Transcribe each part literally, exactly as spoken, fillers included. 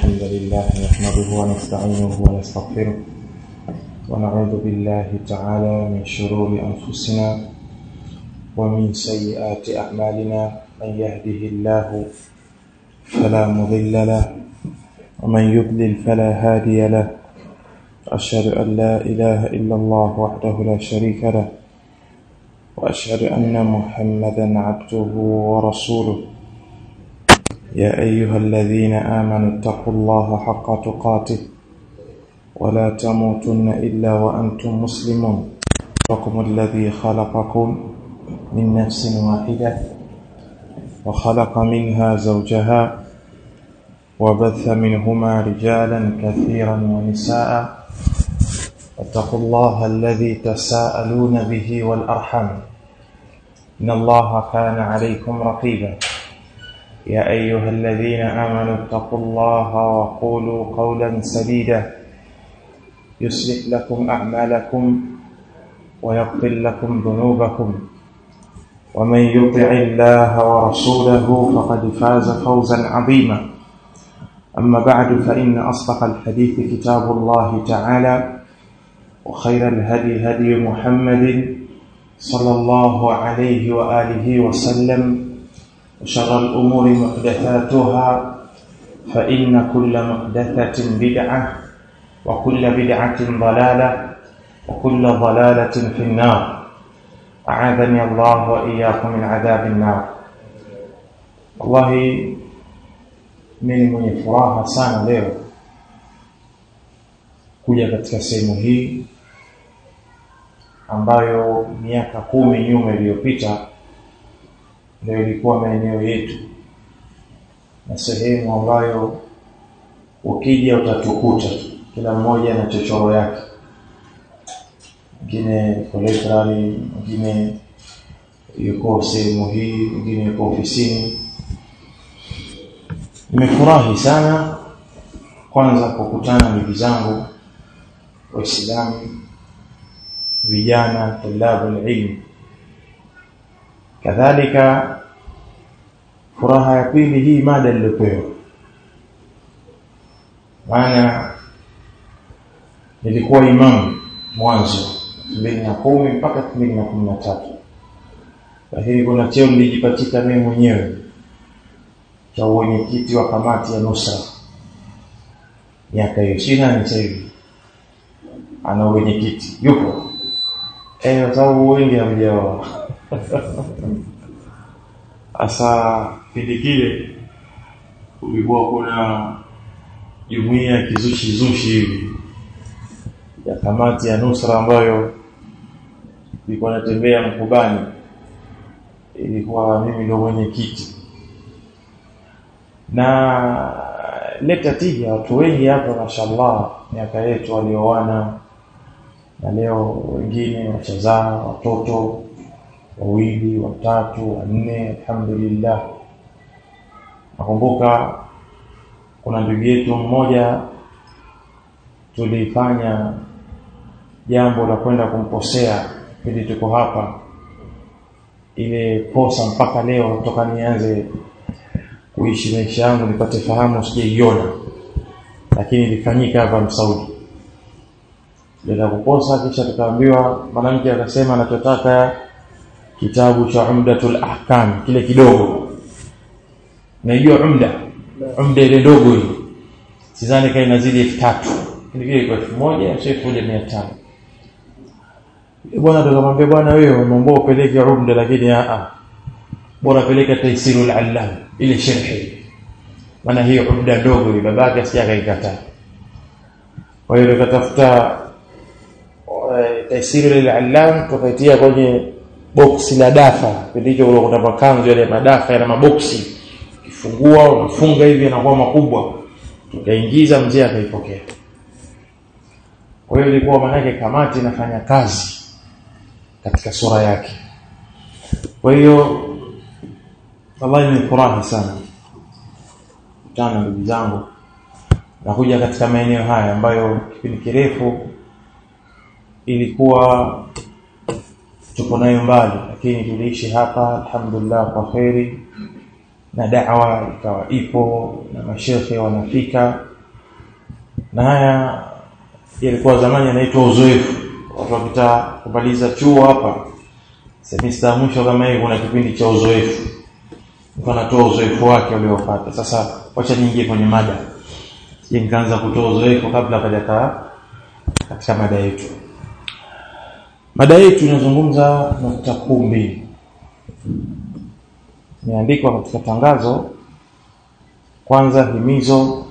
الحمد لله نحمده ونستعينه ونستغفره ونعوذ بالله تعالى من شرور أنفسنا ومن سيئات أعمالنا. من يهده الله فلا مضل له ومن يضلل فلا هادي له. أشهد أن لا إله إلا الله وحده لا شريك له وأشهد أن محمدا عبده ورسوله. يا أيها الذين آمنوا اتقوا الله حق تقاته ولا تموتن إلا وأنتم مسلمون. ربكم الذي خلقكم من نفس واحدة وخلق منها زوجها وبث منهما رجالا كثيرا ونساء. واتقوا الله الذي تساءلون به والأرحام إن الله كان عليكم رقيبا. يا أيها الذين آمنوا اتقوا الله وقولوا قولا سديدا يصلح لكم أعمالكم ويغفر لكم ذنوبكم. ومن يطع الله ورسوله فقد فاز فوزا عظيما. أما بعد فإن أصدق الحديث كتاب الله تعالى وخير الهدي هدي محمد صلى الله عليه وآله وسلم وشر الأمور محدثاتها فإن كل محدثة بدعة وكل بدعة ضلالة وكل ضلالة في النار. أعاذني الله وإياكم من عذاب النار. والله mimi mwenye furaha sana leo kuja katika sehemu hii ambayo miaka kumi nyuma iliyopita ndio ilikuwa maeneo yetu, na sehemu ambayo ukija utatukuta kila mmoja na chochoro yake, mwingine kolekrari, mwingine yuko sehemu hii, mwingine yuko ofisini. Nimefurahi sana kwanza kukutana ndugu zangu Waislamu, vijana tulabul ilm. Kadhalika furaha ya pili hii mada niliyopewa, maana nilikuwa imam mwanzo elfu mbili na kumi mpaka elfu mbili na kumi na tatu, lakini kuna cheo nilijipatika mimi mwenyewe cha mwenyekiti wa kamati ya Nusra. Miaka hiyo sina ni sasa hivi ana mwenyekiti yupo eh, sababu wengi hamjao. Asa kile kile ulikuwa kuna jumuiya kizushi zushi hivi ya kamati ya Nusra ambayo ilikuwa natembea Mkubani, ilikuwa mimi ndio mwenyekiti. Na leta tija watu wengi hapa mashallah, miaka yetu walioana na leo wengine wachazaa watoto wawili, watatu, wanne, alhamdulillah. Nakumbuka kuna ndugu yetu mmoja tulifanya jambo la kwenda kumposea ili tuko hapa, ile posa mpaka leo toka nianze kuishi maisha yangu nipate fahamu sijaiona, lakini ilifanyika hapa Msaudi. Bila kuposa kisha tukaambiwa, mwanamke akasema anachotaka kitabu cha Umdatul Ahkam kile kidogo. Najua umda, umda ile ndogo ile. Sidhani kama inazidi elfu tatu. Kile kwa elfu moja, sio elfu moja mia tano. Bwana tukamwambia, bwana wewe umeomba upeleke umda, lakini a a. Bora peleka Taysirul Allam ile sharhi. Maana hiyo umda ndogo ile babake asijaka ikataa. Kwa hiyo tukatafuta Taysirul Allam tukaitia kwenye boksi la dafa, ndicho ule kuna makanzu yale madafa yana maboksi, ukifungua unafunga hivi yanakuwa makubwa. Tukaingiza, mzee akaipokea. Kwa hiyo ilikuwa manake kamati inafanya kazi katika sura yake. Kwa hiyo wallahi ni furaha sana kutana ndugu zangu na kuja katika maeneo haya ambayo kipindi kirefu ilikuwa tupo nayo mbali, lakini tuliishi hapa alhamdulillah kwa khairi, na da'wa ikawa ipo na mashehe wanafika Na haya yalikuwa zamani yanaitwa uzoefu. Watu wakitaka kumaliza chuo hapa semester mwisho kama hivi kuna kipindi cha uzoefu. Mtu anatoa uzoefu wake uliopata. Sasa wacha niingie kwenye mada. Je, nikaanza kutoa uzoefu kabla hajakaa katika mada yetu. Mada yetu inazungumza nukta kumi. Imeandikwa katika tangazo. Kwanza, himizo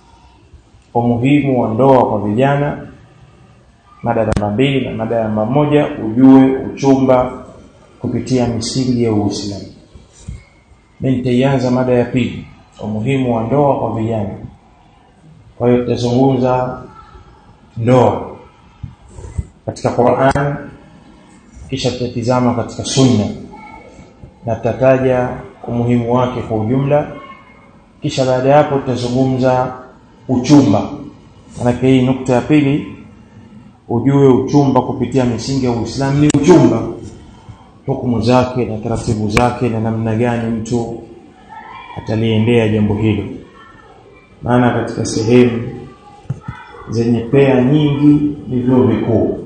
umuhimu wa ndoa kwa vijana. Mada namba mbili na mada namba moja, ujue uchumba kupitia misingi ya Uislamu. Mimi nitaanza mada ya pili, umuhimu wa ndoa kwa vijana. Kwa hiyo tutazungumza ndoa katika Qur'an, kisha tutatizama katika Sunna na tutataja umuhimu wake kwa ujumla, kisha baada ya hapo tutazungumza uchumba. Maana hii nukta ya pili, ujue uchumba kupitia misingi ya Uislamu, ni uchumba, hukumu zake na taratibu zake na namna gani mtu ataliendea jambo hilo. Maana katika sehemu zenye pea nyingi ni vyuo vikuu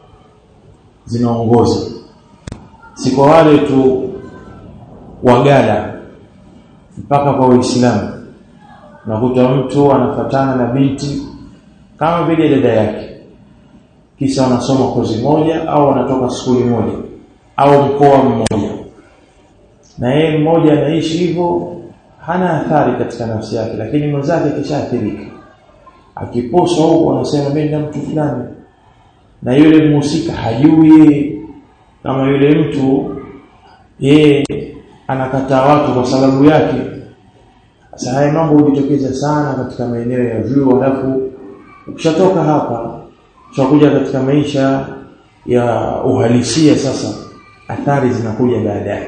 zinaongoza, si kwa wale tu wagala, mpaka kwa Uislamu. Unakuta mtu anafatana na binti kama vile dada yake, kisha wanasoma kozi moja au wanatoka skuli moja au mkoa mmoja, na yeye mmoja anaishi hivyo, hana athari katika nafsi yake, lakini mwenzake kishaathirika. Akiposwa huko anasema mimi na mtu fulani, na yule mhusika hajui kama yule mtu yeye anakataa watu kwa sababu yake. Sasa haya mambo hujitokeza sana katika maeneo ya vyuo, halafu ukishatoka hapa tutakuja katika maisha ya uhalisia. Sasa athari zinakuja baadaye.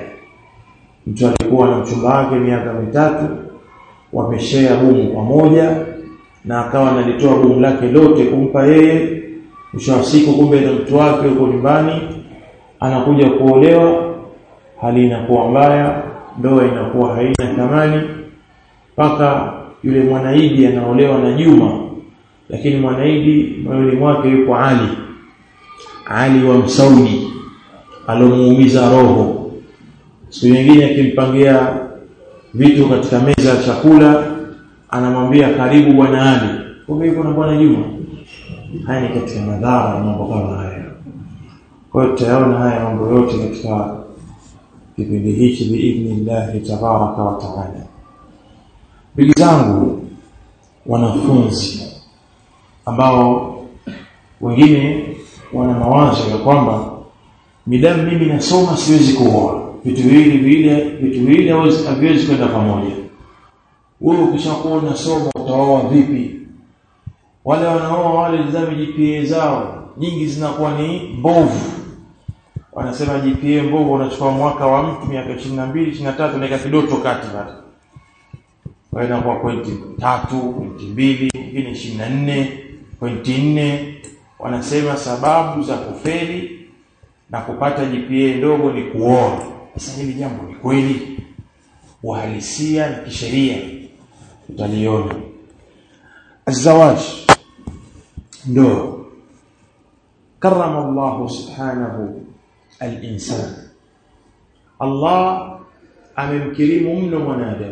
Mtu alikuwa na mchumba wake miaka mitatu, wameshare humu pamoja, na akawa analitoa humu lake lote kumpa yeye. Mwisho wa siku kumbe na mtu wake yuko nyumbani, anakuja kuolewa, hali inakuwa mbaya, ndoa inakuwa haina thamani, mpaka yule Mwanaidi anaolewa na Juma, lakini Mwanaidi moyoni mwake yuko Ali Ali wa Msaudi alomuumiza roho. Siku nyingine akimpangia vitu katika meza ya chakula, anamwambia karibu bwana Ali, kumbe yuko na bwana Juma. Haya ni katika madhara na mambo kama haya. Kwa hiyo tutaona haya mambo yote katika kipindi hiki biidhnillah tabaraka wa taala. Ndugu zangu wanafunzi ambao wengine wana mawazo ya kwamba midamu mimi nasoma siwezi kuoa, vitu hivi vile vitu vile haviwezi kwenda pamoja. Wewe ukishakuwa unasoma utaoa vipi? Wale wanaoa wale zame G P A zao nyingi zinakuwa ni mbovu. Wanasema G P A mbovu, unachukua mwaka wa mtu miaka ishirini na mbili ishirini na tatu na kidoto kati bado. Kwa hiyo inakuwa pointi tatu, pointi mbili, ingine ishirini na nne, pointi nne. Wanasema sababu za kufeli na kupata G P A ndogo ni kuoa. Sasa hili jambo ni kweli? Uhalisia na kisheria utaliona. Azawaj, ndo karama Allah subhanahu al-insan. Allah amemkirimu mno mwanadamu,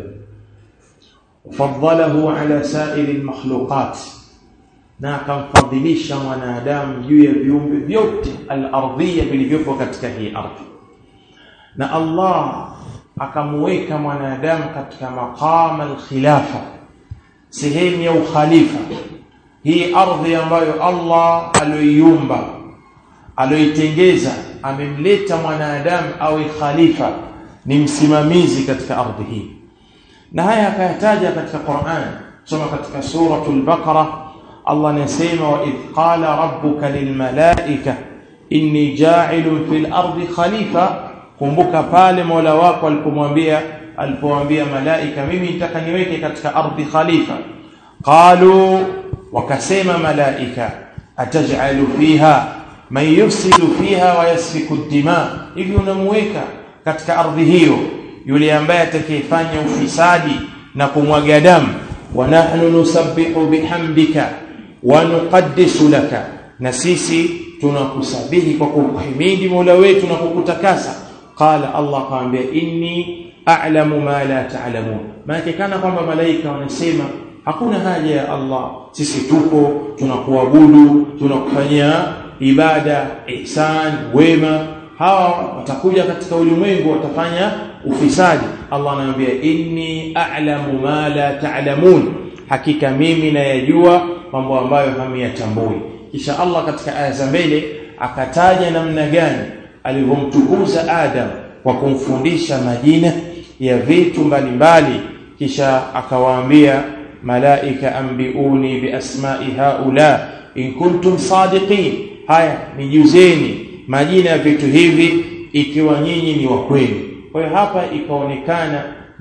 fadhalahu ala sa'iri al-makhluqat, na akamfadhilisha mwanadamu juu ya viumbe vyote al-ardhiyya vilivyopo katika hii ardhi. Na Allah akamweka mwanadamu katika maqam al-khilafa, sehemu ya ukhalifa. Hii ardhi ambayo Allah aloiumba, aloitengeza, amemleta mwanadamu awe khalifa, ni msimamizi katika ardhi hii. Na haya akayataja katika Qur'an. Soma katika suratul Baqara, Allah anasema wa idh qala rabbuka lilmalaika inni ja'ilun fil ardi khalifa. Kumbuka pale Mola wako alipomwambia alipowaambia malaika, mimi nitaka niweke katika ardhi khalifa. Qalu, wakasema malaika, ataj'alu fiha man yufsidu fiha wa yasfiku ad-dima, hivi unamweka katika ardhi hiyo yule ambaye atakayefanya ufisadi na kumwaga damu. Wa nahnu nusabbihu bihamdika wa nuqaddisu laka, na sisi tunakusabihi kwa kuhimidi Mola wetu na kukutakasa. Qala Allah kaambia inni a'lamu ma la ta'lamun. Maana kana kwamba malaika wanasema hakuna haja ya Allah, sisi tupo tunakuabudu, tunakufanyia ibada, ihsan, wema. Hawa watakuja katika ulimwengu watafanya ufisadi. Allah anamwambia inni a'lamu ma la ta'lamun, hakika mimi nayajua mambo ambayo hamyatambui. Kisha Allah katika aya za mbele akataja namna gani alivyomtukuza Adam kwa kumfundisha majina ya vitu mbalimbali. Kisha akawaambia malaika ambiuni bi asma'i haula in kuntum sadiqin, haya nijuzeni majina ya vitu hivi ikiwa nyinyi ni wa kweli. Kwa hiyo hapa ikaonekana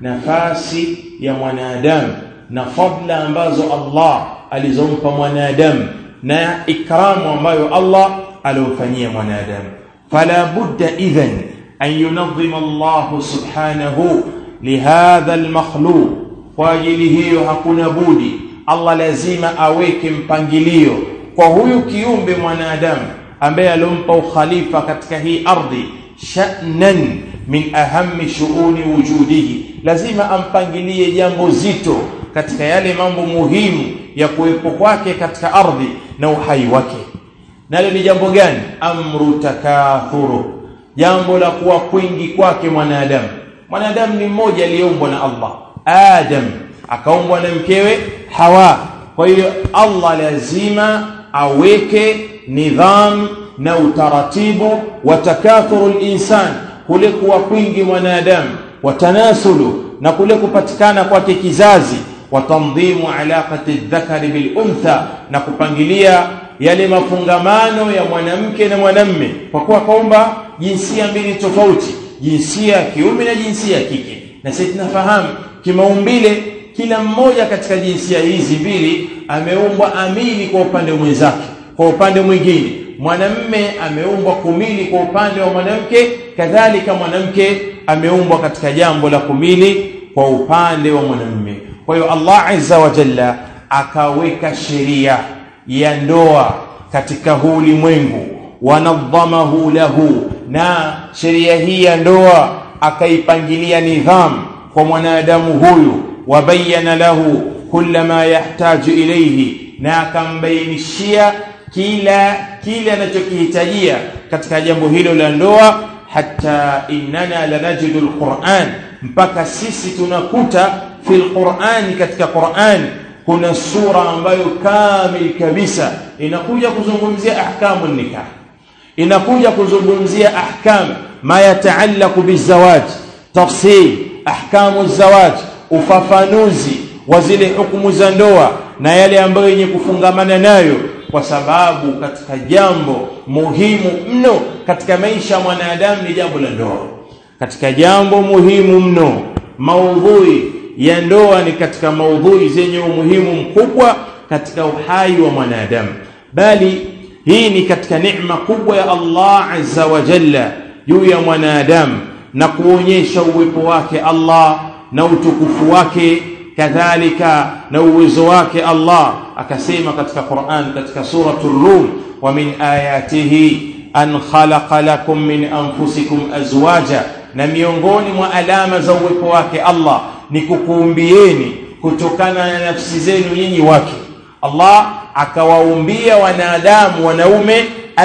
nafasi ya mwanadamu na fadla ambazo Allah alizompa mwanadamu na ikramu ambayo Allah alomfanyia mwanadamu. Fala budda idhan an yunadhima Allah subhanahu lihadha almakhluq, kwa ajili hiyo hakuna budi Allah lazima aweke mpangilio kwa huyu kiumbe mwanadamu ambaye alompa ukhalifa katika hii ardhi, sha'nan min ahammi shu'uni wujudihi, lazima ampangilie jambo zito katika yale mambo muhimu ya kuwepo kwake katika ardhi na uhai wake. Nalo ni jambo gani? Amru takathuru, jambo la kuwa kwingi kwake mwanadamu. Mwanadamu ni mmoja aliyeumbwa na Allah, Adam akaumbwa na mkewe Hawa. Kwa hiyo Allah lazima aweke nidham na utaratibu wa takathuru al-insan, kule kuwa kwingi mwanadamu, watanasulu, na kule kupatikana kwake kizazi, watandhimu alaqati adh-dhakari bil untha, na kupangilia yale mafungamano ya mwanamke na mwanamume, kwa kuwa kaumba jinsia mbili tofauti, jinsia ya kiume na jinsia ya kike. Na sisi tunafahamu kimaumbile kila mmoja katika jinsia hizi mbili ameumbwa amili kwa upande mwenzake. Kwa upande mwingine mwanamume ameumbwa kumili kwa upande wa mwanamke, kadhalika mwanamke ameumbwa katika jambo la kumili kwa upande wa mwanamume. Kwa hiyo Allah azza wa jalla akaweka sheria ya ndoa katika huu ulimwengu, wanadhamahu lahu, na sheria hii ya ndoa akaipangilia nidhamu kwa mwanadamu huyu, wabayana lahu kulla ma yahtaju ilayhi, na akambainishia kila kile anachokihitajia katika jambo hilo la ndoa. Hatta innana lanajidu alquran, mpaka sisi tunakuta fil Qur'ani, katika Qur'an kuna sura ambayo kamili kabisa inakuja kuzungumzia ahkamu nikah, inakuja kuzungumzia ahkam ma yataallaqu bizawaj, tafsil ahkamu azawaj, ufafanuzi wa zile hukumu za ndoa na yale ambayo yenye kufungamana nayo, kwa sababu katika jambo muhimu mno katika maisha ya mwanadamu ni jambo la ndoa. Katika jambo muhimu mno, maudhui ya ndoa ni katika maudhui zenye umuhimu mkubwa katika uhai wa mwanadamu, bali hii ni katika neema kubwa ya Allah azza wa jalla juu ya mwanadamu, na kuonyesha uwepo wake Allah na utukufu wake, kadhalika na uwezo wake. Allah akasema katika Qur'an, katika suratul Rum, wa min ayatihi an khalaqa lakum min anfusikum azwaja, na miongoni mwa alama za uwepo wake Allah ni kukuumbieni kutokana na nafsi zenu nyinyi wake. Allah akawaumbia wanadamu wanaume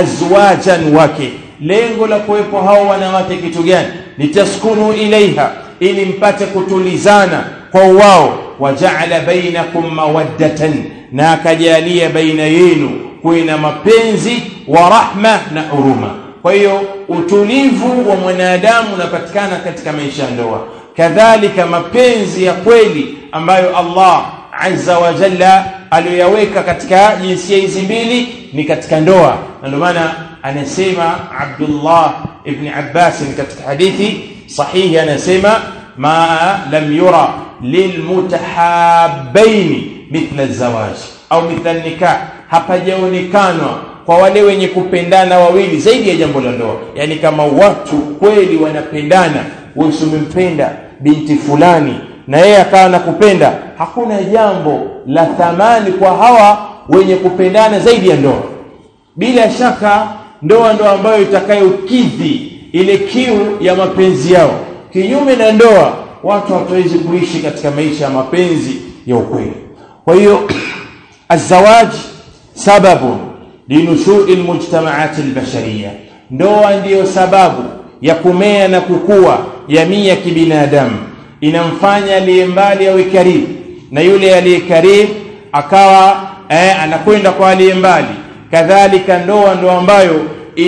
azwajan wake. Lengo la kuwepo hao wanawake kitu gani? Litaskunu ilaiha, ili mpate kutulizana kwa wao. Waja'ala bainakum mawaddatan, na akajalia baina yenu kuina mapenzi, wa rahma, na huruma. Kwa hiyo utulivu wa mwanadamu unapatikana katika maisha ya ndoa, kadhalika mapenzi ya kweli ambayo Allah azza wa jalla aliyoweka katika jinsia hizi mbili ni katika ndoa. Na ndio maana anasema Abdullah ibn Abbas katika hadithi sahihi, anasema ma lam yura lilmutahabbain mithla az-zawaj au mithla an-nikah, hapajaonekana kwa wale wenye kupendana wawili zaidi ya jambo la ndoa. Yani kama watu kweli wanapendana, wewe umempenda binti fulani na yeye akawa anakupenda, hakuna jambo la thamani kwa hawa wenye kupendana zaidi ya ndoa. Bila shaka ndoa ndo ambayo itakayokidhi ile kiu ya mapenzi yao. Kinyume na ndoa, watu hawawezi kuishi katika maisha ya mapenzi ya ukweli. Kwa hiyo الزواج سبب لنشوء المجتمعات البشرية. ndoa ndiyo sababu ya kumea na kukua jamii ya kibinadamu. Inamfanya aliye mbali awe karibu, na yule aliye karibu akawa eh, anakwenda kwa aliye mbali. Kadhalika ndoa ndo ambayo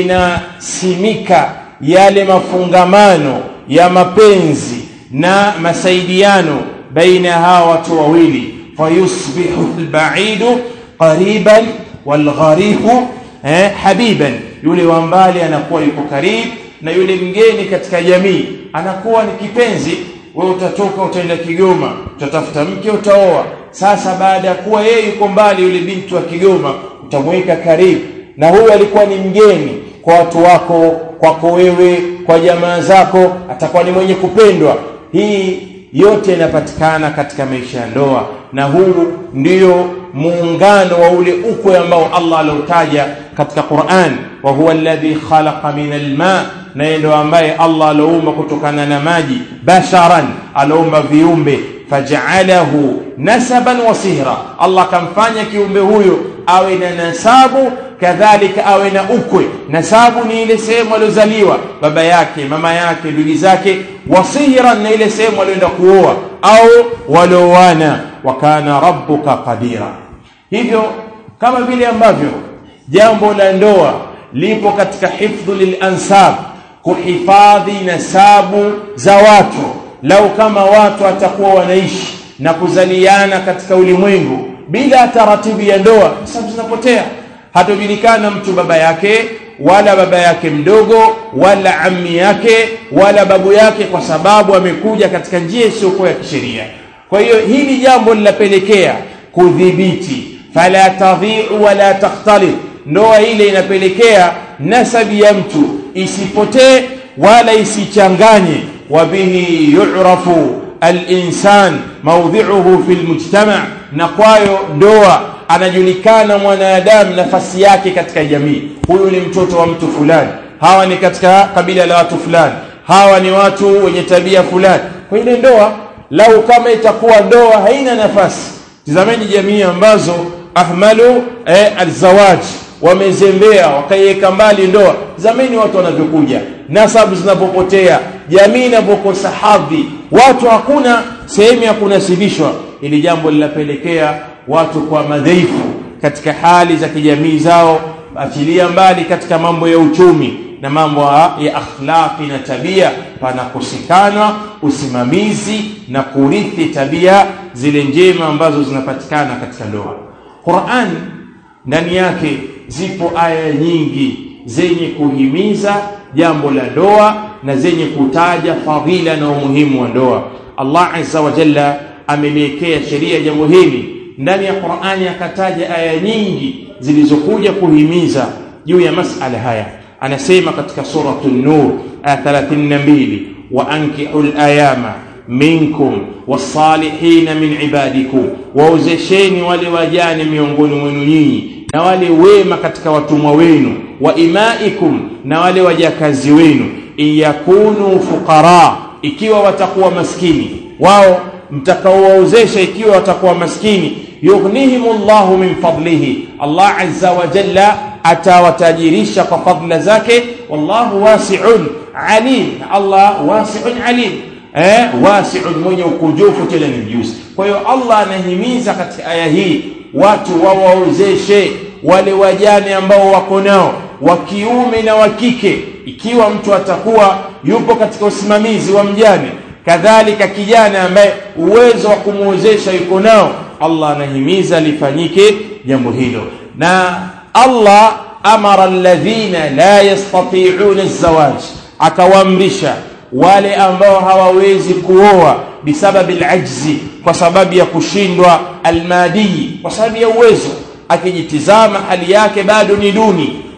inasimika yale mafungamano ya mapenzi na masaidiano baina hawa watu wawili. Fayusbihu al-ba'idu qariban wal-gharibu eh, habiban. Yule wa mbali anakuwa yuko karibu, na yule mgeni katika jamii anakuwa ni kipenzi. Wewe utatoka utaenda Kigoma, utatafuta mke, utaoa. Sasa baada ya kuwa yeye yuko mbali, yule binti wa Kigoma utamweka karibu, na huyu alikuwa ni mgeni kwa watu wako, kwako wewe, kwa jamaa zako, atakuwa ni mwenye kupendwa. Hii yote inapatikana katika maisha ya ndoa, na huu ndio muungano wa ule ukwe ambao Allah alotaja katika Qur'an. Wa huwa alladhi khalaqa min al-ma, na ndio ambaye Allah aloumba kutokana na maji, basharan, aloumba viumbe, faj'alahu nasaban wa sihra. Allah kamfanya kiumbe huyo awe na nasabu, kadhalika awe na ukwe. Nasabu ni ile sehemu alozaliwa, baba yake, mama yake, ndugu zake. Wasihran na ile sehemu aliyoenda kuoa au walowana. Wa kana rabbuka qadira. Hivyo kama vile ambavyo jambo la ndoa lipo katika hifdhu lil ansab, kuhifadhi nasabu za watu. Lau kama watu watakuwa wanaishi na kuzaliana katika ulimwengu bila taratibu ya ndoa, nasabu zinapotea. Hatojulikana mtu baba yake wala baba yake mdogo wala ammi yake wala babu yake, kwa sababu amekuja katika njia isiyokuwa ya kisheria. Kwa hiyo hili jambo linapelekea kudhibiti, fala tadhi'u wala takhtalif. Ndoa ile inapelekea nasabi ya mtu isipotee wala isichanganye. Wabihi yu'rafu al-insan mawdhi'uhu fil mujtama', na kwayo ndoa anajulikana mwanadamu nafasi yake katika jamii. Huyu ni mtoto wa mtu fulani, hawa ni katika kabila la watu fulani, hawa ni watu wenye tabia fulani. Kwa ile ndoa, lau kama itakuwa ndoa haina nafasi, tazameni jamii ambazo ahmalu eh, al-zawaj, wamezembea wakaiweka mbali ndoa. Zamani watu wanavyokuja, nasabu zinapopotea, jamii inapokosa hadhi, watu hakuna sehemu ya kunasibishwa. Ili jambo linapelekea watu kwa madhaifu katika hali za kijamii zao, achilia mbali katika mambo ya uchumi na mambo ya akhlaqi na tabia, panakosekana usimamizi na kurithi tabia zile njema ambazo zinapatikana katika ndoa. Qur'an ndani yake zipo aya nyingi zenye kuhimiza jambo la ndoa na zenye kutaja fadhila na umuhimu wa ndoa. Allah Azza wa Jalla ameliwekea sheria jambo hili ndani ya Qur'ani, akataja aya nyingi zilizokuja kuhimiza juu ya masala haya. Anasema katika suratul Nur aya thelathini na mbili, wa ankihul ayama minkum was-salihin min ibadikum, waozesheni wale wajane miongoni mwenu nyinyi na wale wema katika watumwa wenu, wa imaikum, na wale wajakazi wenu, iyakunu fuqara, ikiwa watakuwa maskini. Wao mtakaowaozesha ikiwa watakuwa maskini, yughnihimullahu min fadlihi, Allah Azza wa Jalla atawatajirisha kwa fadhila zake. Wallahu wasi'un alim, Allah wasi'un alim, eh wasi'un, mwenye ukujufu tena ni mjuzi. Kwa hiyo Allah anahimiza katika aya hii watu wawaozeshe wale wajane ambao wako nao, wa kiume na wa kike. Ikiwa mtu atakuwa yupo katika usimamizi wa mjane, kadhalika kijana ambaye uwezo wa kumuozesha yuko nao, Allah anahimiza lifanyike jambo hilo. Na Allah amara alladhina la yastati'una az-zawaj, akawaamrisha wale ambao hawawezi kuoa bisababi al-ajzi, kwa sababu ya kushindwa, almadi, kwa sababu ya uwezo, akijitizama hali yake bado ni duni,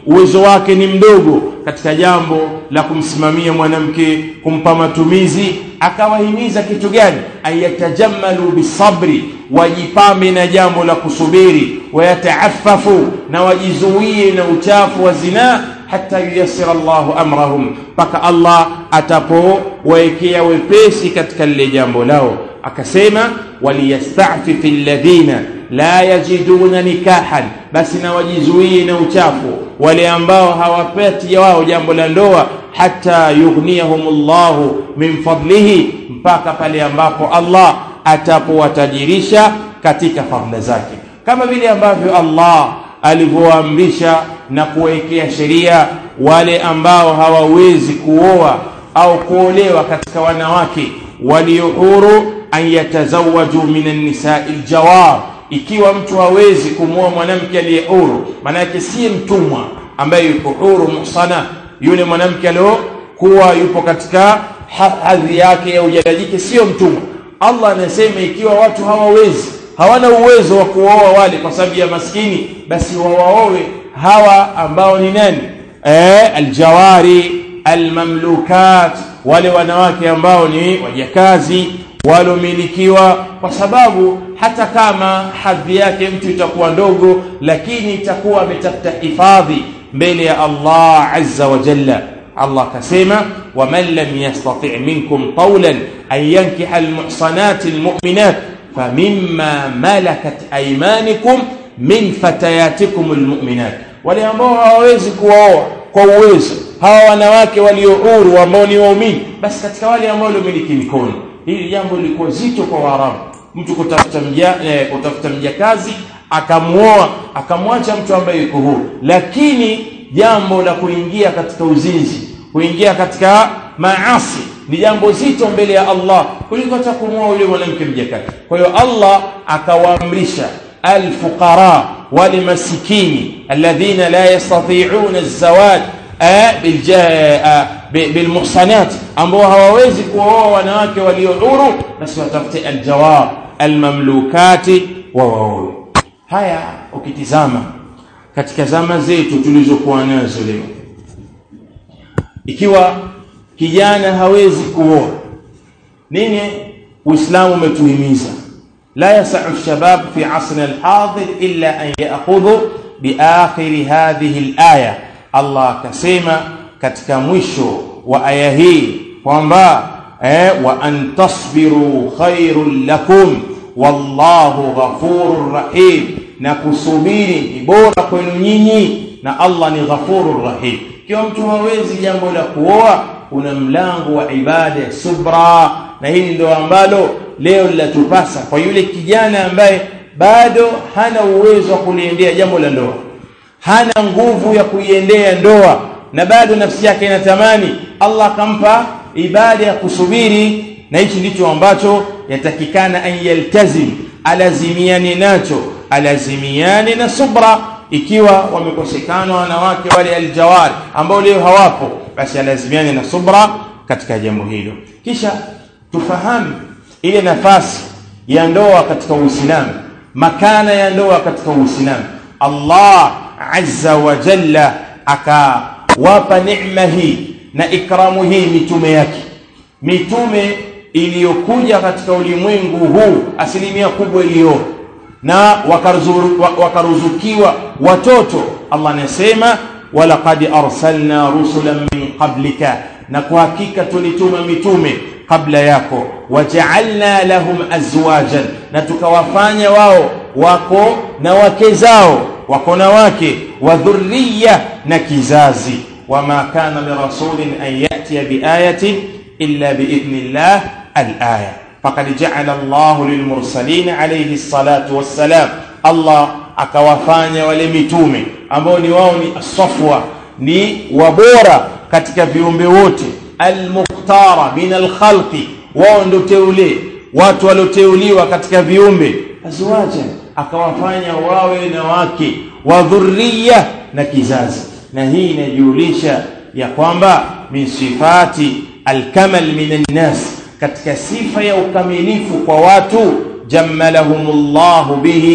uwezo wake ni mdogo katika jambo la kumsimamia mwanamke, kumpa matumizi, akawahimiza kitu gani? Ayatajammalu bisabri, wajipambe na jambo la kusubiri, wayataafafu, na wajizuie na uchafu wa zina, hata yuyassira Allahu amrahum, paka Allah atapowaekea wepesi katika lile jambo lao. Akasema waliyasta'fifi alladhina la yajiduna nikahan, basi na wajizuie na uchafu wale ambao hawapati wao jambo la ndoa, hata yughniyahumullahu min fadlihi, mpaka pale ambapo Allah atapowatajirisha katika fadhila zake. Kama vile ambavyo Allah alivyoamrisha na kuwekea sheria wale ambao hawawezi kuoa au kuolewa katika wanawake walio huru, an yatazawwaju minan nisa'il jawar, ikiwa mtu hawezi kumuoa mwanamke aliye huru, maana yake si mtumwa ambaye yuko huru muhsana, yule mwanamke alio kuwa yupo katika hadhi yake au ujadajike, sio mtumwa. Allah anasema ikiwa watu hawawezi, hawana uwezo wa kuoa wale kwa sababu ya maskini, basi wawaoe hawa ambao ni nani? Eh, aljawari almamlukat, wale wanawake ambao ni wajakazi walomilikiwa, kwa sababu hata kama hadhi yake mtu itakuwa ndogo, lakini itakuwa ametafuta hifadhi mbele ya Allah azza wa jalla. Allah kasema waman lam yastati' minkum qawlan an yankiha almuhsanati almu'minat famimma malakat aymanukum min fatayatikum almu'minat, wale ambao hawawezi kuoa kwa uwezo hawa wanawake walio huru ambao ni waumini, basi katika wale ambao wamiliki mikono. Hili jambo lilikuwa zito kwa Waarabu, mtu kutafuta mja eh, kutafuta mjakazi akamuoa akamwacha mtu ambaye yuko huru, lakini jambo la kuingia katika uzinzi, kuingia katika maasi ni jambo zito mbele ya Allah kuliko hata kumuoa yule mwanamke mjakazi. Kwa hiyo Allah akawaamrisha alfuqara, wale masikini, alladhina la yastati'una az-zawaj bilmuhsanat, ambao hawawezi kuoa wanawake walio huru, basi watafute aljawar almamlukati wa waoe. Haya ukitizama katika zama zetu tulizokuwa nazo leo, ikiwa kijana hawezi kuoa, nini Uislamu umetuhimiza? la yas'u shabab fi asrina alhadir illa an ya'khudhu bi akhir hadhihi alaya. Allah akasema katika mwisho wa aya hii kwamba eh, wa antasbiru khairul lakum wallahu ghafurur rahim, na kusubiri ni bora kwenu nyinyi na Allah ni ghafurur rahim. Kiwa mtu hawezi jambo la kuoa, kuna mlango wa ibada ya subra, na hili ndio ambalo leo linatupasa kwa yule kijana ambaye bado hana uwezo wa kuliendea jambo la ndoa, hana nguvu ya kuiendea ndoa, na bado nafsi yake inatamani. Allah akampa ibada ya kusubiri, na hichi ndicho ambacho yatakikana an yaltazim, alazimiani nacho, alazimiani na subra. Ikiwa wamekosekana wanawake wale aljawari ambao leo hawapo, basi alazimiani na subra katika jambo hilo. Kisha tufahamu ile nafasi ya ndoa katika Uislamu, makana ya ndoa katika Uislamu. Allah azza wa jalla akawapa neema hii na ikramu hii mitume yake, mitume iliyokuja katika ulimwengu huu asilimia kubwa iliyo na wakaruzukiwa watoto. Allah anasema walaqad arsalna rusulan min qablika, na kwa hakika tulituma mitume kabla yako, waja'alna lahum azwajan, na tukawafanya wao wako na wake zao, wako na wake, wa dhurriya, na kizazi. Wama kana lirasulin an ya'tiya biayatin illa biidhnillah al-aya. Faqad ja'ala Allahu lilmursalin alayhi salatu wassalam, Allah akawafanya wale mitume ambao ni wao ni as-safwa, ni wabora katika viumbe wote, al-muqtara min al-khalqi, wao ndio teule, watu walioteuliwa katika viumbe, azwaja, akawafanya wawe na wake, wa dhurriya, na kizazi. Na hii inajulisha ya kwamba min sifati al-kamal min an-nas, katika sifa ya ukamilifu kwa watu, jammalahumullahu bihi,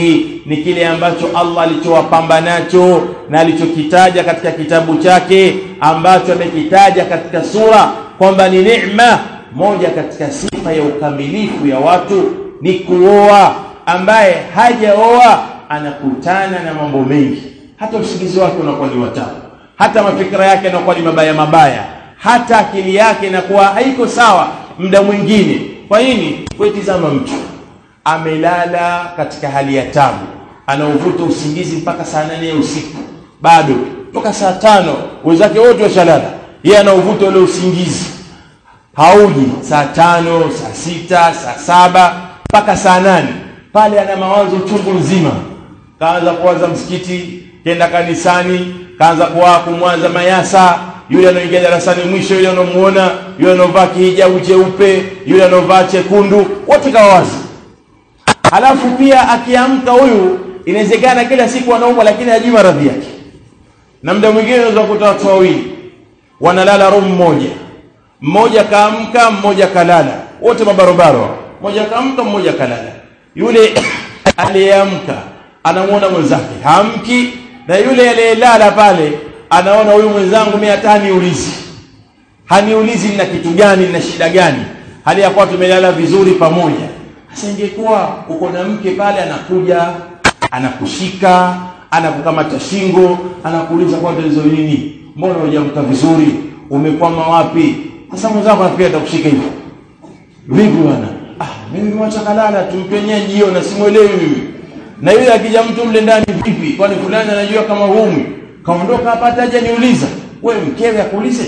ni kile ambacho Allah alichowapamba nacho na alichokitaja katika kitabu chake, ambacho amekitaja katika sura kwamba ni neema. Moja katika sifa ya ukamilifu ya watu ni kuoa. Ambaye hajaoa anakutana na mambo mengi, hata usingizi wake unakuwa ni watamu, hata mafikira yake yanakuwa ni mabaya mabaya, hata akili yake inakuwa haiko sawa muda mwingine. Kwa nini? Weitizama mtu amelala katika hali ya tabu, anaovuta usingizi mpaka saa nane ya usiku, bado toka saa tano wenzake wote washalala, yeye anaovuta ule usingizi hauji. Saa tano, saa sita, saa saba mpaka saa nane, pale ana mawazo chungu nzima. Kaanza kuwaza msikiti, kenda kanisani, kaanza kuwa kumwaza mayasa, yule anaingia darasani mwisho, yule anamuona, yule anovaa hijabu cheupe, yule anovaa chekundu, wote kawazi. Halafu pia akiamka huyu, inawezekana kila siku anaumwa lakini hajui maradhi yake. Na muda mwingine unaweza kukuta watu wawili wanalala room moja, mmoja kaamka, mmoja kalala, wote mabarobaro. Mmoja kaamka, mmoja kalala. Yule aliyeamka anamuona mwenzake hamki, na yule aliyelala pale anaona huyu mwenzangu mimi hata haniulizi. Haniulizi nina kitu gani, nina shida gani, hali ya kuwa tumelala vizuri pamoja. Sasa ingekuwa uko na mke pale, anakuja, anakushika, anakukamata shingo, anakuuliza kwa tatizo nini? Mbona hujamka vizuri? Umekwama wapi? Sasa mwenzako anafikia atakushika hivyo. Vipi bwana? Ah, mimi mwacha kalala, tumpenye jio na simuelewi mimi. Na yule akija mtu mle ndani, vipi? Kwani fulani anajua kama humi? Kaondoka hapa hata haja niuliza. Wewe mkewe akuulize?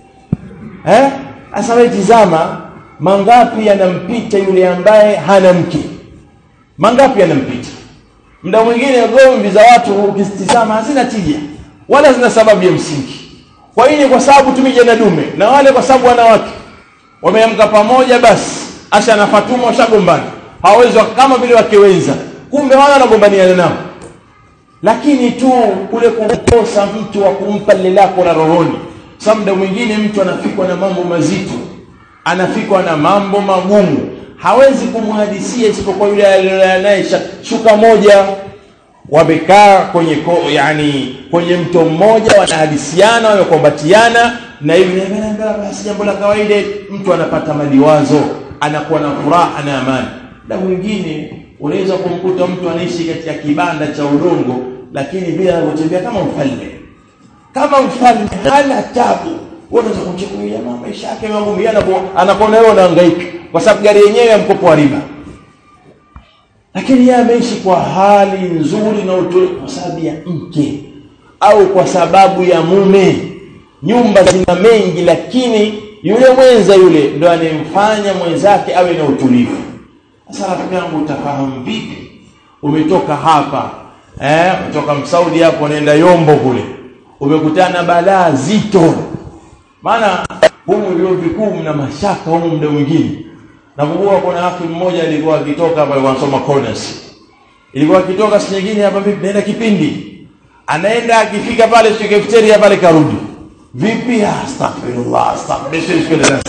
Eh? Asa wewe tizama, mangapi yanampita yule ambaye hana mke? Mangapi yanampita? Muda mwingine gomvi za watu ukitizama hazina tija, wala zina sababu ya msingi. Kwa nini? Kwa sababu tumije na dume, na wale kwa sababu wanawake wameamka pamoja, basi Asha na Fatuma washagombana. Hawawezi kama vile wake wenza, kumbe wao wanagombaniana nao. Lakini tu kule kukosa mtu wa kumpa lile lako la rohoni. Muda mwingine mtu anafikwa na mambo mazito, anafikwa na mambo magumu, hawezi kumhadisia isipokuwa yule anaye shuka moja. Wamekaa kwenye ko, yani kwenye mto mmoja, wanahadisiana, wanakombatiana, na hivi basi jambo la kawaida, mtu anapata maliwazo, anakuwa na furaha na amani. Na mwingine unaweza kumkuta mtu anaishi katika kibanda cha udongo, lakini bila kutembea kama mfalme. Kama mfalme hana tabu. Unaweza kumchukulia mama maisha yake magumu, anakuona wewe unahangaika kwa sababu gari yenyewe ya mkopo wa riba. Lakini yeye ameishi kwa hali nzuri na utulivu kwa sababu ya mke au kwa sababu ya mume. Nyumba zina mengi, lakini yule mwenza yule ndo anemfanya mwenzake awe na utulivu. Sasa rafiki yangu, utafahamu vipi? Umetoka hapa, eh, umetoka Msaudi hapo unaenda Yombo kule, umekutana balaa zito. Maana humu ndio vikuu mna mashaka humu muda mwingine. Nakumbuka kuna haki mmoja alikuwa akitoka hapa anasoma corners. Ilikuwa akitoka siku nyingine hapa vipi naenda kipindi. Anaenda akifika pale siku cafeteria pale karudi. Vipi? Astaghfirullah, astaghfirullah.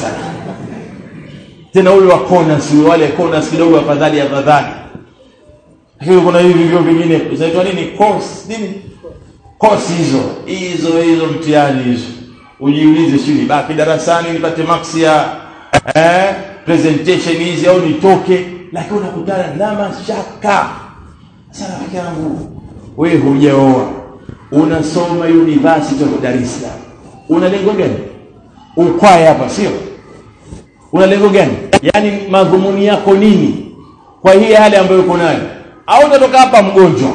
Tena huyo wa corners, wale corners kidogo afadhali afadhali. Hiyo kuna hivi vivyo vingine. Zinaitwa nini? Course, nini? Course hizo. Hizo hizo mtihani hizo. Ujiulize shule baki darasani nipate max ya eh presentation hizi au nitoke, lakini unakutana na mashaka. Sasa rafiki yangu, wewe hujaoa, unasoma University of Dar es Salaam, una lengo gani? Ukwaye hapa sio? Una lengo gani? Yaani madhumuni yako nini kwa hii hali ambayo uko nayo? Au unatoka hapa mgonjwa?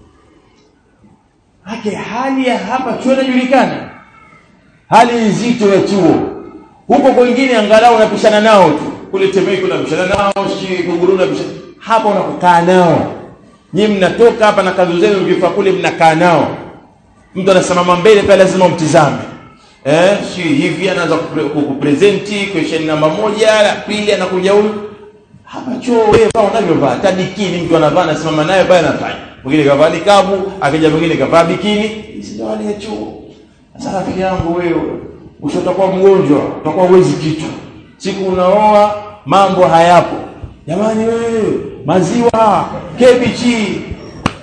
Haki hali ya hapa chuo inajulikana. Hali nzito ya chuo. Huko kwingine angalau unapishana nao tu. Kule Temeke unapishana nao, shi Kunguru unapishana. Hapa unakukaa nao. Nyinyi mnatoka hapa na kazi zenu mkifa kule mnakaa nao. Mtu anasimama mbele pale lazima umtizame. Eh, shi hivi anaanza kukupresenti question namba moja, la pili anakuja huyu. Hapa chuo wewe vaa unavyovaa, tadikini mtu anavaa na simama naye pale anafanya. Mwingine kavaa nikabu, akija mwingine kavaa bikini. Hizi ndio hali ya chuo. Sasa rafiki yangu, wewe ushotakuwa mgonjwa, utakuwa uwezi kitu. Siku unaoa mambo hayapo. Jamani wewe, maziwa, kebichi,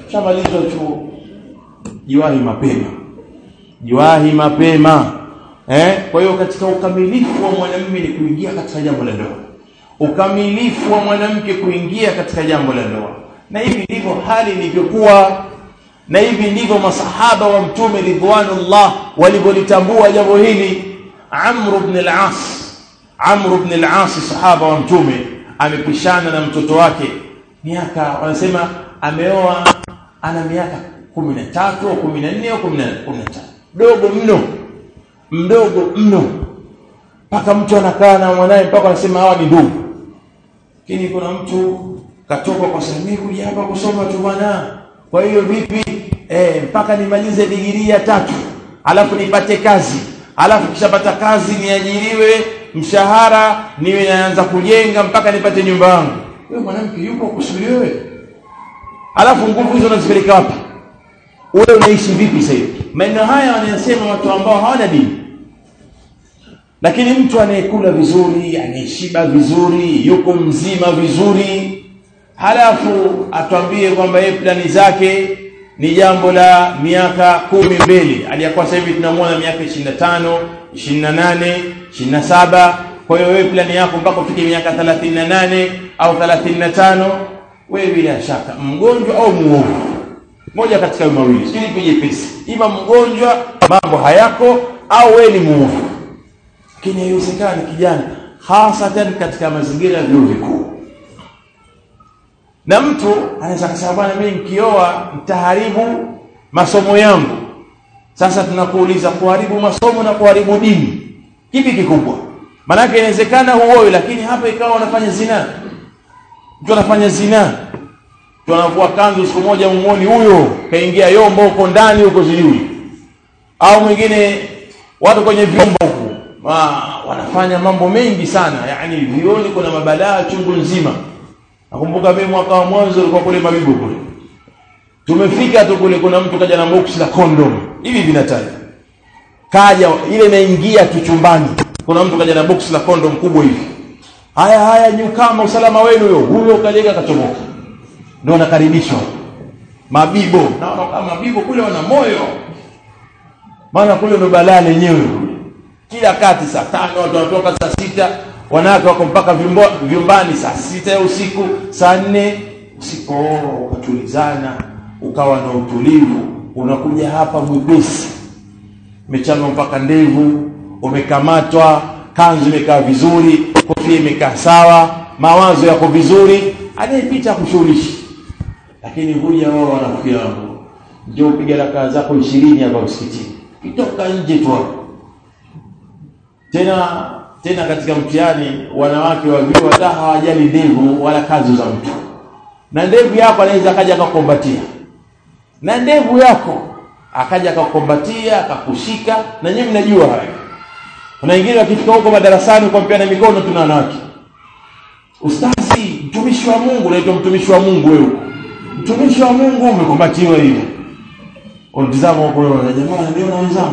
shamaliza chuo, jiwahi mapema, jiwahi mapema. Eh, kwa hiyo katika ukamilifu wa mwanamume ni kuingia katika jambo la ndoa, ukamilifu wa mwanamke kuingia katika jambo la ndoa. Na hivi ndivyo hali ilivyokuwa, na hivi ndivyo masahaba wa mtume ridwanullah walivyolitambua jambo hili. Amr ibn al-As, Amr ibn al-As sahaba wa mtume, amepishana na mtoto wake miaka, wanasema ameoa ana miaka kumi na tatu au kumi na nne au kumi na tano, dogo mno, mdogo mno, mpaka mtu anakaa na mwanae mpaka anasema hawa ni ndugu. Lakini kuna mtu katoka kwa sababu kuja hapa kusoma tu bwana, kwa hiyo vipi eh mpaka nimalize digrii ya tatu alafu nipate kazi, alafu kishapata kazi niajiriwe, mshahara niwe naanza kujenga mpaka nipate nyumba yangu. Wewe mwanamke yupo kusubiri wewe, alafu nguvu hizo unazipeleka wapi? Wewe unaishi vipi sasa? Maneno haya wanayasema watu ambao hawana dini. Lakini mtu anayekula vizuri, anayeshiba vizuri, yuko mzima vizuri, halafu atuambie kwamba yeye plani zake ni jambo la miaka kumi mbele, aliyakuwa sasa hivi tunamwona miaka ishirini na tano, ishirini na nane, ishirini na saba. Kwa hiyo wewe plani yako mpaka ufike miaka thelathini na nane au thelathini na tano, wewe bila shaka mgonjwa au muovu, moja katika hayo mawili. Sisi tuje pesi, ima mgonjwa mambo hayako au wewe ni muovu. Lakini haiwezekani kijana, hasatan katika mazingira ya vyuo vikuu. Na mtu anaweza kusema bwana, mimi nikioa nitaharibu masomo yangu. Sasa tunakuuliza, kuharibu masomo na kuharibu dini, kipi kikubwa? Maana yake inawezekana huoe, lakini hapa ikawa unafanya zina. Mtu anafanya zina, mtu anavua kanzu, siku moja muone huyo kaingia yombo huko ndani huko sijui, au mwingine watu kwenye vyombo huko Ma, wanafanya mambo mengi sana, yani vioni kuna mabalaa chungu nzima. Nakumbuka mimi mwaka wa mwanzo nilikuwa kule Mabibo kule, tumefika tu kule, kuna mtu kaja na box la condom hivi vinataja, kaja ile inaingia tu chumbani, kuna mtu kaja na box la condom kubwa hivi. Haya haya nyukama, usalama wenu huyo huyo, kalega kachomoka, ndio nakaribishwa Mabibo. Naona kama Mabibo kule wana moyo, maana kule ndo balaa lenyewe. Kila kati saa tano watu wanatoka, saa sita wanawake wako mpaka vyumbani saa sita ya usiku, saa nne usiku. Ukatulizana, ukawa na utulivu, unakuja hapa mwepesi, umechanwa mpaka ndevu, umekamatwa, kanzu imekaa vizuri, kofia imekaa sawa, mawazo yako vizuri, anayepita kushughulishi. Lakini huja wao wanafikia wangu, ndio upiga rakaa zako ishirini hapa msikitini, kitoka nje tu hapo. Tena tena katika mtihani wanawake wa vyuo hata hawajali ndevu wala kazi za mtu. Na ndevu yako anaweza akaja akakombatia, na ndevu yako akaja akakombatia akakushika, na nyinyi mnajua hayo. Kuna wengine wakifika huko madarasani kwa mpiana mikono, tuna wanawake, ustazi mtumishi wa Mungu, unaitwa mtumishi wa Mungu wewe, mtumishi wa Mungu umekombatiwa hivi. Unatazama huko wewe, na jamaa ndio wenzangu,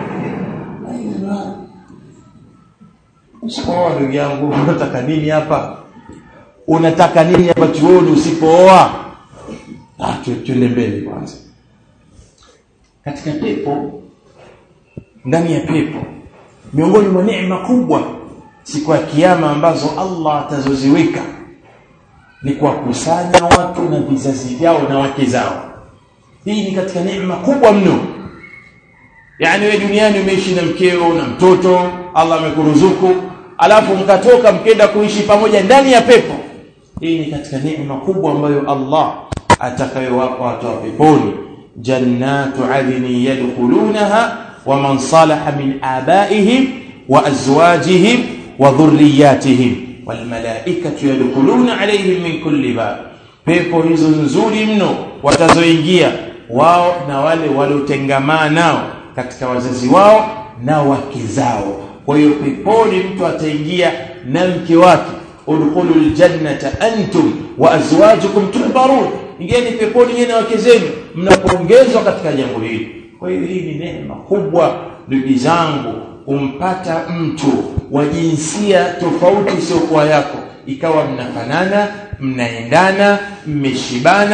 Usipoa ndugu yangu, unataka nini hapa? Unataka nini hapa chuoni usipooa? Ah, tuende mbele kwanza. Katika pepo, ndani ya pepo, miongoni mwa neema kubwa siku ya kiyama ambazo Allah atazoziweka ni kuwakusanya watu na vizazi vyao na wake zao. Hii ni katika neema kubwa mno. Yani wewe duniani umeishi na mkeo na mtoto, Allah amekuruzuku, alafu mkatoka mkenda kuishi pamoja ndani ya pepo. Hii ni katika neema kubwa ambayo Allah atakayowapa watu wa peponi. Jannatu adni yadkhulunaha wa man salaha min abaihim wa azwajihim wa dhurriyyatihim wal malaikatu yadkhuluna alayhim min kulli bab. Pepo hizo nzuri mno watazoingia wao na wale waliotengamana nao katika wazazi wao na wake zao. Kwa hiyo peponi mtu ataingia na mke wake, udkhulul jannata antum wa azwajukum tuhbarun, ingieni peponi nyinyi na wake zenu mnapoongezwa katika jambo hili. Kwa hiyo hii ni neema kubwa ndugu zangu, umpata mtu wa jinsia tofauti sio kwa yako, ikawa mnafanana, mnaendana, mmeshibana,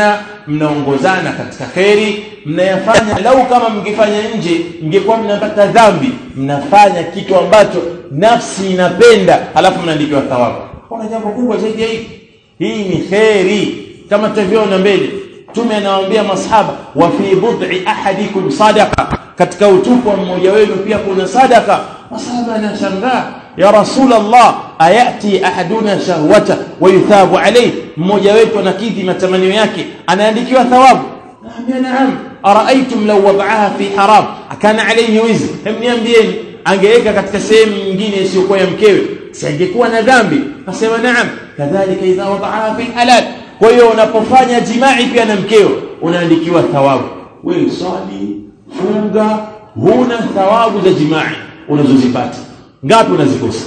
mnaongozana katika khairi, mnayafanya. Lau kama mngefanya nje mngekuwa mnapata dhambi. Mnafanya kitu ambacho nafsi inapenda, halafu mnaandikiwa thawabu. Kuna jambo kubwa zaidi ya hili. Hii ni khairi. Kama tutavyoona mbele, Mtume anawaambia masahaba, wa fi bud'i ahadikum sadaqa, katika utupu wa mmoja wenu pia kuna sadaka. Masahaba anashangaa, ya Rasulullah, ayati ahaduna shahwata wa yuthabu alayhi, mmoja wetu anakidhi matamanio yake anaandikiwa thawabu? Naambia naam. Araaitum law wada'aha fi haram akana alayhi wizr, hemniambieni angeweka katika sehemu nyingine isiyokuwa ya mkewe, si angekuwa na dhambi? Nasema naam. Kadhalika idha wada'aha fi halal, kwa hiyo unapofanya jimai pia na mkeo unaandikiwa thawabu. Wewe swali, funga, huna thawabu za jimai unazozipata, ngapi unazikosa?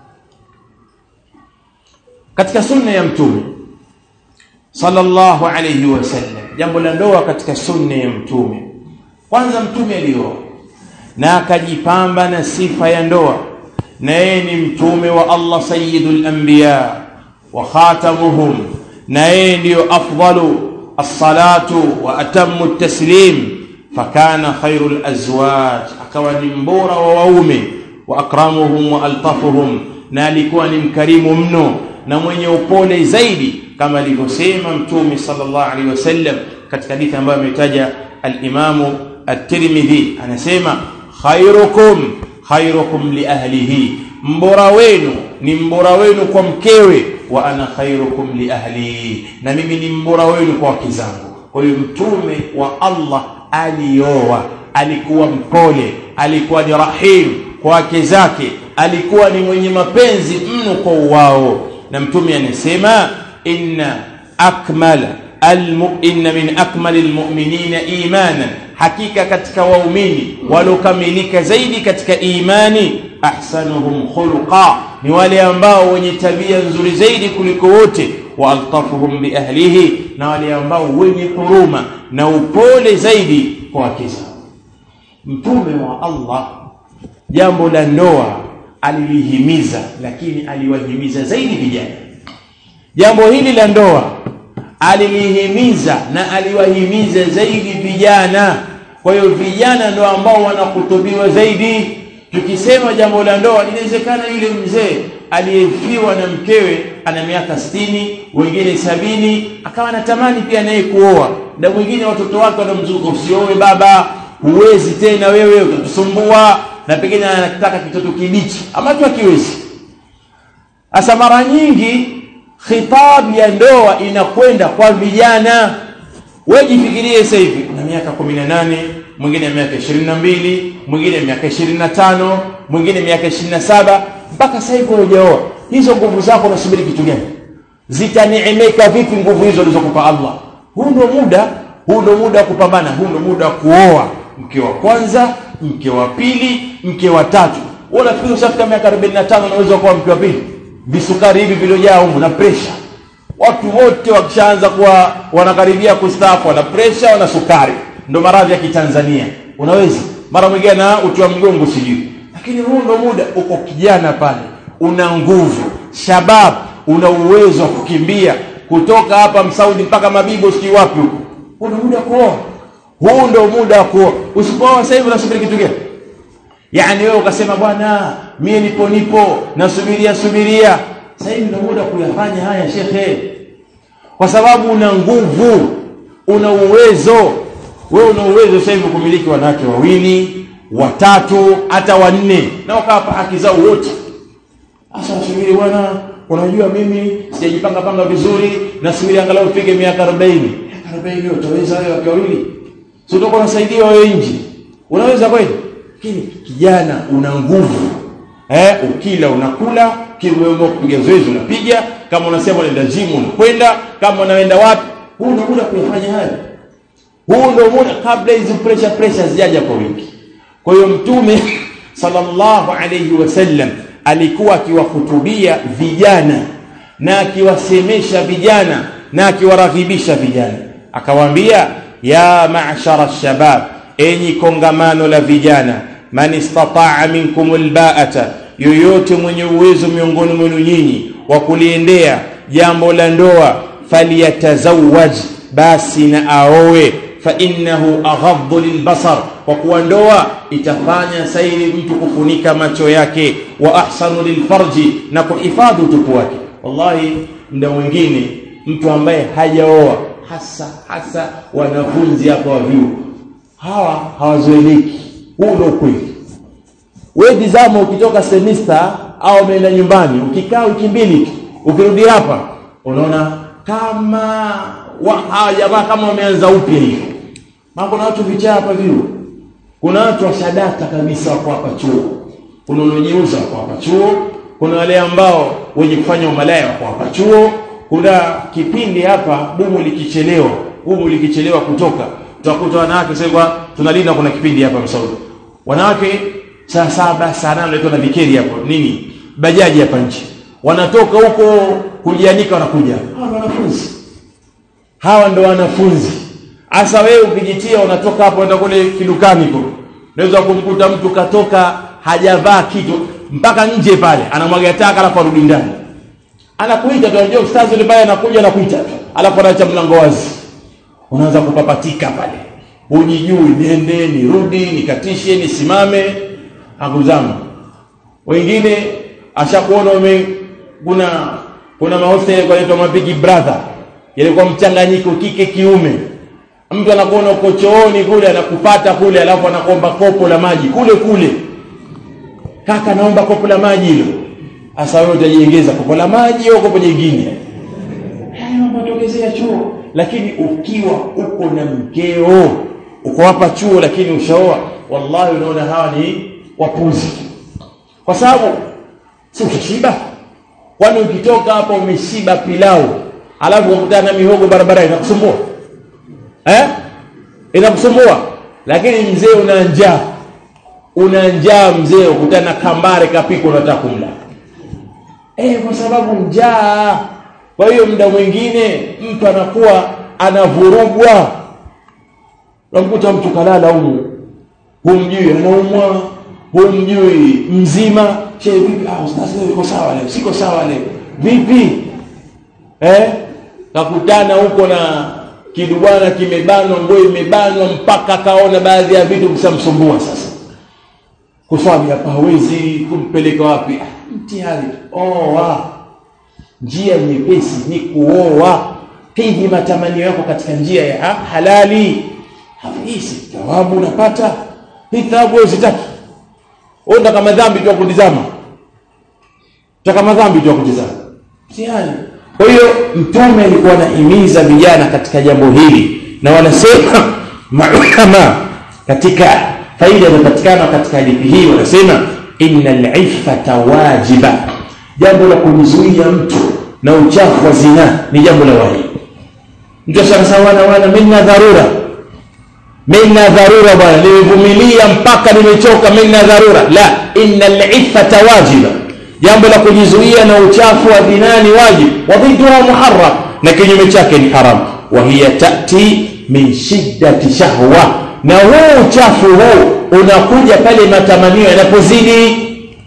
Katika sunna ya Mtume sallallahu alayhi wasallam, jambo la ndoa katika sunna ya Mtume, kwanza Mtume alioa na akajipamba na sifa ya ndoa, na yeye ni mtume wa Allah, sayyidul anbiya wa khatamuhum, na yeye ndio afdalu as-salatu wa atammu at-taslim, fakana khairul azwaj, akawa ni mbora wa waume, wa akramuhum wa altafuhum, na alikuwa ni mkarimu mno na mwenye upole zaidi, kama alivyosema Mtume sallallahu alaihi wasallam katika hadithi ambayo ametaja al-Imam at-Tirmidhi, anasema khairukum khairukum li ahlihi, mbora wenu ni mbora wenu kwa mkewe, wa ana khairukum li ahli, na mimi ni mbora wenu kwa wake zangu. Kwa hiyo Mtume wa Allah alioa, alikuwa mpole, alikuwa ni rahim kwa wake zake, alikuwa ni mwenye mapenzi mno kwa wao. Na Mtume anasema, inna akmala almu'minina min akmalil mu'minina imanan, hakika katika waumini walokamilika zaidi katika imani, ahsanuhum khuluqa, ni wale ambao wenye tabia nzuri zaidi kuliko wote, wa altafuhum bi ahlihi, na wale ambao wenye huruma na upole zaidi kwa wake zao. Mtume wa Allah jambo la ndoa alilihimiza, lakini aliwahimiza zaidi vijana. Jambo hili la ndoa alilihimiza na aliwahimiza zaidi vijana. Kwa hiyo vijana ndio ambao wanakutubiwa zaidi. Tukisema jambo la ndoa, inawezekana yule mzee aliyefiwa na mkewe ana miaka sitini, wengine sabini, akawa anatamani pia naye kuoa, na mwingine watoto wake wanamzuka, usioe baba, huwezi tena wewe, utatusumbua, na pengine anataka kitoto kibichi ama tu akiwezi. Asa mara nyingi khitab ya ndoa inakwenda kwa vijana. Wewe jifikirie sasa hivi una miaka kumi na nane, mwingine miaka ishirini na mbili, mwingine miaka ishirini na tano, mwingine miaka ishirini na saba, mpaka sasa hivi hujaoa. Hizo nguvu zako unasubiri kitu gani? Zitaneemeka vipi nguvu hizo alizokupa Allah? Huu ndio muda, huu ndio muda wa kupambana, huu ndio muda wa kuoa mke wa kwanza, mke wa pili, mke wa tatu. Wala fikiri usafika miaka arobaini na tano unaweza kuwa mke wa pili. Visukari hivi vilojaa huko na pressure. Watu wote wakishaanza kuwa wanakaribia kustaafu na pressure, wana sukari. Ndio maradhi ya Kitanzania. Unaweza mara mwingine na uti wa mgongo sijui. Lakini huu ndio muda, uko kijana pale, una nguvu, shabab, una uwezo wa kukimbia kutoka hapa Msaudi mpaka Mabibo sijui wapi huko. Huu ndio muda kuoa. Huu ndio muda kuoa. Usipooa sasa hivi unasubiri kitu gani? Yaani wewe ukasema bwana mimi nipo nipo nasubiria subiria, sasa hivi ndio muda kuyafanya haya shekhe, kwa sababu una nguvu, una uwezo. Wewe una uwezo sasa hivi kumiliki wanawake wawili, watatu, hata wanne, na ukapa haki zao wote. Sasa usubiri bwana, unajua mimi sijajipanga panga vizuri, nasubiri angalau ufike miaka arobaini. Miaka arobaini utaweza wewe wake wawili? Sio utakuwa unasaidia wewe nje. Unaweza kweli? Lakini kijana una nguvu. Eh, ukila unakula, kiwewe kupiga zoezi unapiga, kama unasema unaenda gym unakwenda, kama unaenda wapi, huu ndio muda kufanya haya. Huu ndio muda kabla hizo pressure pressure zijaja kwa wingi. Kwa hiyo Mtume sallallahu alayhi wasallam alikuwa akiwahutubia vijana na akiwasemesha vijana na akiwaraghibisha vijana. Akawaambia, ya ma'shara ash-shabab, enyi kongamano la vijana, man istata'a minkum alba'ata, yoyote mwenye uwezo miongoni mwenu nyinyi wa kuliendea jambo la ndoa, faliyatazawwaj, basi na aoe, fa innahu aghaddu lilbasar, kwa kuwa ndoa itafanya sairi mtu kufunika macho yake, wa ahsanu lilfarji, na kuhifadhi utupu wake. Wallahi muda mwingine mtu ambaye hajaoa, hasa hasa wanafunzi hapa wa vyuo, hawa hawazoeleki. Huu ndio kweli. Wewe tazama, ukitoka semester au umeenda nyumbani, ukikaa wiki mbili, ukirudi hapa unaona kama wa jamaa kama wameanza upya hivi. Maana kuna watu vichaa hapa vyuo, kuna watu washadata kabisa wako hapa chuo, kuna wanaojiuza wako hapa chuo, kuna wale ambao wenye kufanya umalaya wako hapa chuo. Kuna kipindi hapa bumu likichelewa, bumu likichelewa kutoka, tutakuta wanawake sasa tunalinda, kuna kipindi hapa Msaudi, wanawake saa saba saa nane ndio na vikeri hapo nini bajaji hapa nje, wanatoka huko kujianika, wanakuja. Hawa wanafunzi, hawa ndo wanafunzi. Asa wewe ukijitia unatoka hapo unaenda kule kidukani huko, unaweza kumkuta mtu katoka hajavaa kitu mpaka nje pale, anamwaga taka alafu arudi ndani, anakuita tu, unajua ustazi yule pale anakuja na kuita, alafu anaacha mlango wazi, unaanza kupapatika pale, unijui niende nirudi nikatishe nisimame, hakuzama. Wengine ashakuona ume kuna kuna mahosteli yanaitwa mabigi brother, yalikuwa mchanganyiko kike kiume. Mtu anakuona uko chooni kule, anakupata kule, alafu anakuomba kopo la maji kule kule. Kaka naomba kopo la maji hilo. Asa wewe utajiongeza kopo la maji au kopo jingine? Hayo mambo yatokezea chuo. Lakini ukiwa uko na mkeo, uko hapa chuo lakini ushaoa, wallahi unaona hawa ni wapuzi. Kwa sababu si utashiba. Kwani ukitoka hapa umeshiba pilau, alafu ukutana na mihogo barabara, inakusumbua? Eh? Inakusumbua. Lakini mzee una njaa. Una njaa mzee, ukutana kambare kapiko unataka kumla. Eh, kwa sababu njaa. Kwa hiyo muda mwingine mtu anakuwa anavurugwa. Unamkuta mtu kalala huko, humjui anaumwa, humjui mzima. Che vipi? Ah, ustazi uko sawa leo? Siko sawa leo. Vipi? Eh? Kakutana huko na kidubwana kimebanwa, nguo imebanwa, mpaka kaona baadhi ya vitu kusamsumbua sasa. Kuswali hapa hawezi, kumpeleka wapi? Mtihani. Oa. Njia nyepesi ni kuoa. Pindi matamanio yako katika njia ya halali, hafisi thawabu unapata. Hii thawabu usitaki. Onda kama dhambi tu kutizama. Kama dhambi tu kutizama. Mtihani. Kwa hiyo Mtume alikuwa anahimiza vijana katika jambo hili, na wanasema maulama katika faida inapatikana katika hadithi hii, wanasema innal iffata wajiba, jambo la kujizuia mtu na uchafu wa zina ni jambo la wajibu. Mtu sawa na wana minna dharura, minna dharura bwana, nimevumilia mpaka nimechoka, minna dharura. La, innal iffata wajiba, jambo la kujizuia na uchafu wa zina ni wajibu. Wa dhidduha muharram, na kinyume chake ni haram. Wa hiya tati min shiddati shahwa, na huu uchafu huu unakuja pale matamanio yanapozidi.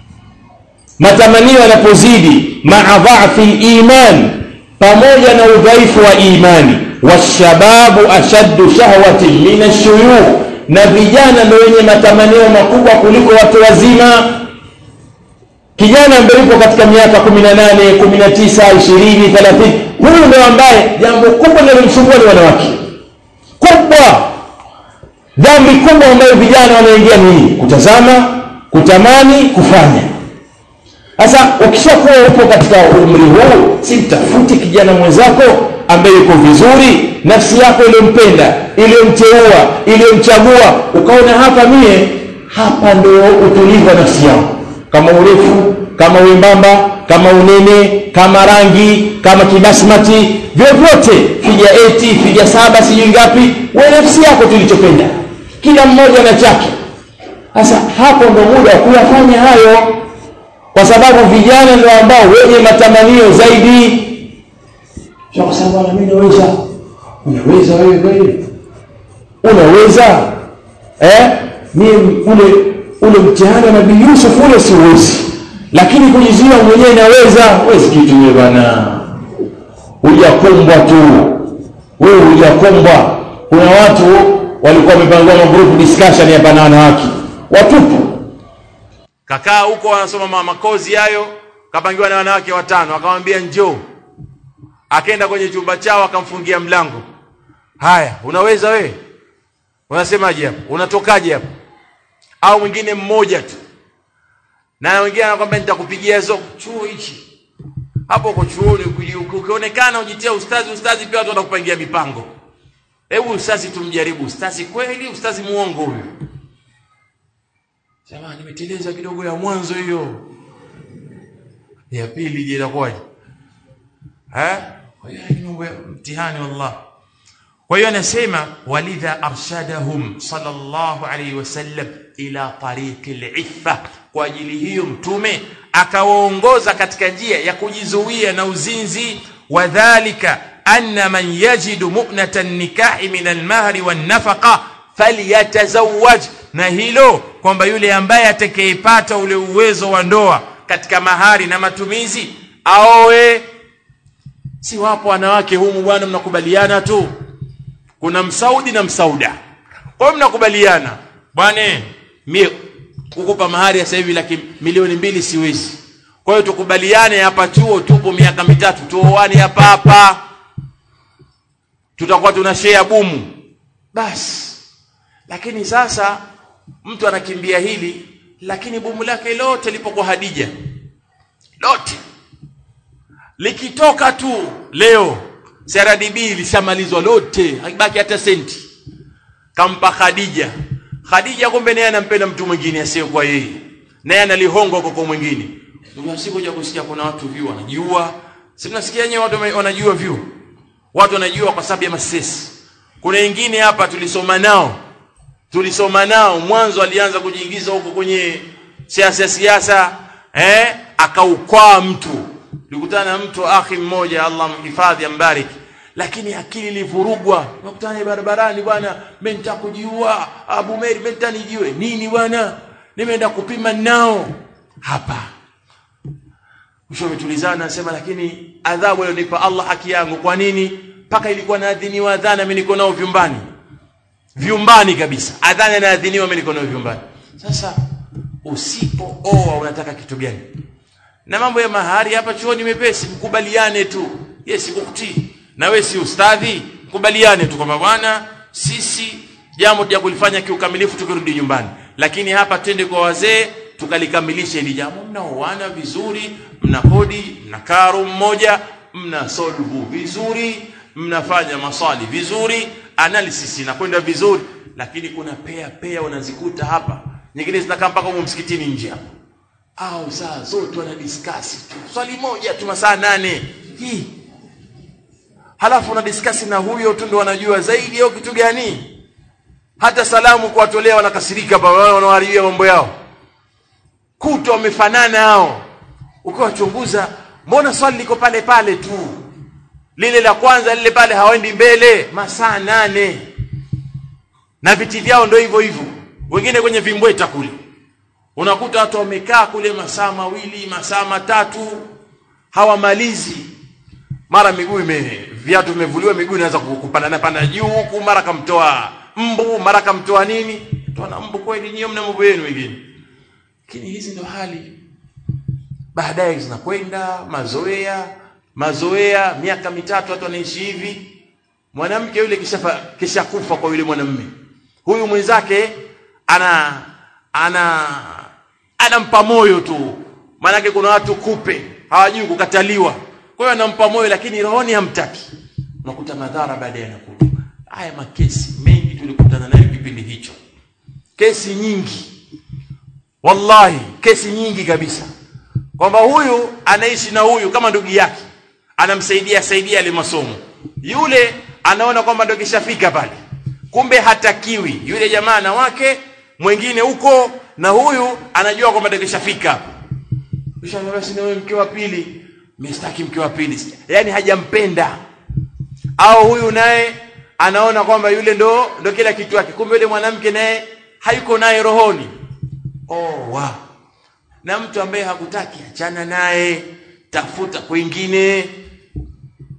Matamanio yanapozidi ma'a dha'fi al-iman, pamoja na udhaifu wa imani. Washababu ashaddu shahwatin min ash-shuyukh, na vijana ndio wenye matamanio makubwa kuliko watu wazima. Kijana ambaye yuko katika miaka kumi na nane, kumi na tisa, ishirini, thelathini, huyu ndio ambaye jambo kubwa linalomsumbua ni wanawake. Kubwa, dhambi kubwa ambayo vijana wanaingia ni kutazama, kutamani, kufanya. Sasa ukishakuwa upo katika umri huu, si mtafuti kijana mwenzako ambaye yuko vizuri, nafsi yako iliyompenda, iliyomteua, iliyomchagua, ukaona hapa mie, hapa ndio utulivu wa nafsi yako. Kama urefu, kama wembamba, kama unene, kama rangi, kama kibasmati, vyovyote, figa eti, figa saba, sijui ngapi, wewe nafsi yako tulichopenda. Kila mmoja na chake. Sasa hapo ndio muda wa kuyafanya hayo, kwa sababu vijana ndio ambao wenye matamanio zaidi. Kwa sababu na mimi naweza. Unaweza wewe kweli? Unaweza? Eh? Mimi ule ule mtihani wa Nabii Yusuf ule siwezi. Lakini kujizuia mwenyewe naweza. Wewe kitu wewe bwana. Hujakumbwa tu. wewe hujakombwa. Kuna watu walikuwa wamepangwa na group discussion hapa na wanawake watupu, kakaa huko wanasoma makozi hayo, kapangiwa na wanawake watano, akamwambia njoo. Akaenda kwenye chumba chao, akamfungia mlango. Haya, unaweza wewe? Unasemaje hapo? Unatokaje hapo? Au mwingine mmoja tu, na wengine anakuambia nitakupigia hizo chuo hichi. Hapo kwa chuoni ukionekana ujitia ustazi, ustazi pia watu watakupangia mipango. Hebu ustazi tumjaribu, ustazi kweli, ustazi muongo huyo. Sema nimeteleza kidogo ya mwanzo hiyo. Ya pili je inakuwaje? Eh? Kwa hiyo ni mambo ya mtihani wallah. Kwa hiyo anasema walidha arshadahum sallallahu alayhi wasallam ila tariqil iffa, kwa ajili hiyo mtume akawaongoza katika njia ya kujizuia na uzinzi. Wadhālika anna man yajidu mu'natan nikahi min al-mahri wan-nafaqa falyatazawwaj, na hilo kwamba yule ambaye atakayepata ule uwezo wa ndoa katika mahari na matumizi aoe. Si wapo wanawake humu bwana, mnakubaliana tu, kuna msaudi na msauda, kwa mnakubaliana bwana, mimi kukupa mahari ya sasa hivi laki milioni mbili siwezi, kwa hiyo tukubaliane hapa chuo tupo miaka mitatu tuoane hapa hapa, tutakuwa tuna share bumu basi. Lakini sasa mtu anakimbia hili, lakini bumu lake lote lipo kwa Hadija, lote likitoka tu leo C R D B lishamalizwa lote, haibaki hata senti, kampa Khadija. Khadija kumbe naye anampenda mtu mwingine asiye kwa yeye, naye analihongo kwa mwingine. Ndio sikuja kusikia kuna watu view wanajua, si mnasikia nyewe watu wanajua view, watu wanajua kwa sababu ya masesi. Kuna wengine hapa tulisoma nao, tulisoma nao mwanzo alianza kujiingiza huko kwenye siasa siasa, eh akaukwaa mtu. Nilikutana na mtu akhi mmoja, Allah mhifadhi ambariki, lakini akili ilivurugwa. Nakutana barabarani bwana, mimi nitakujiua Abu Meri, mimi nitanijiwe nini bwana, nimeenda kupima nao hapa. Mwisho umetulizana, nasema lakini adhabu aliyonipa Allah haki yangu. Kwa nini? Paka ilikuwa naadhiniwa adhana, mimi niko nao vyumbani, vyumbani kabisa, adhana naadhiniwa, mimi niko nao vyumbani. Sasa usipooa unataka kitu gani? Na mambo ya mahari hapa chuoni mepesi, mkubaliane tu. Yes, ukti na wewe si ustadhi, mkubaliane tu kwamba bwana sisi jambo la kulifanya kiukamilifu tukirudi nyumbani, lakini hapa twende kwa wazee tukalikamilisha hili jambo. Mnaoana vizuri, mna kodi, mna karo mmoja, mna solvu vizuri, mnafanya maswali vizuri, analysis inakwenda vizuri, lakini kuna pea pea unazikuta hapa, nyingine zinakaa mpaka huko msikitini nje hapa, au saa zote wana discuss tu swali moja tu masaa nane hii, halafu una discuss na huyo tu ndo wanajua zaidi au kitu gani. Hata salamu kuwatolea wanakasirika hapa, wanaharibia mambo yao, kuto wamefanana hao. Ukiwachunguza mbona swali liko pale pale tu, lile la kwanza lile pale, hawaendi mbele masaa nane, na viti vyao ndio hivyo hivyo. Wengine kwenye vimbweta kule unakuta watu wamekaa kule masaa mawili masaa matatu hawamalizi. Mara miguu ime viatu vimevuliwa, miguu inaanza kupanda panda juu huku, mara kamtoa mbu, mara kamtoa nini. Tuona mbu kweli, nyinyi mna mambo yenu wengine. Lakini hizi ndo hali baadaye zinakwenda mazoea, mazoea miaka mitatu watu wanaishi hivi. Mwanamke yule kisha kisha kufa kwa yule mwanamume, huyu mwenzake ana ana anampa moyo tu, maana kuna watu kupe hawajui kukataliwa, kwa hiyo anampa moyo, lakini rohoni hamtaki. Unakuta madhara baadaye yanakuja. Haya makesi mengi tulikutana nayo kipindi hicho, kesi nyingi wallahi, kesi nyingi kabisa, kwamba huyu anaishi na huyu kama ndugu yake, anamsaidia saidia ile masomo, yule anaona kwamba ndio kishafika pale, kumbe hatakiwi. Yule jamaa na wake mwingine huko, na huyu anajua kwamba ndio kishafika hapo. Kisha basi na wewe mke wa pili, mstaki mke wa pili, yani hajampenda. Au huyu naye anaona kwamba yule ndo ndo kila kitu yake, kumbe yule mwanamke naye hayuko naye rohoni. Oh wow. Na mtu ambaye hakutaki achana naye, tafuta kwingine.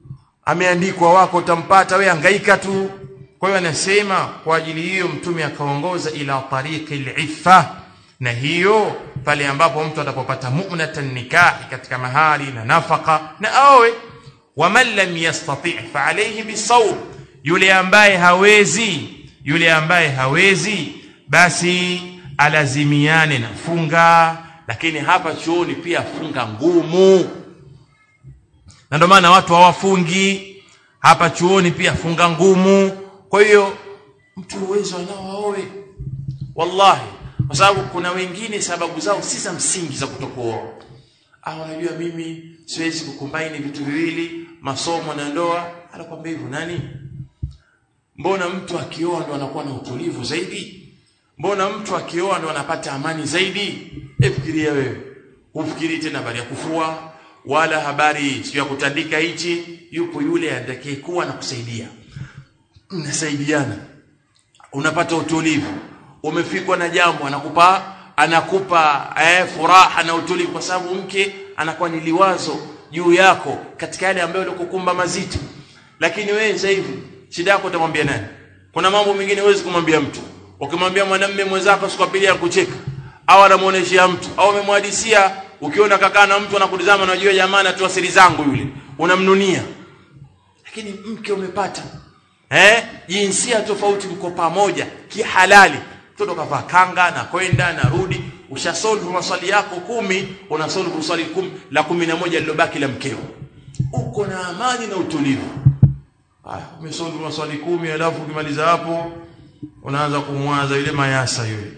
ameandikwa wako utampata, wewe hangaika tu. Kwa hiyo anasema kwa ajili hiyo mtume akaongoza ila tariqi al-iffa, na hiyo pale ambapo mtu atapopata mu'natan nikahi katika mahari na nafaka na awe. Wa man lam yastati' fa alayhi bisawm, yule ambaye hawezi yule ambaye hawezi basi alazimiane na funga. Lakini hapa chuoni pia funga ngumu, na ndio maana watu hawafungi hapa chuoni, pia funga ngumu. Kwa hiyo mtu uwezo anao aoe wallahi, kwa sababu kuna wengine sababu zao si za msingi za kutokuoa. Ah, unajua mimi siwezi kukumbaini vitu viwili, masomo na ndoa. Anakuambia hivyo nani? Mbona mtu akioa ndo anakuwa na utulivu zaidi? Mbona mtu akioa ndo anapata amani zaidi? Efikiria wewe. Ufikiri tena habari ya kufua wala habari sio ya kutandika hichi. Yupo yule atakayekuwa na kusaidia, mnasaidiana, unapata utulivu. Umefikwa na jambo anakupa anakupa eh, furaha na utulivu, kwa sababu mke anakuwa ni liwazo juu yako katika yale ambayo yalikukumba mazito. Lakini wewe sasa hivi shida yako utamwambia nani? Kuna mambo mengine huwezi kumwambia mtu. Ukimwambia mwanamume mwenzako siku pili ya kucheka au anamuoneshia mtu au umemhadisia, ukiona kakaa na mtu anakutazama, unajua jamaa anatoa siri zangu yule, unamnunia. Lakini mke umepata eh jinsia tofauti, mko pamoja kihalali, mtoto kavaa kanga na kwenda na rudi, ushasolve maswali yako kumi, unasolve swali kumi la kumi na moja lilobaki la mkeo, uko na amani na utulivu. Haya, umesolve maswali kumi, alafu ukimaliza hapo unaanza kumwaza yule mayasa yule,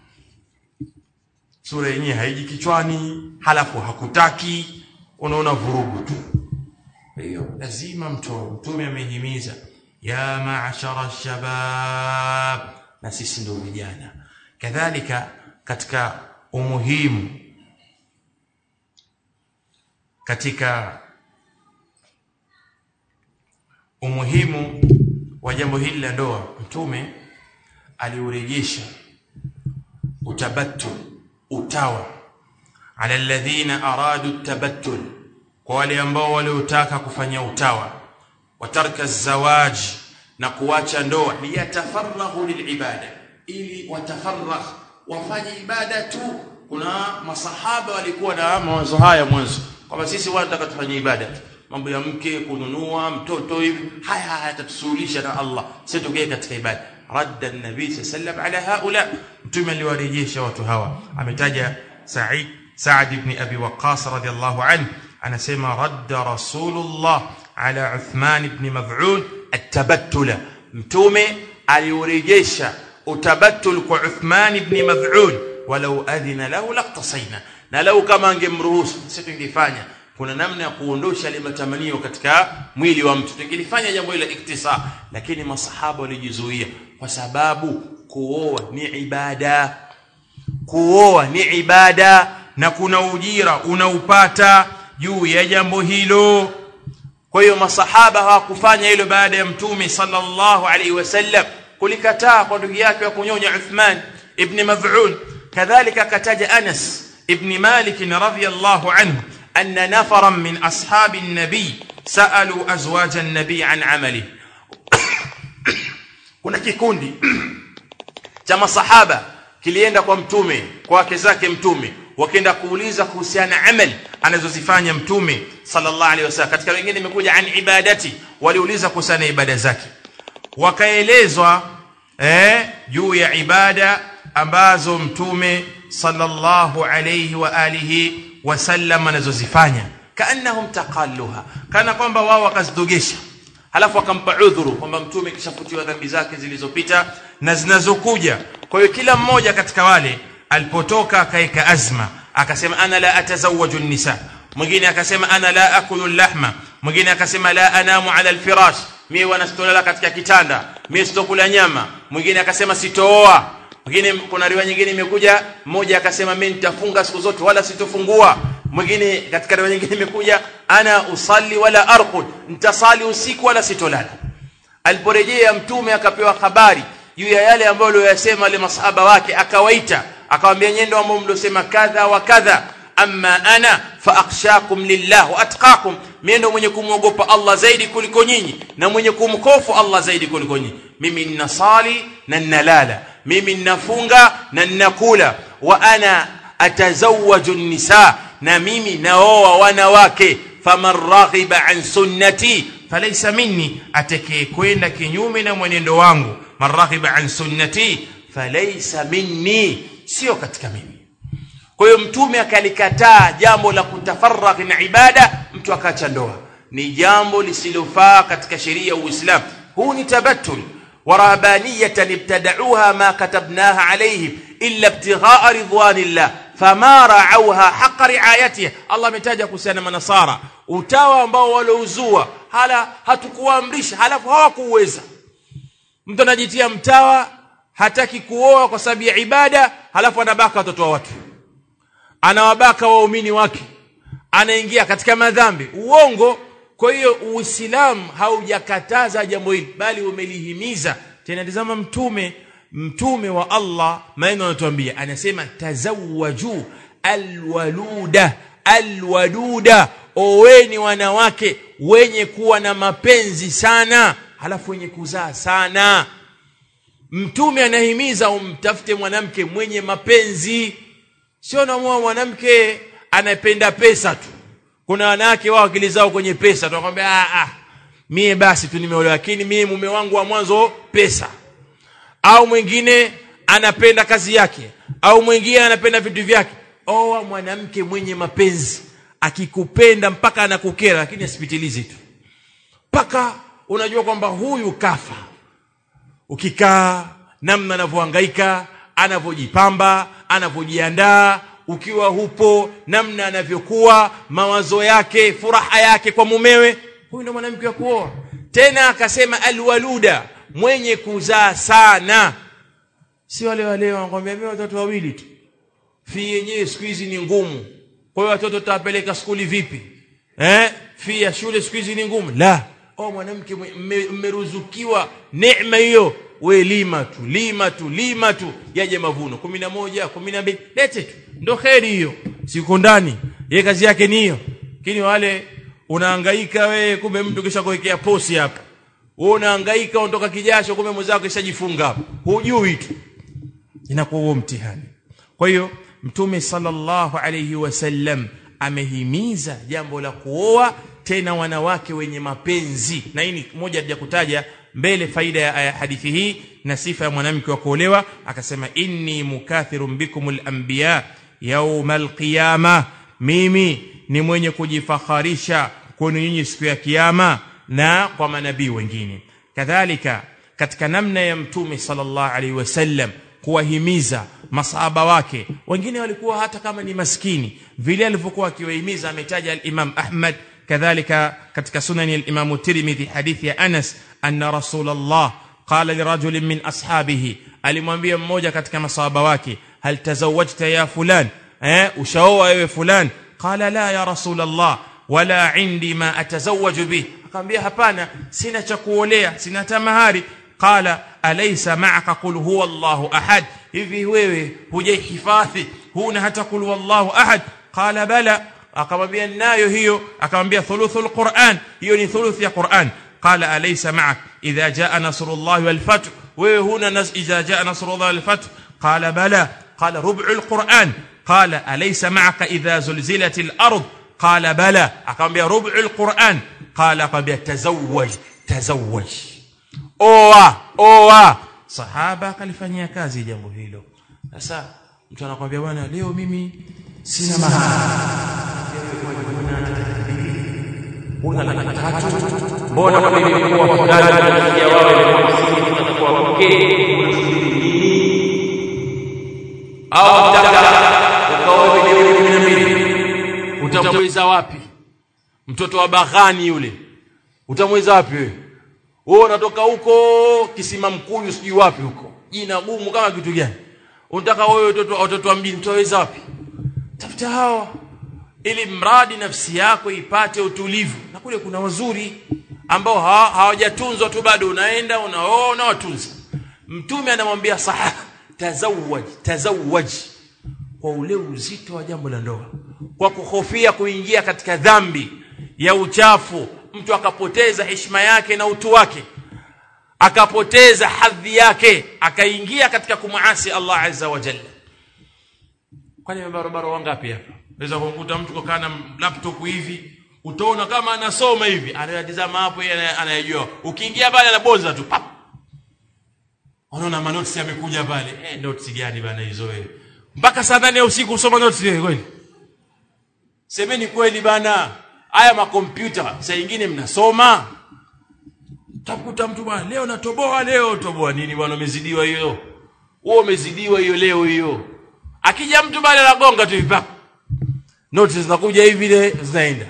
sura yenyewe haiji kichwani, halafu hakutaki, unaona vurugu tu. Hiyo lazima mtu, mtume amehimiza ya ma'ashara shabab, na sisi ndio vijana kadhalika. Katika umuhimu katika umuhimu wa jambo hili la ndoa, mtume aliurejesha utabattul, utawa, ala alladhina aradu tabattul, kwa wale ambao waliotaka kufanya utawa, watarka zawaj, na kuacha ndoa, liyatafarrahu lilibada, ili watafarrah, wafanye ibada tu. Kuna masahaba walikuwa na mawazo haya mwanzo kwamba sisi wanataka tufanye ibada tu, mambo ya mke kununua mtoto hivi haya hayatatusuhulisha na Allah, sisi tukae katika ibada. Radda an-nabi sallallahu alayhi ala haula, mtume aliwarejesha watu hawa. Ametaja Sa'id Sa'd ibn Abi Waqqas radiyallahu anhu, anasema radda Rasulullah ala Uthman ibn Maz'un at-tabattula, mtume aliurejesha utabattul kwa Uthman ibn Maz'un, walau adhina lahu laqtasayna, na lau kama angemruhusu sisi tungefanya. Kuna namna ya kuondosha ile matamanio katika mwili wa mtu, tungefanya jambo hilo iktisa. Lakini masahaba walijizuia, kwa sababu kuoa ni ibada, kuoa ni ibada, na kuna ujira unaupata juu ya jambo hilo. Kwa hiyo masahaba hawakufanya hilo baada ya mtume sallallahu alaihi wasallam kulikataa kwa ndugu yake wa kunyonya Uthman ibn Maz'un. Kadhalika kataja Anas ibn Malik radhiyallahu anhu anna nafaran min ashabi an-nabi saalu azwaj an-nabi an amali. Kuna kikundi cha masahaba kilienda kwa mtume, kwa wake zake mtume, wakaenda kuuliza kuhusiana amali anazozifanya mtume sallallahu alaihi wasallam. Katika wengine imekuja an ibadati, waliuliza kuhusiana ibada zake, wakaelezwa eh juu ya ibada ambazo mtume sallallahu alayhi wa alihi wasallam anazozifanya. Kaannahum taqalluha, kana kwamba wao wakazidogesha, halafu akampa udhuru kwamba mtume kishafutiwa dhambi zake zilizopita na zinazokuja. Kwa hiyo kila mmoja katika wale alipotoka akaeka azma, akasema ana la atazawwaju an-nisa, mwingine akasema ana la akulu al-lahma, mwingine akasema la anamu ala al-firash, mimi wanastolala katika kitanda, mimi sitokula nyama, mwingine akasema sitooa, mwingine kuna riwaya nyingine imekuja mmoja akasema mimi nitafunga siku zote wala sitofungua, mwingine katika riwaya nyingine imekuja ana usalli wala arqud, nitasali usiku wala sitolala. Aliporejea mtume akapewa habari juu ya yale ambayo aliyosema wale masahaba wake, akawaita akamwambia nyendo ambao mlosema kadha wa kadha, amma ana fa akhshakum lillah wa atqakum, mimi ndo mwenye kumuogopa Allah zaidi kuliko nyinyi na mwenye kumkofu Allah zaidi kuliko nyinyi. Mimi ninasali na ninalala, mimi ninafunga na ninakula, wa ana atazawwaju an-nisa, na mimi naoa wanawake. Faman raghiba an sunnati falaysa minni, atakaye kwenda kinyume na mwenendo wangu, man raghiba an sunnati falaysa minni, sio katika mimi. Kwa hiyo mtume akalikataa jambo la kutafarraq na ibada, mtu akaacha ndoa. Ni jambo lisilofaa katika sheria ya Uislamu. Huu ni tabattul wa rahbaniyatan ibtada'uha ma katabnaha alayhim illa ibtigha'a ridwanillah fama ra'awha haqqa ri'ayatiha. Allah ametaja kuhusiana na manasara, utawa ambao walouzua, hala hatukuamrisha halafu hawakuweza. Mtu anajitia mtawa, hataki kuoa kwa sababu ya ibada, halafu anabaka watoto wa watu, anawabaka waumini wake, anaingia katika madhambi, uongo. Kwa hiyo Uislamu haujakataza jambo hili, bali umelihimiza. Tena tazama mtume mtume wa Allah maneno anatuambia, anasema tazawwaju alwaluda alwaduda, oweni wanawake wenye kuwa na mapenzi sana, halafu wenye kuzaa sana. Mtume anahimiza umtafute mwanamke mwenye mapenzi, sio na mwanamke anapenda pesa tu. Kuna wanawake wao akili zao kwenye pesa, tunakwambia ah ah mie basi tu nimeolewa, lakini mie mume wangu wa mwanzo pesa. Au mwingine anapenda kazi yake, au mwingine anapenda vitu vyake. Oa mwanamke mwenye mapenzi, akikupenda mpaka anakukera, lakini asipitilize tu paka unajua kwamba huyu kafa. Ukikaa namna anavyohangaika, anavyojipamba, anavyojiandaa, ukiwa hupo namna anavyokuwa, mawazo yake, furaha yake kwa mumewe, huyu ndo mwanamke wa kuoa. Tena akasema alwaluda, mwenye kuzaa sana. Si wale wale wanakuambia mimi watoto wawili tu, fi yenyewe siku hizi ni ngumu, kwa hiyo watoto tutawapeleka skuli vipi? Eh, fi ya shule siku hizi ni ngumu. La, oh mwanamke mmeruzukiwa neema hiyo, we lima tu lima tu lima tu, yaje mavuno kumi na moja kumi na mbili, lete tu, ndo khairi hiyo. Siko ndani yeye kazi yake ni hiyo. Lakini wale unahangaika wewe, kumbe mtu kisha kuwekea posi hapa, wewe unahangaika unatoka kijasho, kumbe mwenzako kishajifunga hapa, hujui tu, inakuwa huo mtihani. Kwa hiyo Mtume sallallahu alayhi wasallam amehimiza jambo la kuoa, tena wanawake wenye mapenzi. Na hii ni moja ya kutaja mbele faida ya hadithi hii na sifa ya mwanamke wa kuolewa. Akasema inni mukathirun bikumul anbiya yawmal qiyamah, mimi ni mwenye kujifakharisha kwenu nyinyi siku ya kiyama na kwa manabii wengine. Kadhalika katika namna ya Mtume sallallahu alaihi wasallam kuwahimiza masahaba wake, wengine walikuwa hata kama ni maskini, vile alivyokuwa akiwahimiza ametaja al-Imam Ahmad. Kadhalika katika sunani al-Imam Tirmidhi hadithi ya Anas anna Rasulullah qala lirajulin min ashabihi, alimwambia mmoja katika masahaba wake, hal tazawwajta ya fulan, eh ushaoa wewe fulan? Qala la ya Rasulullah wala indi ma atazawwaju bi, akamwambia hapana, sina cha kuolea, sina tamahari. Qala alaysa ma'aka qul huwa Allahu ahad, hivi wewe hujahifadhi huna hata qul huwallahu ahad? Qala bala, akamwambia nayo hiyo. Akamwambia thuluthul Qur'an, hiyo ni thuluth ya Qur'an. Qala alaysa ma'ak idha jaa nasrullahi wal fath, wewe huna nas idha jaa nasrullahi wal fath? Qala bala. Qala rub'ul Qur'an. Qala alaysa ma'aka idha zulzilatil ard? Qala bala. Akamwambia rub'ul Qur'an. Qala akamwambia tazawwaj tazawwaj, oa oa. Sahaba kalifanyia kazi jambo hilo. Sasa mtu anakuambia bwana, leo mimi sina mahali, una laki tatu, mbona kwa mimi kwa fulani anasikia wao ile hamsini tutakuwa pokee, unasubiri nini? Au taka ukaoa milioni kumi na mbili, utamweza wapi mtoto wa baghani yule? Utamweza wapi wewe? Wewe unatoka huko Kisima Mkuyu sijui wapi huko, jina gumu kama kitu gani. Unataka wewe watoto watoto wa mjini utaweza wapi? Tafuta hao ili mradi nafsi yako ipate utulivu. Na kule kuna wazuri ambao hawajatunzwa tu bado, unaenda unaona watunza. Mtume anamwambia sahaba tazawwaj tazawwaj, kwa ule uzito wa jambo la ndoa, kwa kuhofia kuingia katika dhambi. ya uchafu, mtu akapoteza heshima yake na utu wake, akapoteza hadhi yake, akaingia katika kumuasi Allah azza wa jalla. Kwani barabara wangapi hapa? Unaweza kukuta mtu kokana laptop hivi, utaona kama anasoma hivi, anatazama hapo, yeye anayejua. Ukiingia pale anabonza tu pap. Unaona manotes yamekuja pale. Eh, notes gani bana hizo wewe? Mpaka saa nane ya usiku usoma notes wewe kweli? Semeni kweli bana. Haya makompyuta saa nyingine mnasoma. Utakuta mtu bwana leo natoboa, leo toboa nini bwana, umezidiwa hiyo. Wewe umezidiwa hiyo leo hiyo. Akija mtu bale la gonga tu hivi. Notes zinakuja hivi ile zinaenda.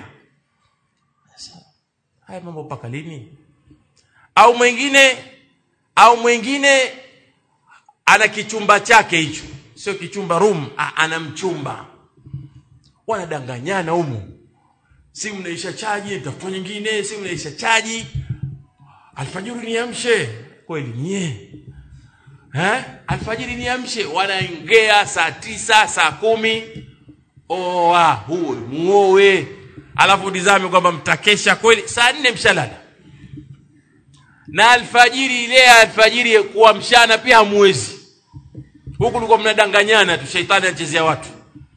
Haya mambo paka lini? Au mwingine au mwingine ana kichumba chake hicho. Sio kichumba room, ana mchumba. Wanadanganyana humo. Simu inaisha chaji, nitafuta nyingine, simu inaisha chaji. Alfajiri niamshe. Kweli nye. Eh? Alfajiri niamshe, wanaongea saa tisa, saa kumi. Oa, huo muoe. Alafu dizame kwamba mtakesha kweli saa nne mshalala. Na alfajiri ile alfajiri kwa mchana pia hamwezi. Huko kulikuwa mnadanganyana tu, shetani anachezea watu.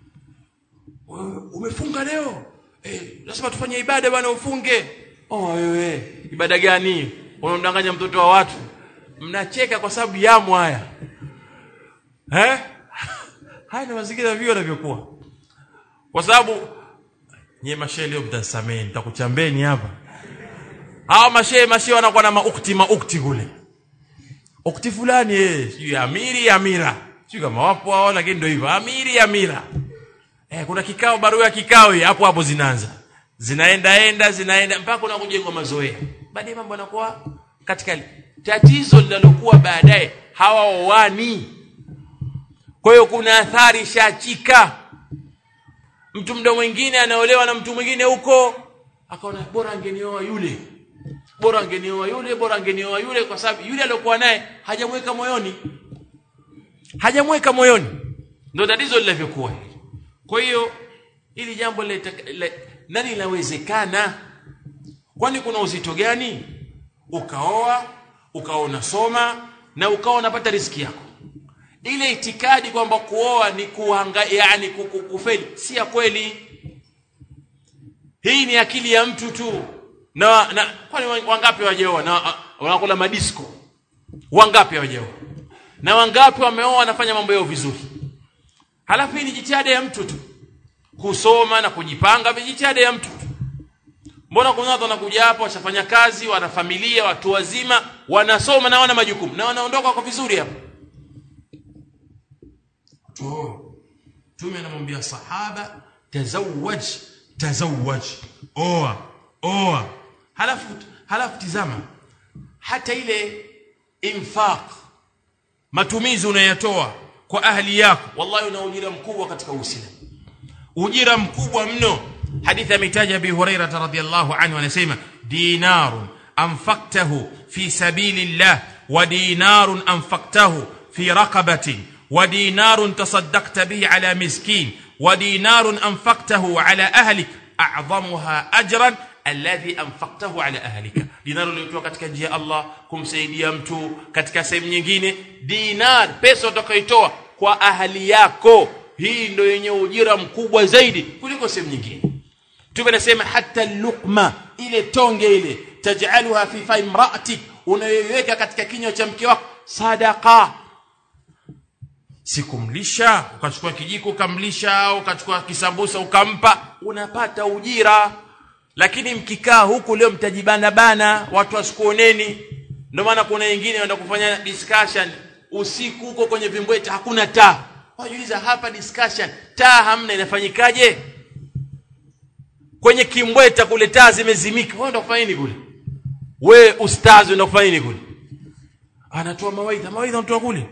Umefunga leo? Eh, lazima tufanye ibada bwana ufunge. Oh wewe, ibada gani? Unamdanganya mtoto wa watu. Mnacheka kwa sababu yamu haya. Eh? Haya ni mazingira vio yanavyokuwa. Kwa sababu nyie mashehe leo mtasameni, nitakuchambeni hapa. Hao mashehe mashehe wanakuwa na maukti maukti kule. Ukti fulani eh, sio amiri amira. Sio kama wapo hao lakini ndio hivyo. Amiri amira. Eh, kuna kikao, barua ya kikao hapo hapo zinaanza. Zinaenda enda zinaenda mpaka unakujengwa mazoea. Baadaye mambo yanakuwa katika tatizo linalokuwa baadaye hawa wani. Kwa hiyo kuna athari shachika. Mtu mdo mwingine anaolewa na mtu mwingine huko, akaona bora angenioa yule. Bora angenioa yule, bora angenioa yule kwa sababu yule aliyokuwa naye hajamweka moyoni. Hajamweka moyoni. Ndio tatizo lilivyokuwa. Kwa hiyo ili jambo le, le nani linawezekana? Kwani kuna uzito gani? Ukaoa, ukaona soma na ukaona unapata riziki yako. Ile itikadi kwamba kuoa ni kuhanga, yani kukufeli, si ya kweli. Hii ni akili ya mtu tu. Na, na kwani wangapi wajeoa na wanakula madisco? Wangapi wajeoa? Na wangapi wameoa wanafanya mambo yao vizuri? Halafu hii ni jitihada ya mtu tu. Kusoma na kujipanga ni jitihada ya mtu tu. Mbona kuna watu wanakuja hapo washafanya kazi, wana familia, watu wazima, wanasoma na wana majukumu na wanaondoka kwa vizuri hapo. Oh. Tume anamwambia sahaba, tazawwaj, tazawwaj. Oa, oa. Halafu halafu tizama. Hata ile infaq, matumizi unayatoa kwa ahli yako, wallahi una ujira mkubwa katika Uislamu. Ujira mkubwa mno. Hadithi ametaja Abi Hurairah radhiyallahu anhu anasema, dinarun anfaqtahu fi sabilillah wa dinarun anfaqtahu fi raqabatin wa dinarun tasaddaqta bihi ala miskin wa dinarun anfaqtahu ala ahlik a'zamuha ajran alladhi anfaqtahu ala ahlika. Dinar uliotoa katika njia ya Allah kumsaidia mtu katika sehemu nyingine, dinar pesa utakayotoa kwa ahli yako, hii ndio yenye ujira mkubwa zaidi kuliko sehemu nyingine. Tumenasema hata luqma, ile tonge ile, taj'aluha fi fa imra'atik, unayoiweka katika kinywa cha mke wako, sadaqa. Sikumlisha, ukachukua kijiko ukamlisha, au ukachukua kisambusa ukampa, unapata ujira. Lakini mkikaa huku leo mtajibana bana, watu wasikuoneni. Ndio maana kuna wengine wanaenda kufanya discussion usiku huko kwenye vimbwete, hakuna taa. Wajiuliza hapa discussion, taa hamna, inafanyikaje? Kwenye kimbweta kule taa zimezimika. Wewe unafanya nini kule? Wewe ustazi unafanya nini kule? Anatoa mawaidha, mawaidha unatoa kule.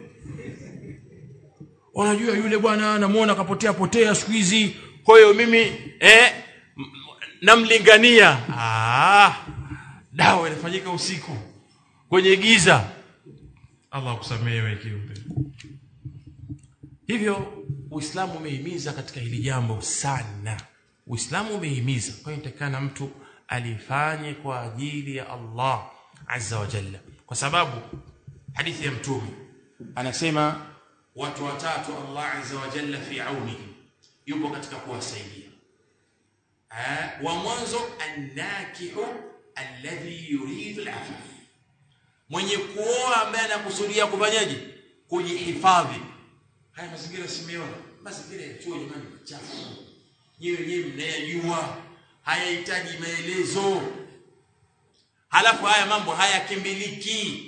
Unajua yule bwana anamuona kapotea potea siku hizi, kwa hiyo mimi eh namlingania. Ah, dawa inafanyika usiku kwenye giza. Allah kusamehe wewe kiumbe. Hivyo Uislamu umehimiza katika hili jambo sana. Uislamu umehimiza, kwa hiyo nitakana mtu alifanye kwa ajili ya Allah azza wa jalla, kwa sababu hadithi ya mtume anasema watu watatu Allah azza wa jalla fi aunihi, yupo katika kuwasaidia. Ah, wa mwanzo annakihu alladhi yuridu al-afaf, mwenye kuoa ambaye anakusudia kufanyaje? Kujihifadhi. Haya mazingira simeona, mazingira ya chuo jamani chafu, nyewe nyewe mnayajua, hayahitaji maelezo. Halafu haya mambo hayakimbiliki.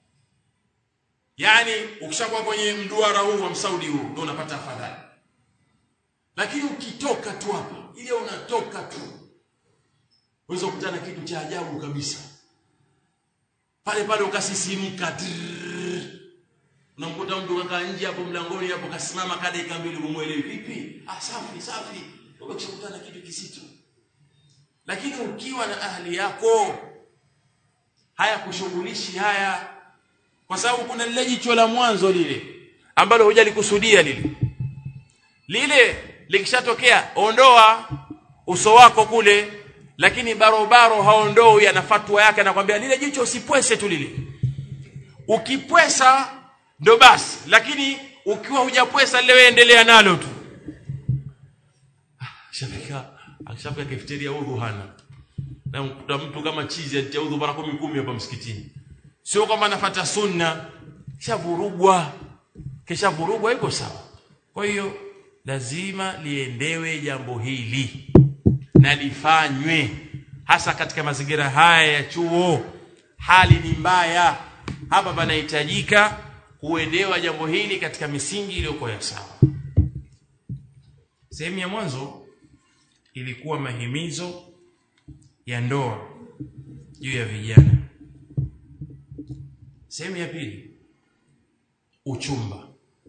Yani ukishakuwa kwenye mduara huu wa msaudi huu ndio unapata afadhali. Lakini ukitoka tu hapa, ile unatoka tu, unaweza kukutana kitu cha ajabu kabisa. Pale pale ukasisimka. Unamkuta mtu kaka nje hapo mlangoni hapo kasimama kada dakika mbili kumuelewi vipi? Ah, safi safi. Ukishakutana kitu kisicho. Lakini ukiwa na ahli yako haya kushughulishi haya, kwa sababu kuna lile jicho la mwanzo lile ambalo hujalikusudia lile. Lile likishatokea ondoa uso wako kule, lakini barobaro haondoi, ana fatwa yake anakuambia lile jicho usipwese tu lile. Ukipwesa ndo basi, lakini ukiwa hujapwesa leo endelea nalo tu. Shafika akishafika kafeteria udhu hana. Na mkuta mtu kama chizi anatia udhu mara kumi kumi hapa msikitini. Sio kama anafuata sunna, kisha vurugwa. Kisha vurugwa iko sawa. Kwa hiyo lazima liendewe jambo hili na lifanywe, hasa katika mazingira haya ya chuo. Hali ni mbaya. Hapa panahitajika kuendewa jambo hili katika misingi iliyokuwa ya sawa. Sehemu ya mwanzo ilikuwa mahimizo ya ndoa juu ya vijana. Sehemu ya pili uchumba.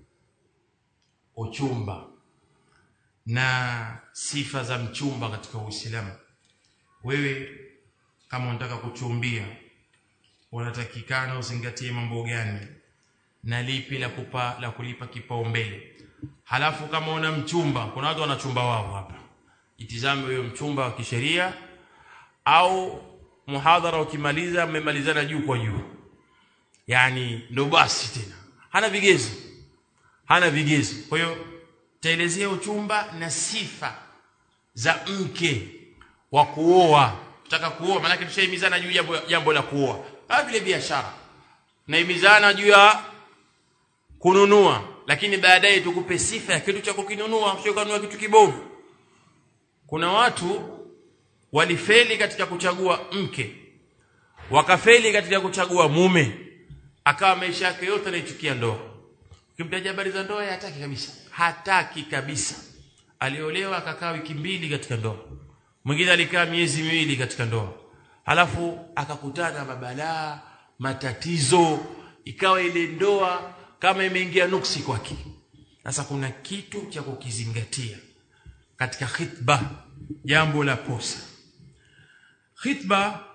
Uchumba na sifa za mchumba katika Uislamu. Wewe kama unataka kuchumbia, unatakikana uzingatie mambo gani na lipi la kupa la kulipa kipaumbele. Halafu kama una mchumba, kuna watu wanachumba wao hapa, itizame huyo mchumba wa kisheria, au muhadhara ukimaliza mmemalizana juu kwa juu, yani ndo basi tena hana vigezo, hana vigezo. Kwa hiyo taelezea uchumba na sifa za mke wa kuoa. Tutaka kuoa, maana tushaimizana juu jambo jambo la kuoa. Kama vile biashara naimizana juu ya kununua, lakini baadaye tukupe sifa ya kitu cha kukinunua, sio kanunua kitu kibovu. Kuna watu walifeli katika kuchagua mke, wakafeli katika kuchagua mume, akawa maisha yake yote anachukia ndoa. Ukimtaja habari za ndoa hataki kabisa, hataki kabisa. Aliolewa akakaa wiki mbili katika ndoa, mwingine alikaa miezi miwili katika ndoa, halafu akakutana mabalaa, matatizo, ikawa ile ndoa kama imeingia nuksi kwake. Sasa kuna kitu cha kukizingatia katika khitba, jambo la posa. Khitba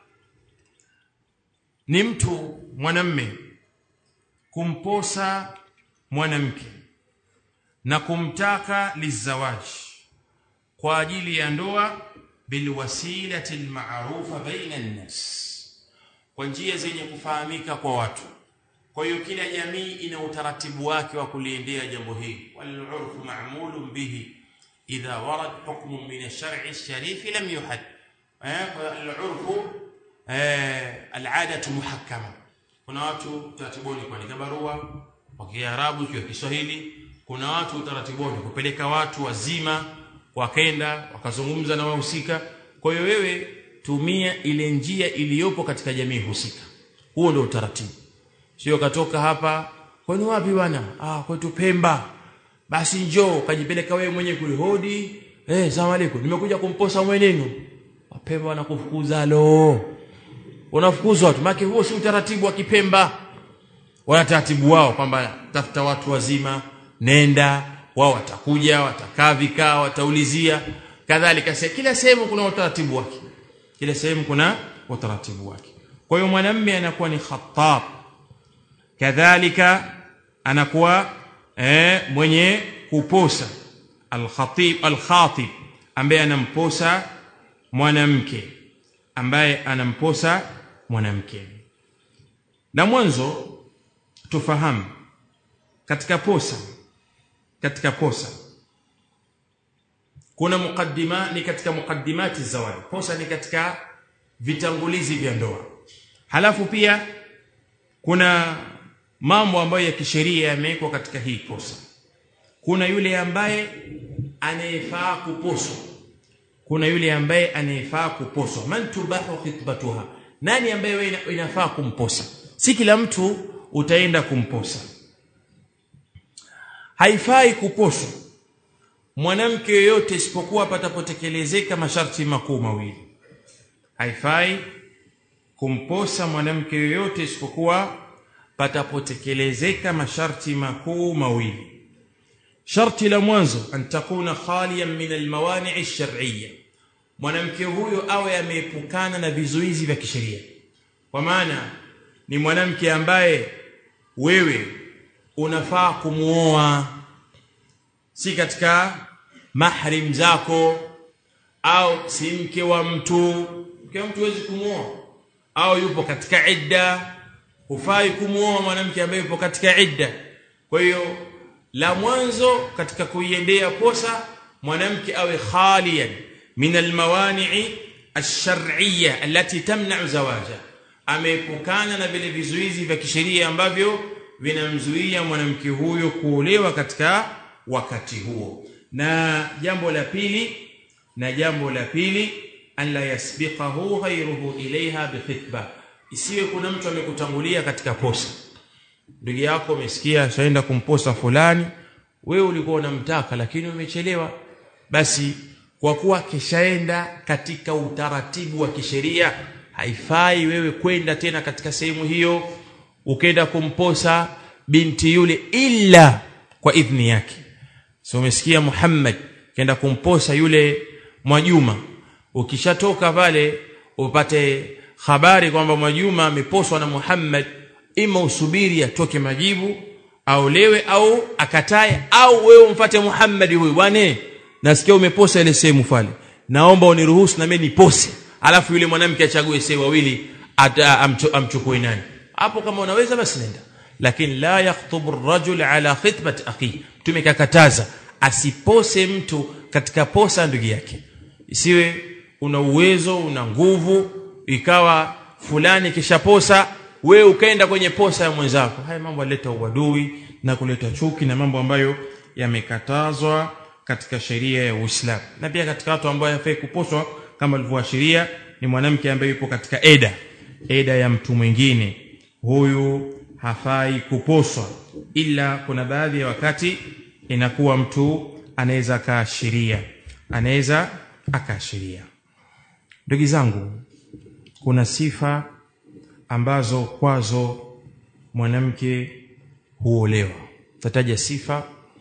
ni mtu mwanamme kumposa mwanamke na kumtaka lizawaji kwa ajili ya ndoa bilwasilati almaarufa baina an-nas, kwa njia zenye kufahamika kwa watu. Kwa hiyo kila jamii ina utaratibu wake wa kuliendea jambo hili. Wal urfu ma'mulun bihi idha warad hukmun min ash-shar'i ash-sharif lam yuhad. Eh, al urfu eh al-'adatu muhakkama. Kuna watu utaratibu ni kuandika barua kwa Kiarabu, kwa Kiswahili. Kuna watu utaratibu ni kupeleka watu wazima wakenda wakazungumza na wahusika. Kwa hiyo wewe tumia ile njia iliyopo katika jamii husika. Huo ndio utaratibu. Sio katoka hapa, kwani wapi bwana? Ah, kwetu Pemba. Basi njoo kajipeleka wewe mwenyewe kule hodi. Eh, salamu alaykum. Nimekuja kumposa mwenenu. Wapemba wanakufukuza lo. Unafukuzwa tu, maana huo si utaratibu wa Kipemba. Wana taratibu wao kwamba tafuta watu wazima, nenda, wao watakuja, watakaa vikao, wataulizia. Kadhalika kila sehemu kuna utaratibu wake. Kila sehemu kuna utaratibu wake. Kwa hiyo mwanamume anakuwa ni khattab, kadhalika anakuwa eh, mwenye kuposa. Al-khatib al-khatib ambaye anamposa mwanamke, ambaye anamposa mwanamke. Na mwanzo tufahamu katika posa, katika posa kuna mukaddima, ni katika mukaddimati zawaj. Posa ni katika vitangulizi vya ndoa. Halafu pia kuna mambo ambayo ya kisheria yamewekwa katika hii posa. Kuna yule ambaye anayefaa kuposwa, kuna yule ambaye anayefaa kuposwa. Man tubahu khitbatuha, nani ambaye wewe inafaa kumposa? Si kila mtu utaenda kumposa. Haifai kuposwa mwanamke yoyote isipokuwa patapotekelezeka masharti makuu mawili. Haifai kumposa mwanamke yoyote isipokuwa patapotekelezeka masharti makuu mawili. Sharti la mwanzo, an takuna khaliyan min almawani' alshar'iyya, mwanamke huyo awe ameepukana na vizuizi vya kisheria. Kwa maana ni mwanamke ambaye wewe unafaa kumuoa, si katika mahrim zako, au si mke wa mtu. Mke wa mtu huwezi kumuoa, au yupo katika idda, hufai kumuoa mwanamke ambaye yupo katika idda. Kwa hiyo la mwanzo katika kuiendea posa, mwanamke awe khaliyan min almawani'i alshar'iyya allati tamna'u zawaja, ameepukana na vile vizuizi vya kisheria ambavyo vinamzuia mwanamke huyo kuolewa katika wakati huo. Na jambo la pili, na jambo la pili an la yasbiqahu ghayruhu ilaiha bikhitba, isiwe kuna mtu amekutangulia katika posa. Ndugu yako umesikia shaenda kumposa fulani, wewe ulikuwa unamtaka lakini umechelewa, basi kwa kuwa kishaenda katika utaratibu wa kisheria, haifai wewe kwenda tena katika sehemu hiyo ukenda kumposa binti yule illa kwa idhni yake. So umesikia Muhammad kenda kumposa yule Mwajuma, ukishatoka pale upate habari kwamba Mwajuma ameposwa na Muhammad, ima usubiri atoke majibu aolewe au akatae, au wewe umfuate Muhammad huyu, bwana nasikia umeposa ile sehemu fale, naomba uniruhusu na mimi nipose, alafu yule mwanamke achague sehemu wawili amchukue nani. Hapo kama unaweza basi nenda, lakini la yakhutubu ar-rajul ala khitbati akhi, tumekakataza asipose mtu katika posa ndugu yake. Isiwe una uwezo, una nguvu, ikawa fulani kisha posa wewe ukaenda kwenye posa ya mwenzako. Haya mambo yaleta uadui na kuleta chuki na mambo ambayo yamekatazwa katika sheria ya Uislamu. Na pia katika watu ambao hafai kuposwa kama alivyoashiria ni mwanamke ambaye yupo katika eda, eda ya mtu mwingine, huyu hafai kuposwa, ila kuna baadhi ya wakati inakuwa mtu anaweza kaashiria, anaweza akaashiria. Ndugu zangu, kuna sifa ambazo kwazo mwanamke huolewa. Tataja sifa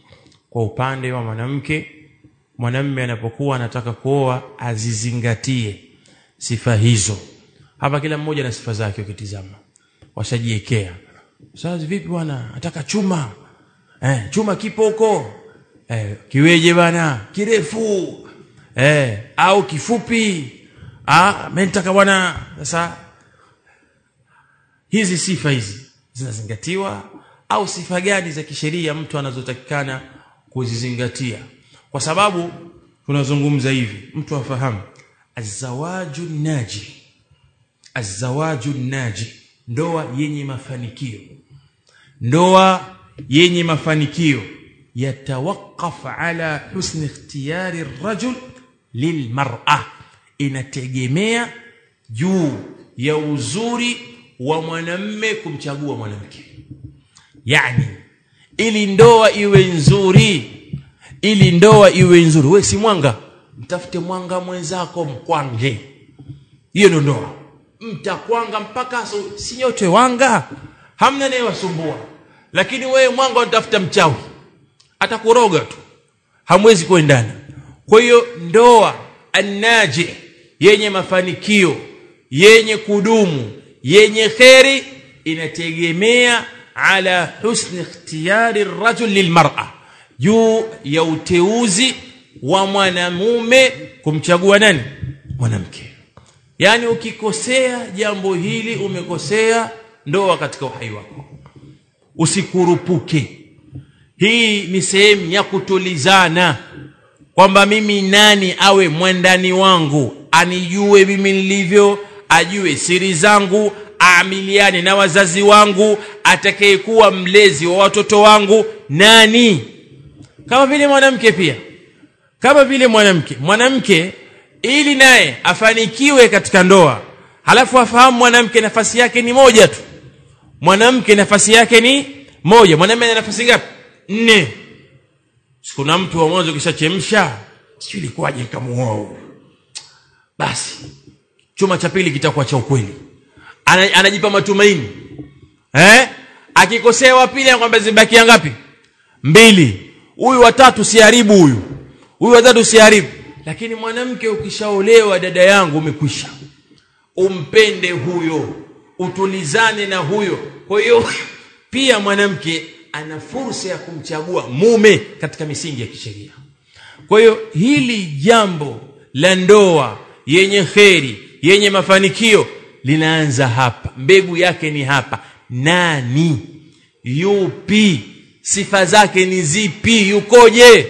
kwa upande wa mwanamke. Mwanamume anapokuwa anataka kuoa azizingatie sifa hizo. Hapa kila mmoja na sifa zake ukitizama. Washajiekea. Sasa vipi bwana? Nataka chuma. Eh, chuma kipo huko. Eh, kiweje bwana? Kirefu. Eh, au kifupi. Ah, mimi nataka bwana. Sasa hizi sifa hizi zinazingatiwa, au sifa gani za kisheria mtu anazotakikana kuzizingatia? Kwa sababu tunazungumza hivi, mtu afahamu azawaju naji, azawaju naji, ndoa yenye mafanikio, ndoa yenye mafanikio yatawaqqaf ala husni ikhtiyari ar-rajul lilmar'a, inategemea juu ya uzuri wa mwanamume kumchagua mwanamke. Yani ili ndoa iwe nzuri, ili ndoa iwe nzuri, wewe si mwanga, mtafute mwanga mwenzako mkwange. Hiyo ndio ndoa. Mtakwanga mpaka so, si nyote wanga, hamna naye wasumbua. Lakini wewe mwanga unatafuta mchawi, atakuroga tu, hamwezi kuendana. Kwa hiyo ndoa anaji yenye mafanikio, yenye kudumu, yenye khairi, inategemea ala husni ikhtiyari ar-rajul lilmar'a, juu ya uteuzi wa mwanamume kumchagua nani? Mwanamke. Yani ukikosea jambo hili umekosea ndoa katika uhai wako. Usikurupuke. Hii ni sehemu ya kutulizana kwamba mimi nani awe mwandani wangu, anijue mimi nilivyo, ajue siri zangu, aamiliane na wazazi wangu, atakayekuwa mlezi wa watoto wangu nani. Kama vile mwanamke pia. Kama vile mwanamke, mwanamke ili naye afanikiwe katika ndoa, halafu afahamu mwanamke nafasi yake ni moja tu. Mwanamke nafasi yake ni moja. Mwanamume ana nafasi ngapi? Nne. Sikuna mtu wa mwanzo kishachemsha, sio ilikuwaje nikamuoa. Basi chuma cha pili kitakuwa cha ukweli. Ana, anajipa matumaini. Eh? Akikosea wa pili anakuambia zibakia ngapi? Mbili. Huyu watatu siharibu huyu. Huyu watatu siharibu. Lakini mwanamke ukishaolewa dada yangu umekwisha. Umpende huyo, utulizane na huyo. Kwa hiyo pia mwanamke ana fursa ya kumchagua mume katika misingi ya kisheria. Kwa hiyo hili jambo la ndoa yenye kheri, yenye mafanikio linaanza hapa. Mbegu yake ni hapa. Nani? Yupi? Sifa zake ni zipi? Yukoje?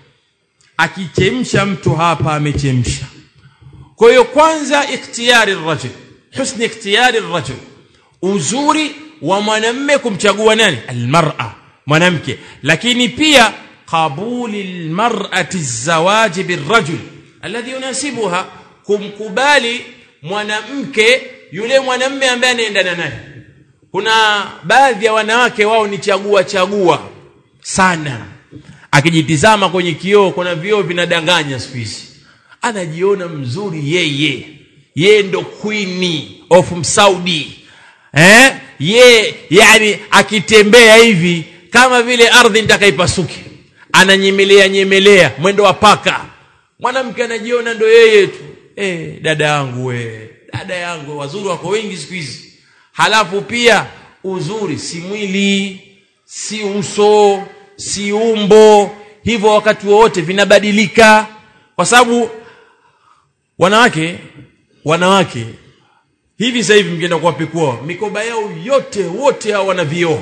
Akichemsha mtu hapa amechemsha. Kwa hiyo kwanza ikhtiyari ar-rajul, husni ikhtiyari ar-rajul, uzuri wa mwanamume kumchagua nani? Almar'a, mwanamke. Lakini pia qabuli almar'ati az-zawaj birrajul alladhi yunasibuha, kumkubali mwanamke yule mwanamume ambaye anaendana naye. Kuna baadhi ya wanawake wao ni chagua chagua sana. Akijitizama kwenye kioo, kuna vioo vinadanganya siku hizi. Anajiona mzuri yeye. Yeye ndo queen of Saudi. Eh? Ye yani akitembea hivi kama vile ardhi itakaipasuke. Ananyemelea nyemelea mwendo wa paka. Mwanamke anajiona ndo yeye tu. Eh, dada yangu we, dada yangu, wazuri wako wengi siku hizi. Halafu pia uzuri si mwili, si uso, si umbo, hivyo wakati wote vinabadilika. Kwa sababu wanawake wanawake hivi sasa hivi mkienda kuwapekua mikoba yao yote wote hao wana vioo.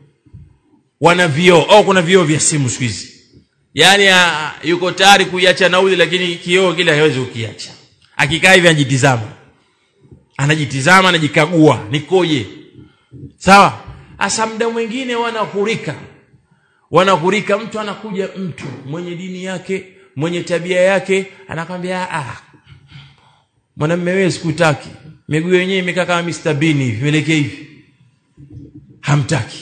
Wana vioo au kuna vioo vya simu siku hizi. Yaani yuko tayari kuiacha nauli lakini kioo kile hawezi kukiacha. Akikaa hivi anajitizama. Anajitizama, anajikagua, nikoje? Sawa? Asa muda mwingine wanahurika. Wanahurika, mtu anakuja, mtu mwenye dini yake, mwenye tabia yake, anakwambia ah, mwanamume wewe sikutaki. Miguu yenyewe imekaa kama Mister Bean hivi, peleke hivi. Hamtaki.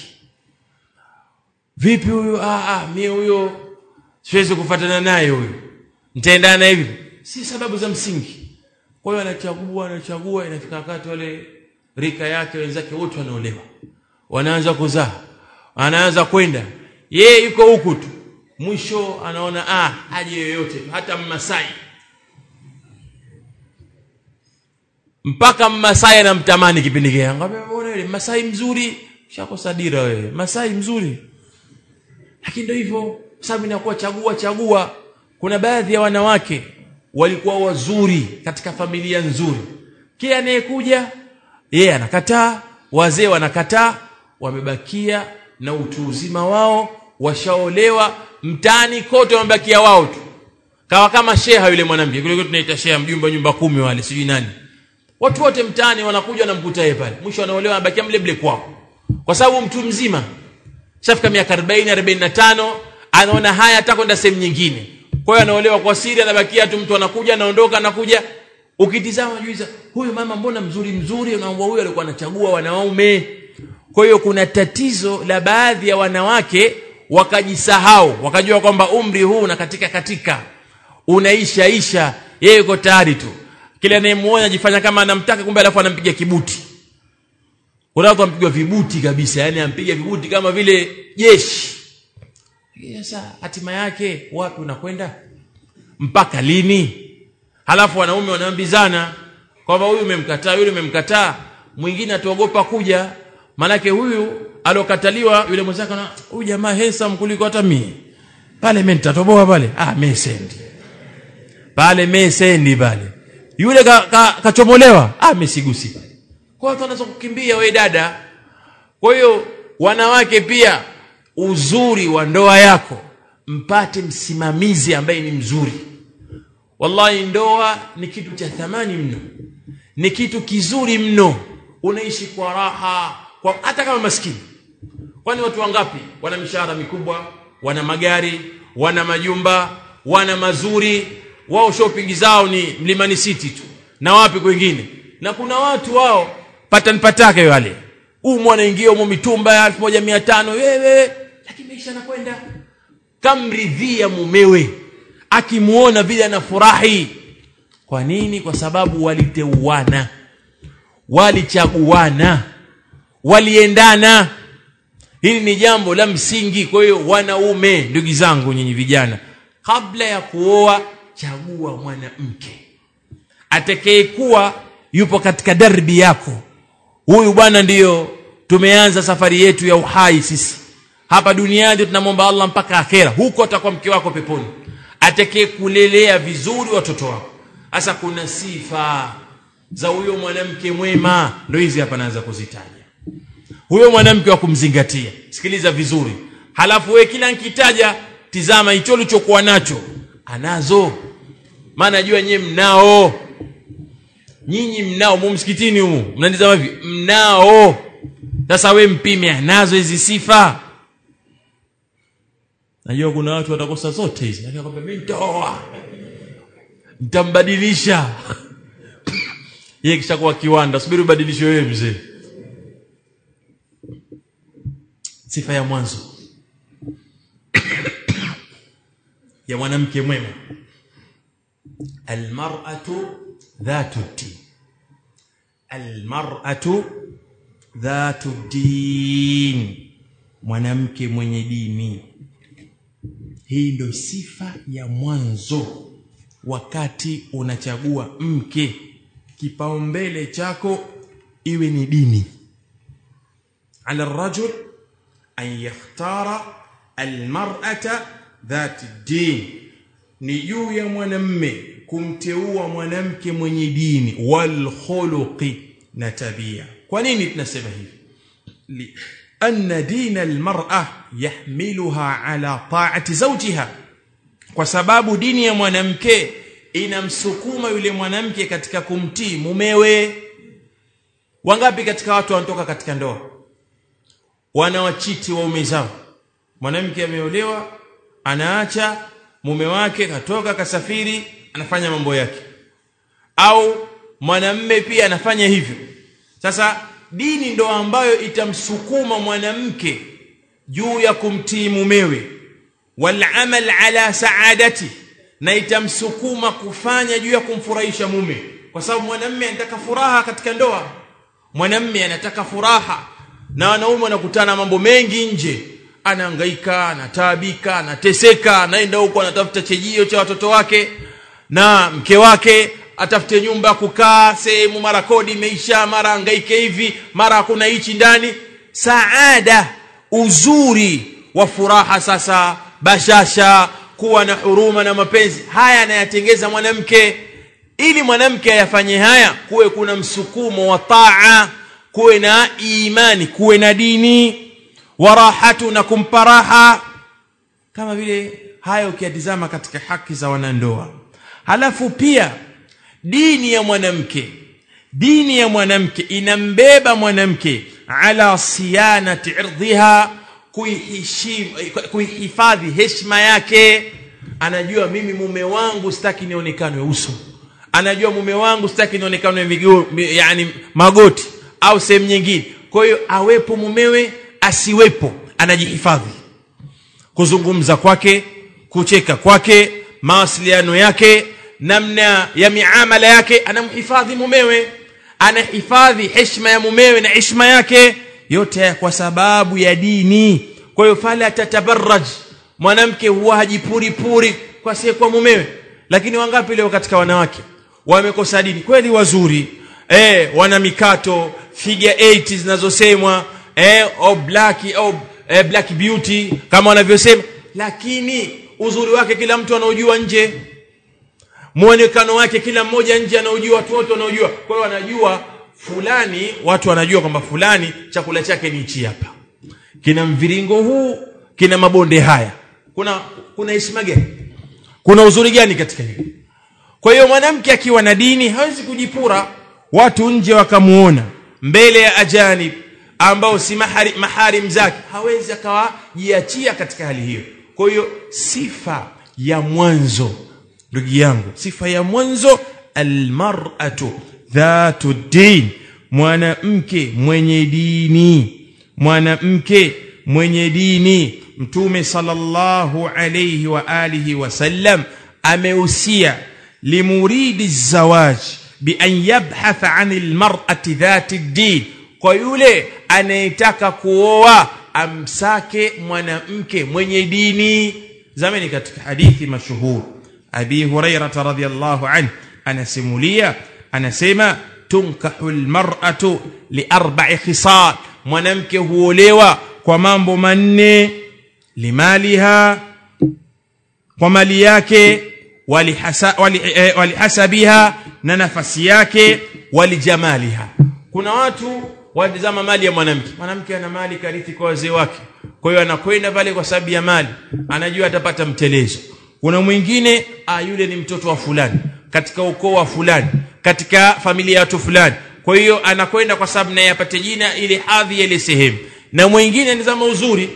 Vipi huyu? Ah ah, mimi huyo siwezi kufuatana naye huyo. Nitaendana hivi. Si sababu za msingi. Kwa hiyo anachagua anachagua, inafika wakati wale rika yake wenzake wote wanaolewa. Wanaanza kuzaa. Anaanza kwenda. Yeye yuko huku tu. Mwisho anaona ah, aje yoyote, hata Mmasai. Mpaka Mmasai anamtamani kipindi kile. Ngambia mbona yule Mmasai mzuri, shakosa dira wewe. Mmasai mzuri. Lakini ndio hivyo, sababu inakuwa chagua chagua. Kuna baadhi ya wanawake walikuwa wazuri katika familia nzuri. Kila anayekuja yeye anakataa, wazee wanakataa, wamebakia na utu uzima wao, washaolewa, mtaani kote wamebakia wao tu. Kawa kama sheha yule mwanamke, kule tunaita sheha mjumba nyumba kumi wale, sijui nani. Watu wote mtaani wanakuja na mkuta yeye pale. Mwisho anaolewa anabakia mle mle kwao. Kwa sababu mtu mzima shafika miaka arobaini arobaini na tano anaona haya hata kwenda sehemu nyingine. Kwa hiyo anaolewa kwa siri, anabakia tu, mtu anakuja anaondoka anakuja. Ukitizama juiza, huyu mama mbona mzuri mzuri, unaomba huyu alikuwa anachagua wanaume. Kwa hiyo kuna tatizo la baadhi ya wanawake wakajisahau, wakajua kwamba umri huu na katika katika unaisha isha, yeye yuko tayari tu. Kila anayemuona ajifanya kama anamtaka, kumbe alafu anampiga kibuti. Kuna watu wampigwa vibuti kabisa, yani ampiga vibuti kama vile jeshi. Sasa hatima yake wapi unakwenda? Mpaka lini? Halafu wanaume wanaambizana kwamba huyu umemkataa, yule umemkataa, mwingine atuogopa kuja, manake huyu alokataliwa yule mwenzake na huyu jamaa handsome kuliko hata mimi. Pale mimi nitatoboa pale. Ah, mimi sendi. pale mesendi pale yule kachomolewa ka, ka ah mesigusi kwa watu wanaanza kukimbia we dada. Kwa hiyo wanawake pia, uzuri wa ndoa yako mpate msimamizi ambaye ni mzuri. Wallahi ndoa ni kitu cha thamani mno, ni kitu kizuri mno. Unaishi kwa raha kwa hata kama maskini. Kwani watu wangapi wana mishahara mikubwa, wana magari, wana majumba, wana mazuri, wao shopping zao ni Mlimani City tu na wapi kwingine. Na kuna watu wao patan patake wale, umu anaingia umu mitumba ya elfu moja mia tano wewe, lakini maisha yanakwenda. Kamridhia mumewe, akimuona vile anafurahi. Kwa nini? Kwa sababu waliteuana, walichaguana, waliendana. Hili ni jambo la msingi. Kwa hiyo wanaume, ndugu zangu nyinyi vijana, kabla ya kuoa chagua mwanamke atakayekuwa yupo katika darbi yako. Huyu bwana ndiyo tumeanza safari yetu ya uhai sisi. Hapa duniani tunamwomba Allah mpaka akhera, huko atakuwa mke wako peponi. Atakayekulelea vizuri watoto wako. Sasa kuna sifa za huyo mwanamke mwema, ndio hizi hapa naanza kuzitaja. Huyo mwanamke wa kumzingatia, sikiliza vizuri. Halafu wewe kila nikitaja tizama hicho ulichokuwa nacho anazo. Maana najua nyinyi mnao. Nyinyi mnao mumsikitini humu. Mnanitazama hivi, mnao. Sasa wewe mpime anazo hizi sifa. Najua kuna watu watakosa zote hizi. Lakini akwambia mimi nitaoa, nitambadilisha. Yeye kisha kwa kiwanda, subiri ubadilishe wewe mzee. Sifa ya mwanzo ya mwanamke mwema, almar'atu dhatu din. Almar'atu dhatu din, mwanamke mwenye dini. Hii ndio sifa ya mwanzo wakati unachagua mke. Kipaumbele chako iwe ni dini. Ala rajul an yakhtara almar'ata dhati din, ni juu ya mwanamume kumteua mwanamke mwenye dini, wal khuluqi, na tabia. Kwa nini tunasema hivi? Li anna din almar'a yahmiluha ala ta'ati zawjiha, kwa sababu dini ya mwanamke inamsukuma yule mwanamke katika kumtii mumewe. Wangapi katika watu wanatoka katika ndoa wanawachiti waume zao? Mwanamke ameolewa, anaacha mume wake, katoka kasafiri, anafanya mambo yake. Au mwanamume pia anafanya hivyo. Sasa dini ndo ambayo itamsukuma mwanamke juu ya kumtii mumewe, wal amal ala saadati, na itamsukuma kufanya juu ya kumfurahisha mume. Kwa sababu mwanamume anataka furaha katika ndoa. Mwanamume anataka furaha, na wanaume wanakutana mambo mengi nje. Anahangaika, anataabika, anateseka, anaenda huko anatafuta chejio cha watoto wake, na mke wake atafute nyumba kukaa, sehemu mara kodi imeisha, mara hangaike hivi, mara kuna hichi ndani. Saada, uzuri wa furaha sasa, bashasha, kuwa na huruma na mapenzi, haya anayatengeza mwanamke. Ili mwanamke ayafanye haya, kuwe kuna msukumo wa taa, kuwe na imani, kuwe na dini, warahatu, na kumparaha. Kama vile hayo ukiyatizama katika haki za wanandoa. Halafu pia dini ya mwanamke, dini ya mwanamke inambeba mwanamke ala siyanati irdhiha, kuihifadhi heshima yake. Anajua mimi mume wangu sitaki nionekane uso, anajua mume wangu sitaki nionekane miguu, yani magoti au sehemu nyingine. Kwa hiyo awepo mumewe, asiwepo, anajihifadhi. Kuzungumza kwake, kucheka kwake, mawasiliano yake, namna ya miamala yake, anamhifadhi mumewe, anahifadhi heshima ya mumewe na heshima yake, yote kwa sababu ya dini. Kwa hiyo fala tatabarraj, mwanamke huwa hajipuri puri kwa sababu kwa mumewe. Lakini wangapi leo katika wanawake wamekosa dini? Kweli wazuri, eh, wana mikato, figure eight zinazosemwa, eh, au black au eh, black beauty kama wanavyosema, lakini uzuri wake kila mtu anaojua nje. muonekano wake kila mmoja nje anaujua, watu wote wanaojua. Kwa hiyo wanajua fulani, watu wanajua kwamba fulani chakula chake ni hichi hapa, kina mviringo huu, kina mabonde haya. Kuna kuna heshima gani? Kuna uzuri gani katika hili? Kwa hiyo mwanamke akiwa na dini hawezi kujipura watu nje wakamuona mbele ya ajanib ambao si mahari, maharim zake, hawezi akawajiachia katika hali hiyo. Kwa hiyo sifa ya mwanzo, ndugu yangu, sifa ya mwanzo, almar'atu dhatu din, mwanamke mwenye dini, mwanamke mwenye dini. Mtume sallallahu alayhi wa alihi wasallam ameusia limuridi zawaj bi an yabhatha anil mar'ati dhati din, kwa yule anayetaka kuoa amsake mwanamke mwenye dini. Zamani katika hadithi mashuhur Abi Hurairah radhiyallahu anhu anasimulia, anasema tunkahu almar'atu li arba'i khisal, mwanamke huolewa kwa mambo manne: limaliha, kwa mali yake, walihasa wali, eh, walihasabiha, na nafasi yake, walijamaliha. Kuna watu watazama mali ya mwanamke, mwanamke ana mali karithi kwa wazee wake, kwa hiyo anakwenda pale kwa sababu ya mali, anajua atapata mtelezo. Kuna mwingine, ah, yule ni mtoto wa fulani katika ukoo wa fulani, katika familia ya watu fulani, kwa hiyo anakwenda kwa sababu naye apate jina ile hadhi ile sehemu. Na mwingine anazama uzuri,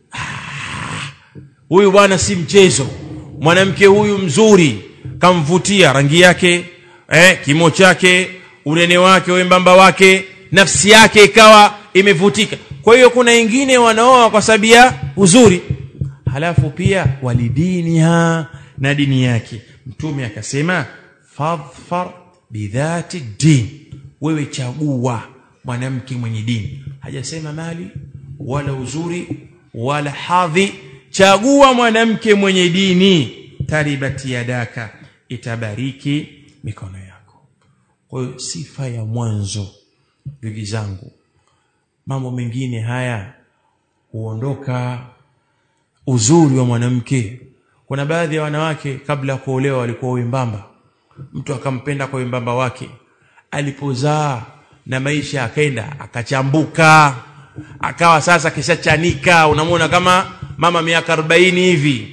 huyu bwana si mchezo, mwanamke huyu mzuri, kamvutia rangi yake, eh, kimo chake, unene wake, wembamba wake, nafsi yake ikawa imevutika. Kwa hiyo kuna wengine wanaoa kwa sababu ya uzuri, halafu pia walidiniha, na dini yake. Mtume akasema fadhfar bidhati din, wewe chagua mwanamke mwenye dini. Hajasema mali wala uzuri wala hadhi, chagua mwanamke mwenye dini. Taribati yadaka, itabariki mikono yako. Kwa hiyo sifa ya mwanzo, ndugu zangu, mambo mengine haya huondoka. Uzuri wa mwanamke, kuna baadhi ya wanawake kabla ya kuolewa walikuwa wembamba, mtu akampenda kwa wembamba wake, alipozaa na maisha akaenda akachambuka, akawa sasa kishachanika, unamuona kama mama miaka arobaini hivi,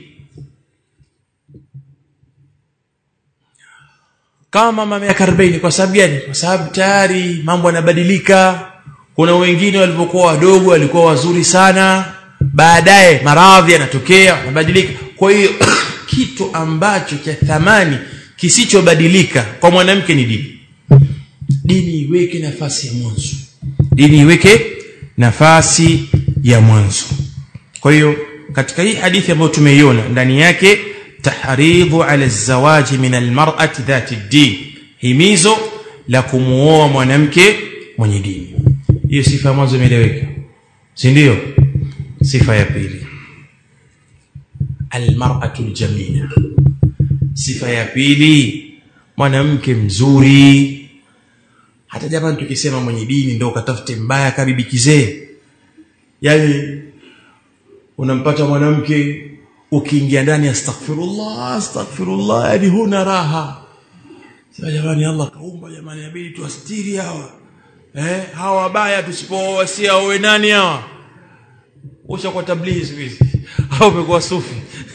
kama mama miaka arobaini. Kwa sababu gani? Kwa sababu tayari mambo yanabadilika. Kuna wengine walipokuwa wadogo walikuwa wazuri sana, baadaye maradhi yanatokea, yanabadilika. Kwa hiyo kitu ambacho cha thamani kisichobadilika kwa mwanamke ni dini. Dini iweke nafasi ya mwanzo, dini iweke nafasi ya mwanzo. Kwa hiyo katika hii hadithi ambayo tumeiona, ndani yake tahridhu ala zawaji min almar'ati dhati din, himizo la kumuoa mwanamke mwenye dini. Hiyo sifa ya mwanzo imeeleweka, si ndio? Sifa ya pili, almar'atu aljamila. Sifa ya pili, mwanamke mzuri. Hata jamani tukisema mwenye dini ndio katafute mbaya kabibi kizee, yani unampata mwanamke ukiingia ndani astaghfirullah astaghfirullah, yani huna raha. Sasa jamani, Allah kaumba jamani, inabidi tuastiri hawa eh hawa wabaya, tusipowasia wawe nani hawa? Usha kwa tablighi hizi au umekuwa sufi?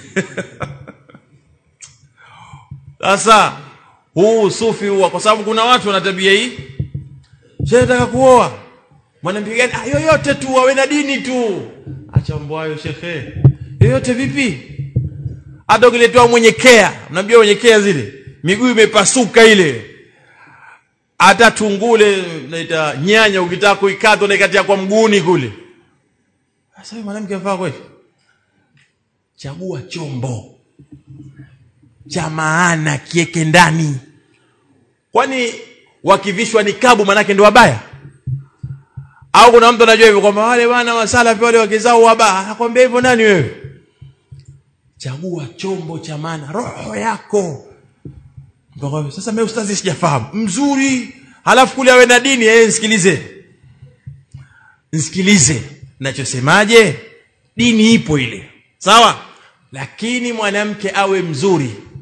Sasa huu sufi huwa kwa sababu kuna watu wana tabia hii, shehe nataka kuoa mwanamke gani? Ah, yoyote tu awe na dini tu. Acha mambo hayo shehe. Yoyote vipi? Hata ukiletwa mwenye kea, unajua mwenye kea zile miguu imepasuka ile, hata tungule naita nyanya ukitaka kuikata unaikatia kwa mguuni kule. Sasa mwanamke afaa kweli? Chagua chombo cha maana kieke ndani. Kwani wakivishwa nikabu manake ndio wabaya? Au kuna mtu anajua hivyo kwamba wale bwana wasalafi wale wakizao wabaya? Anakuambia hivyo nani wewe? Chagua chombo cha maana, roho yako. Ndio sasa mimi ustazi sijafahamu. Mzuri, halafu kule awe na dini, eh nisikilize. Nisikilize ninachosemaje? Dini ipo ile. Sawa? Lakini mwanamke awe mzuri.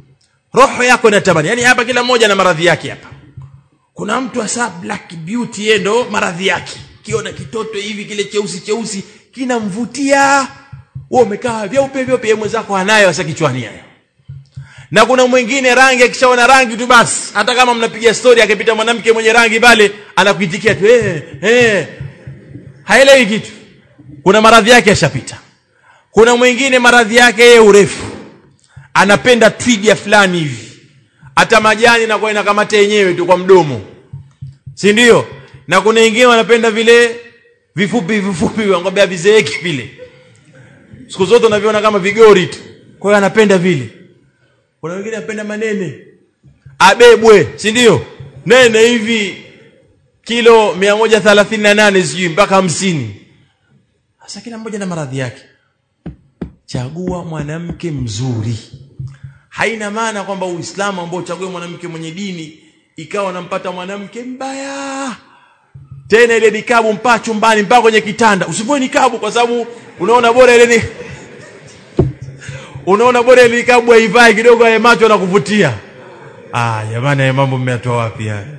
roho yako inatamani. Yani hapa kila mmoja na maradhi yake hapa. Kuna mtu asa black beauty yeye ndo maradhi yake. Kiona kitoto hivi kile cheusi cheusi kinamvutia. Wewe umekaa vyeupe vyeupe mwenzako anayo hasa kichwani hayo. Na kuna mwingine rangi akishaona rangi tu basi hata kama mnapiga story akipita mwanamke mwenye rangi pale anakuitikia tu eh eh haelewi kitu. Kuna maradhi yake yashapita. Kuna mwingine maradhi yake yeye urefu. Anapenda twiga fulani hivi. Hata majani na kwa inakamata yenyewe tu kwa mdomo. Si ndio? Na kuna wengine wanapenda vile vifupi vifupi wangombea vizeeki vile. Siku zote unaviona kama vigori tu. Kwa hiyo anapenda vile. Kuna wengine anapenda manene. Abebwe, si ndio? Nene hivi kilo mia moja thelathini na nane sijui mpaka hamsini. Sasa kila mmoja na maradhi yake. Chagua mwanamke mzuri. Haina maana kwamba Uislamu ambao chague mwanamke mwenye dini ikawa nampata mwanamke mbaya. Tena ile nikabu mpaka chumbani mpaka kwenye kitanda. Usipoe nikabu kwa sababu unaona bora ile ni unaona bora ile nikabu haivai kidogo ya macho na kuvutia. Ah, jamani ya mambo mmetoa wapi haya?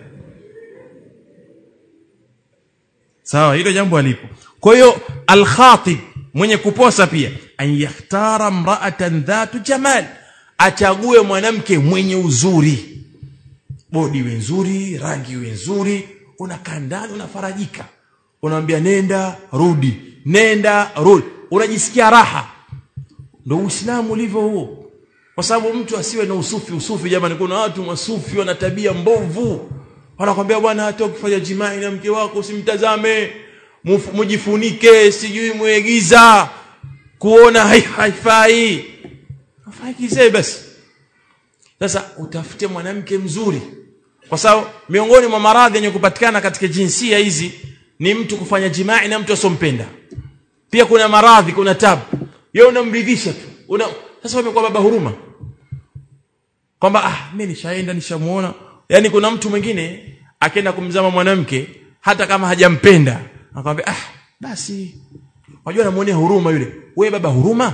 Sawa, hilo jambo alipo. Kwa hiyo al-khatib mwenye kuposa pia an yakhtara mra'atan dhatu jamal, achague mwanamke mwenye uzuri. Bodi iwe nzuri, rangi iwe nzuri, unakaa ndani unafarajika. Unaambia nenda, rudi, nenda, rudi. Unajisikia raha. Ndio Uislamu ulivyo huo. Kwa sababu mtu asiwe na usufi usufi jamani, kuna watu masufi wana tabia mbovu. Wanakuambia bwana hata ukifanya jimai na mke wako usimtazame, mujifunike, sijui muegiza, kuona haifai. Hafai kizee basi. Sasa utafute mwanamke mzuri. Kwa sababu miongoni mwa maradhi yenye kupatikana katika jinsia hizi ni mtu kufanya jimai na mtu asompenda. Pia kuna maradhi, kuna tabu. Yeye unamridhisha tu. Una sasa wewe kwa baba huruma. Kwamba ah mimi nishaenda nishamuona. Yaani kuna mtu mwingine akaenda kumzama mwanamke hata kama hajampenda. Akamwambia ah basi unajua namuonea huruma yule. Wewe baba huruma?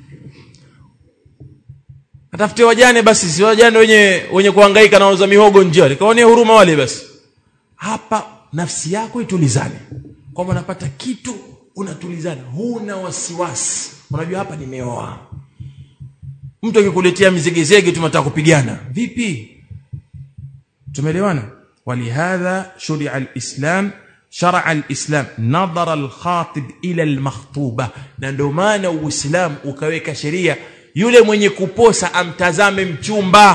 Atafute wajane basi, si wajane wenye wenye kuhangaika na wauza mihogo nje. Kaonea huruma wale basi. Hapa nafsi yako itulizane. Kwamba unapata kitu unatulizana, huna wasiwasi. Unajua hapa nimeoa. Mtu akikuletea mizegezege tunataka kupigana. Vipi? Tumeelewana? Walihadha shuri'a al-Islam, shar'a al-Islam nadhara al-khatib ila al-makhtuba. Na ndio maana Uislamu ukaweka sheria yule mwenye kuposa amtazame mchumba.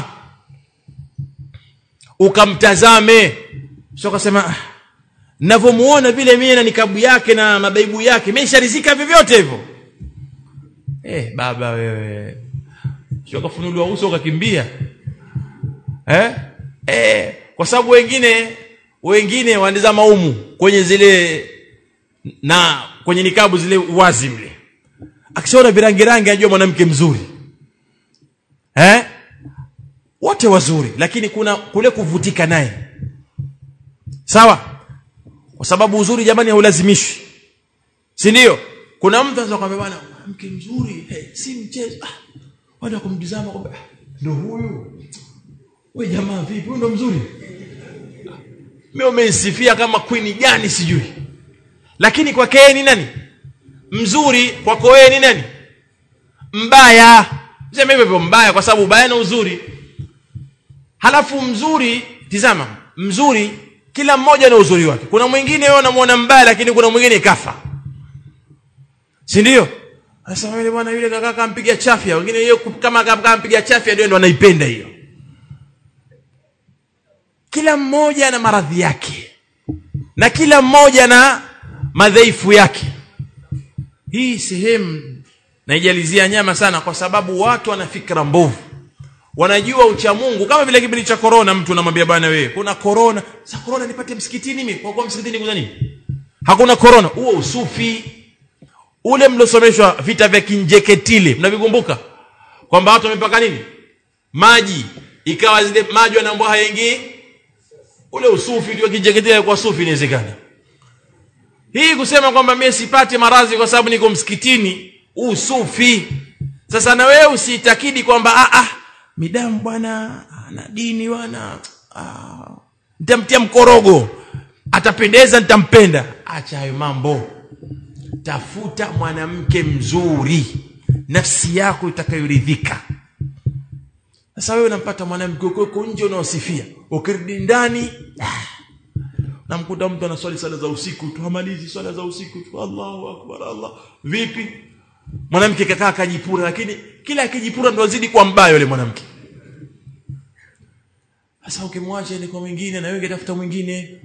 Ukamtazame. Sio kusema ninavyomuona vile mimi na nikabu yake na mabaibu yake nimesharizika vyovyote hivyo. Eh baba wewe. Sio kafunuliwa uso ukakimbia. Eh? Eh, kwa sababu wengine wengine waandiza maumu kwenye zile na kwenye nikabu zile wazi mle. Akishaona virangi rangi anajua mwanamke mzuri. Eh? Wote wazuri lakini kuna kule kuvutika naye. Sawa? Kwa sababu uzuri jamani haulazimishwi. Si ndio? Kuna mtu anaweza kumwambia bwana mwanamke mzuri, hey, si mchezo. Ah, wanda kumtizama kwamba ah, ndio huyu. Wewe jamaa vipi? Huyu ndo mzuri. Mimi umesifia kama queen gani sijui. Lakini kwake yeye ni nani? Mzuri. Kwako yeye ni nani? Mbaya. Sema hivyo mbaya kwa sababu ubaya na uzuri. Halafu mzuri, tizama, mzuri kila mmoja na uzuri wake. Kuna mwingine yeye anamuona mbaya lakini kuna mwingine kafa. Si ndio? Sasa yule bwana yule kaka kampiga chafya, wengine yeye kama kampiga chafya ndio ndo anaipenda hiyo. Kila mmoja na maradhi yake. Na kila mmoja na madhaifu yake. Hii sehemu naijalizia nyama sana kwa sababu watu wana fikra mbovu. Wanajua ucha Mungu kama vile kipindi cha corona mtu anamwambia bwana wewe kuna corona. Sasa corona nipate msikitini mimi. Kwa kuwa msikitini kuna nini? Hakuna corona. Huo usufi. Ule mlosomeshwa vita vya Kinjeketile, mnavikumbuka? Kwamba watu wamepaka nini? Maji. Ikawa zile maji wanaambia haingii. Ule usufi ndio Kinjeketile kwa sufi inawezekana. Hii kusema kwamba mimi sipati maradhi kwa sababu niko msikitini, usufi. Sasa na wewe usitakidi kwamba ah ah midamu bwana ana dini bwana, ah, nitamtia mkorogo, atapendeza nitampenda. Acha hayo mambo. Tafuta mwanamke mzuri, nafsi yako itakayoridhika. Sasa wewe unampata mwanamke uko nje unaosifia, ukirudi ndani namkuta mtu anaswali sala za usiku tu, hamalizi sala za usiku tu, Allahu akbar Allah. Vipi? Mwanamke kakaa kajipura, lakini kila akijipura ndo azidi kuwa mbaya yule mwanamke. Sasa ukimwacha ni kwa mwingine na wewe ungetafuta mwingine.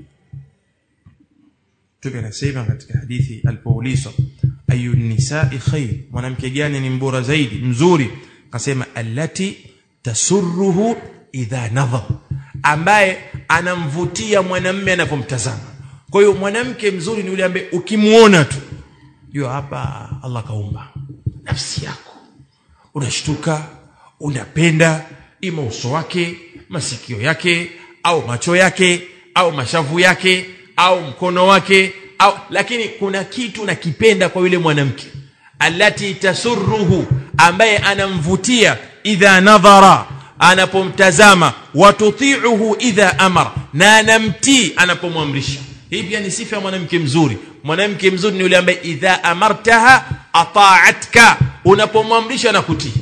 Tupe anasema katika hadithi alipoulizwa ayu nisa'i khair, mwanamke gani ni mbora zaidi mzuri, akasema allati tasurruhu idha nadhar, ambaye anamvutia mwanamume anapomtazama. Kwa hiyo mwanamke mzuri ni yule ambaye ukimuona tu jua hapa Allah kaumba, nafsi yako unashtuka, unapenda, ima uso wake, masikio yake, au macho yake, au mashavu yake, au mkono wake, au lakini kuna kitu nakipenda kwa yule mwanamke. Allati tasurruhu, ambaye anamvutia idha nadhara, anapomtazama, watuti'uhu idha amara, na anamtii anapomwamrisha. Hii pia ni sifa ya mwanamke mzuri. Mwanamke mzuri ni yule ambaye idha amartaha ata'atka, unapomwamrisha na kutii.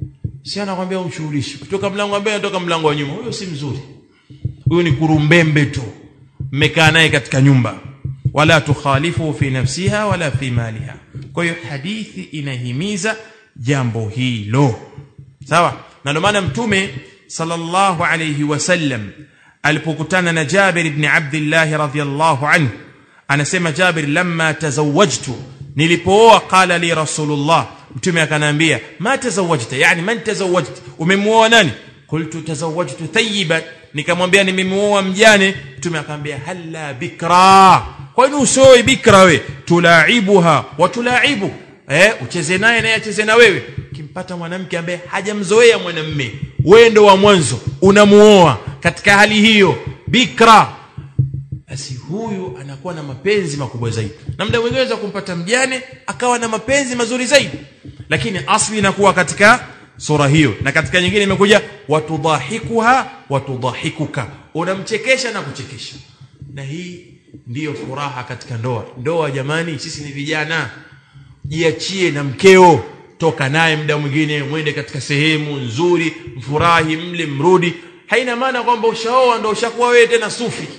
Si anakuambia umshughulishi kutoka mlango wa mbele kutoka mlango wa nyuma, huyo si mzuri. Huyo ni kurumbembe tu, mmekaa naye katika nyumba. Wala tukhalifu fi nafsiha wala fi maliha. Kwa hiyo hadithi inahimiza jambo hilo. Sawa? Na ndio maana Mtume sallallahu alayhi wasallam alipokutana na Jabir ibn Abdullah radhiyallahu anhu, anasema Jabir, lamma tazawwajtu, nilipooa, qala li Rasulullah, Mtume akanambia, ma tazawwajta, yani man tazawwajta, umemuoa nani? Qultu tazawwajtu thayyiban, nikamwambia nimemuoa mjane. Mtume akamwambia halla bikra, kwa nini usoe bikra we? Tulaibuha wa tulaibu, eh, ucheze naye naye acheze na wewe. Kimpata mwanamke ambaye hajamzoea mwanamume, wewe ndo wa mwanzo unamuoa katika hali hiyo bikra, basi huyu anakuwa na mapenzi makubwa zaidi. Na muda mwingine unaweza kumpata mjane akawa na mapenzi mazuri zaidi, lakini asli inakuwa katika sura hiyo. Na katika nyingine imekuja watudhahikuha watudhahikuka, unamchekesha na kuchekesha. Na hii ndiyo furaha katika ndoa. Ndoa jamani, sisi ni vijana, jiachie na mkeo, toka naye muda mwingine mwende katika sehemu nzuri, mfurahi, mle mrudi. Haina maana kwamba ushaoa ndio ushakuwa wewe tena sufi.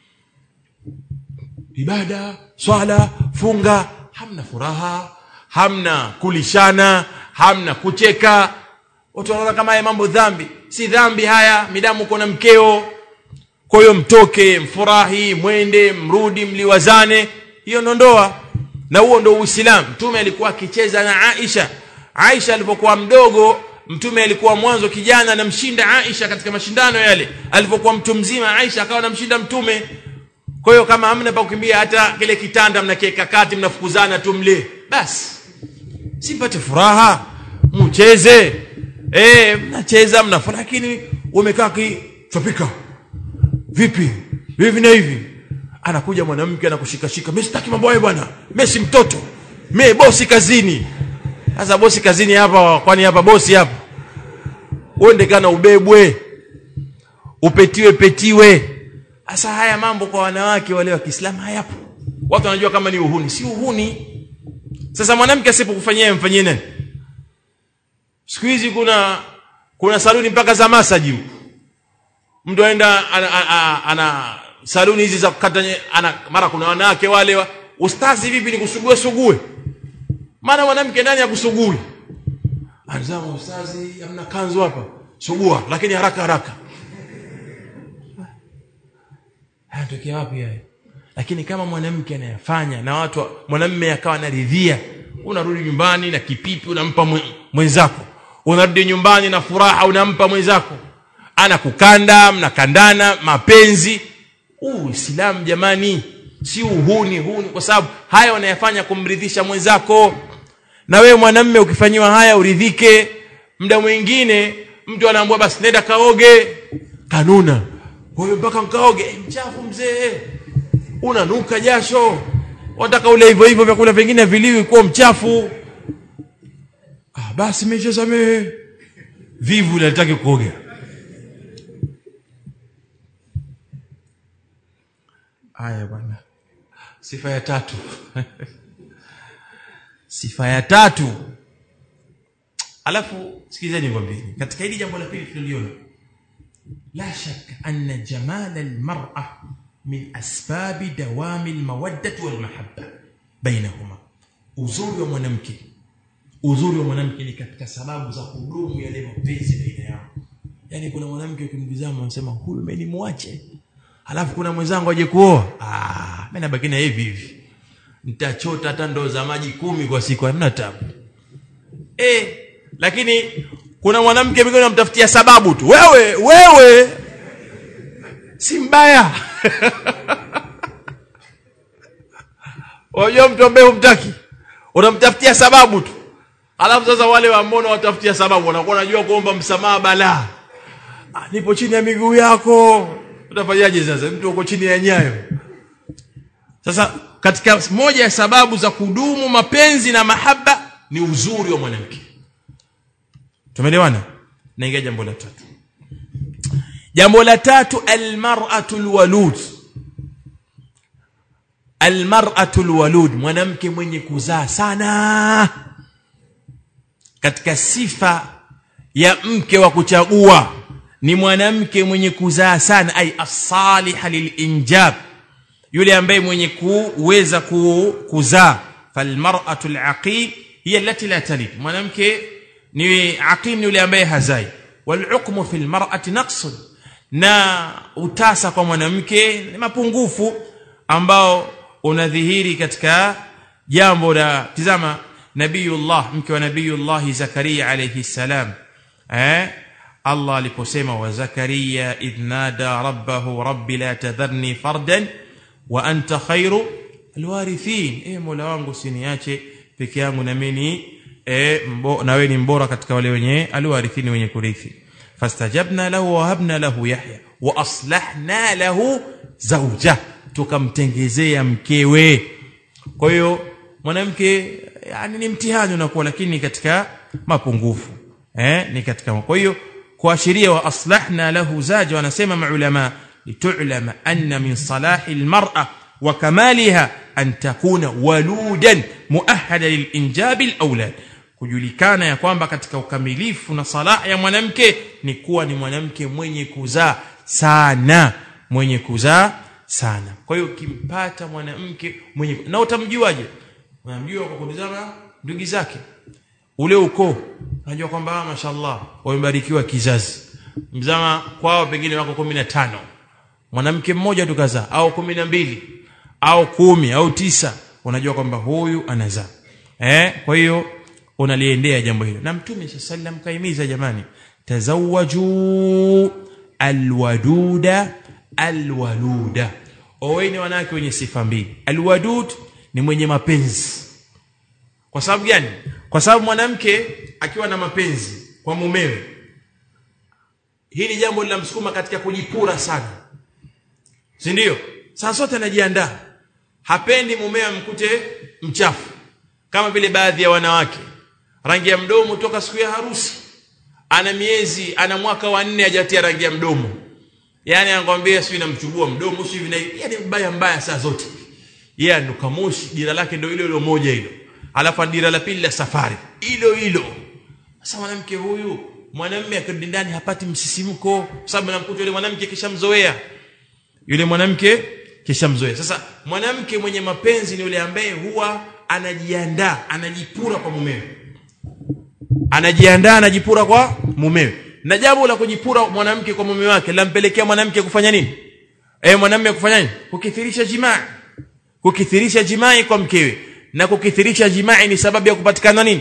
Ibada, swala, funga, hamna furaha, hamna kulishana, hamna kucheka. Watu wanaona kama haya mambo dhambi. Si dhambi haya, midamu uko na mkeo. Kwa hiyo mtoke, mfurahi, mwende, mrudi, mliwazane. Hiyo ndo ndoa. Na huo ndo Uislamu. Mtume alikuwa akicheza na Aisha. Aisha alipokuwa mdogo, Mtume alikuwa mwanzo kijana anamshinda Aisha katika mashindano yale. Alipokuwa mtu mzima, Aisha akawa anamshinda Mtume. Kwa hiyo kama hamna pa kukimbia, hata kile kitanda mnakiweka kati, mnafukuzana tu mle, basi sipate furaha, mcheze. Eh, mnacheza mnafurahi, lakini umekaa kichopika. Vipi? Hivi na hivi. Anakuja mwanamke anakushikashika, mimi sitaki mambo hayo bwana. Mimi si mtoto. Mimi bosi kazini. Sasa bosi kazini hapa, kwani hapa bosi hapa? Uende kana ubebwe. Upetiwe petiwe. Sasa haya mambo kwa wanawake wale wa Kiislamu hayapo. Watu wanajua kama ni uhuni, si uhuni. Sasa mwanamke asipokufanyia mfanyie nani? Siku hizi kuna kuna saluni mpaka za massage. Mtu aenda ana, ana, ana saluni hizi za kukata, ana mara kuna wanawake wale wa, ustazi vipi nikusugue sugue? Maana mwanamke ndani ya kusugui. Anasema ustazi hamna kanzu hapa. Sugua lakini haraka haraka. Anatokea wapi haya? Lakini kama mwanamke anayafanya na watu, mwanamume akawa anaridhia, unarudi nyumbani na kipipi unampa mwenzako. Unarudi nyumbani na furaha unampa mwenzako. Anakukanda, mnakandana, mapenzi. Uislamu jamani, si uhuni huni, kwa sababu haya wanayafanya kumridhisha mwenzako. Na wewe mwanamume ukifanywa haya uridhike. Muda mwingine mtu anaambiwa basi nenda kaoge, kanuna. Wewe mpaka mkaoge, e, mchafu mzee. Unanuka jasho. Wataka ule hivyo hivyo vyakula vingine viliwi kuwa mchafu. Ah, basi mecheza mimi. vivu linataka kuoga. Haya bwana. Sifa ya tatu. Sifa ya tatu. Alafu sikizeni ngombe. Katika hili jambo la pili tuliona. La shak anna jamal almar'a min asbab dawam almawaddah walmahabba bainahuma. Uzuri wa mwanamke. Uzuri wa mwanamke ni katika sababu za kudumu yale mapenzi baina yao. Yaani kuna mwanamke ukimtazama unasema huyu mimi nimwache. Alafu kuna mwenzangu aje kuoa. Ah, mimi nabaki na hivi hivi. Nitachota hata ndoo za maji kumi kwa siku, hamna tabu. Eh, lakini kuna mwanamke mwingine anamtafutia sababu tu. Wewe, wewe si mbaya. Wewe mtu ambaye humtaki, unamtafutia sababu tu. Alafu sasa wale ambao watafutia sababu wanakuwa wanajua kuomba msamaha balaa. Ah, nipo chini ya miguu yako. Utafanyaje sasa? Mtu uko chini ya nyayo. Sasa katika moja ya sababu za kudumu mapenzi na mahaba ni uzuri wa mwanamke. Tumeelewana? Na ingia jambo la tatu. Jambo la tatu, almar'atu alwalud. Almar'atu alwalud, mwanamke mwenye kuzaa sana. Katika sifa ya mke wa kuchagua ni mwanamke mwenye kuzaa sana, ay as-salih lilinjab, yule ambaye mwenye kuweza kuzaa. Falmar'atu alaqim hiya allati la talid, mwanamke ni aqim, yule ambaye hazai. Wal'uqmu fil mar'ati naqsun, na utasa kwa mwanamke ni mapungufu ambao unadhihiri katika jambo la tazama Nabiyullah, mke wa Nabiyullah Zakaria alayhi salam. Eh, Allah aliposema wa Zakaria idh nada rabbahu rabbi la tadharni fardan wa anta khairu alwarithin, eh Mola wangu usiniache peke yangu na mimi eh na wewe ni mbora katika wale wenye alwarithini, wenye kurithi. Fastajabna lahu wa habna lahu Yahya wa aslahna lahu zawja, tukamtengezea mkewe. Kwa hiyo mwanamke yani ni mtihani unakuwa, lakini katika mapungufu eh ni katika. Kwa hiyo kuashiria wa aslahna lahu zawja, wanasema maulama litulama anna min salahi almar'a wa kamaliha an takuna waludan muahhada lilinjab alawlad, kujulikana ya kwamba katika ukamilifu na salaha ya mwanamke ni kuwa ni mwanamke mwenye kuzaa sana, mwenye kuzaa sana. Kwa hiyo kimpata mwanamke mwenye, na utamjuaje? Unamjua kwa kutazama ndugu zake, ule ukoo, unajua kwamba mashallah wamebarikiwa kizazi. Mzama kwao pengine wako kumi na tano, mwanamke mmoja tukazaa, au kumi na mbili au kumi au tisa, unajua kwamba huyu anazaa. Eh, kwa hiyo unaliendea jambo hilo. Na Mtume sallam kaimiza, jamani, tazawwaju alwaduda alwaluda, oweni wanawake wenye sifa mbili. Alwadud ni mwenye mapenzi. Kwa sababu gani? Kwa sababu mwanamke akiwa na mapenzi kwa mumewe, hili jambo linamsukuma katika kujipura sana, si ndio? Sasa sote anajiandaa, hapendi mumewe mkute mchafu, kama vile baadhi ya wanawake rangi ya mdomo toka siku ya harusi, ana miezi ana mwaka wa nne hajatia rangi ya mdomo. Yani anakuambia sio inamchubua mdomo sio hivi, yani mbaya mbaya saa zote. Yeye anuka moshi, dira lake ndio ile ile moja hilo. Alafu dira la pili la safari hilo hilo. Sasa mwanamke huyu, mwanamume akirudi ndani hapati msisimko, kwa sababu anamkuta yule mwanamke kishamzoea. Yule mwanamke kishamzoea. Sasa mwanamke mwenye mapenzi ni yule ambaye huwa anajiandaa, anajipura kwa mumewe. Anajiandaa, anajipura kwa mumewe. Na jambo la kujipura mwanamke kwa mume wake lampelekea mwanamke kufanya nini? Eh, mwanamume kufanya nini? Kukithirisha jimaa. Kukithirisha jimaa kwa mkewe. Na kukithirisha jimaa ni sababu ya kupatikana nini?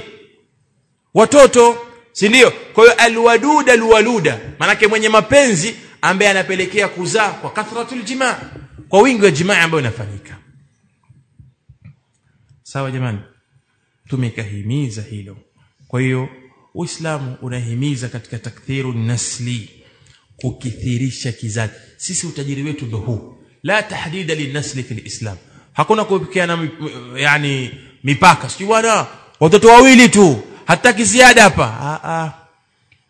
Watoto, si ndio? Kwa hiyo alwaduda alwaluda, maana mwenye mapenzi ambaye anapelekea kuzaa kwa kathratul jimaa, kwa wingi wa jimaa ambayo inafanyika. Sawa jamani? Tumekahimiza hilo. Kwa hiyo Uislamu unahimiza katika takthiru nasli, kukithirisha kizazi. Sisi utajiri wetu ndio huu. La tahdida linasli fil Islam. Hakuna kupikiana yani mipaka. Sio bwana, watoto wawili tu, hataki ziada hapa. Ah ah.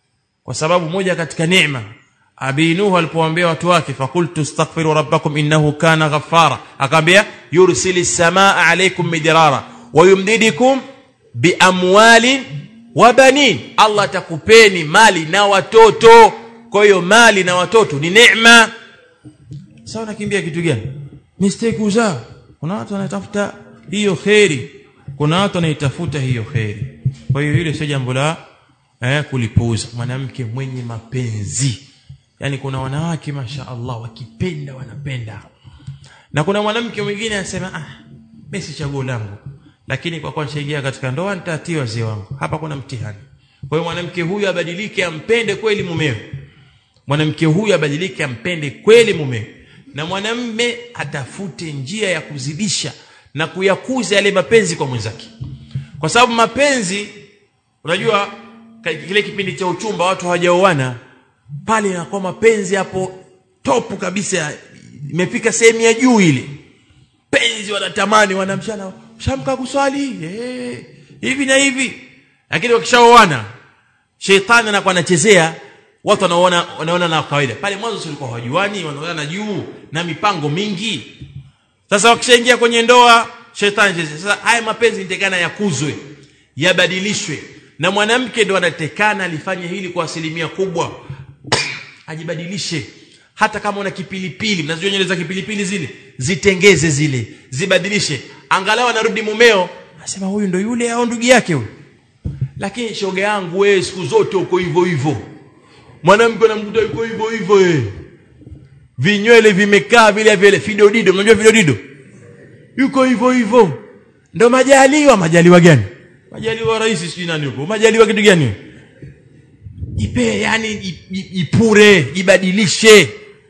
kwa sababu moja katika neema Abi Nuh alipoambia watu wake fakultu astaghfiru rabbakum innahu kana ghaffara, akamwambia yursilis samaa alaykum midrara wa yumdidukum bi amwalin wa banin, Allah atakupeni mali na watoto. Kwa hiyo mali na watoto ni neema. Sasa unakimbia kitu gani? Mistake uzao. Kuna watu wanatafuta hiyo khairi, kuna watu wanaitafuta hiyo khairi. Kwa hiyo hilo sio jambo la eh kulipuuza. Mwanamke mwenye mapenzi, yani kuna wanawake masha Allah wakipenda wanapenda, na kuna mwanamke mwingine anasema ah mimi si chaguo langu, lakini kwa kuwa nishaingia katika ndoa nitatii wazee wangu. Hapa kuna mtihani. Kwa hiyo mwanamke huyu abadilike, ampende kweli mumewe. Mwanamke huyu abadilike, ampende kweli mumewe, na mwanamume atafute njia ya kuzidisha na kuyakuza yale mapenzi kwa mwenzake. Kwa sababu mapenzi, unajua kile kipindi cha uchumba watu hawajaoana, pale na kwa mapenzi hapo topu kabisa, imefika sehemu ya juu ile. Penzi wanatamani, wanamshana, shamka kuswali eh hivi na hivi. Lakini wakishaoana shetani anakuwa anachezea, watu wanaona wanaona na kawaida. Pale mwanzo silikuwa hawajuani, wanaona juu na mipango mingi. Sasa wakishaingia kwenye ndoa shetani chezea. Sasa haya mapenzi nitekana yakuzwe, yabadilishwe, na mwanamke ndo anatekana alifanye hili kwa asilimia kubwa. Ajibadilishe. Hata kama una kipilipili, mnazijua nywele za kipilipili zile, zitengeze zile, zibadilishe. Angalau anarudi mumeo, anasema huyu ndo yule au ndugu yake huyu. Lakini shoga yangu wewe siku zote uko hivyo hivyo. Mwanamke anamkuta yuko hivyo hivyo eh. Vinywele vimekaa vile vile, fidodido, unajua fidodido? Yuko hivyo hivyo. Ndo majaliwa, majaliwa gani? Majaliwa rais sijui nani huko. Majaliwa kitu gani? Ipe, yani ipure, ibadilishe.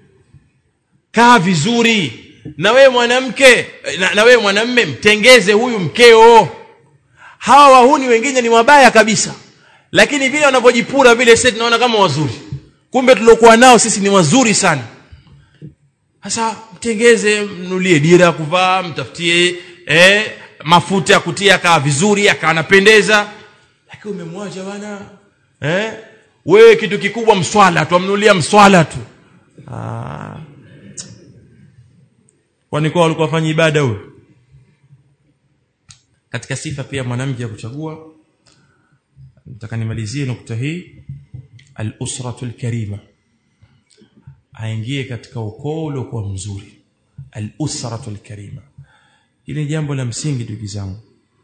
Kaa vizuri. Na wewe mwanamke, na, na wewe mwanamume mtengeze huyu mkeo. Hawa wahuni wengine ni wabaya kabisa, lakini vile wanapojipura vile sisi tunaona kama wazuri. Kumbe tulokuwa nao sisi ni wazuri sana. Sasa mtengeze, mnulie dira kuvaa, mtafutie eh mafuta ya kutia kaa vizuri, akanapendeza. Lakini umemwacha bwana eh wewe kitu kikubwa mswala tu, amnulia mswala tu. Ah. Kwani kwa walikuwa wafanya ibada huyo? Katika sifa pia mwanamke ya kuchagua, nataka nimalizie nukta hii, al-usratul karima. Aingie katika ukoo uliokuwa mzuri. Al-usratul karima. Hili jambo la msingi ndugu zangu.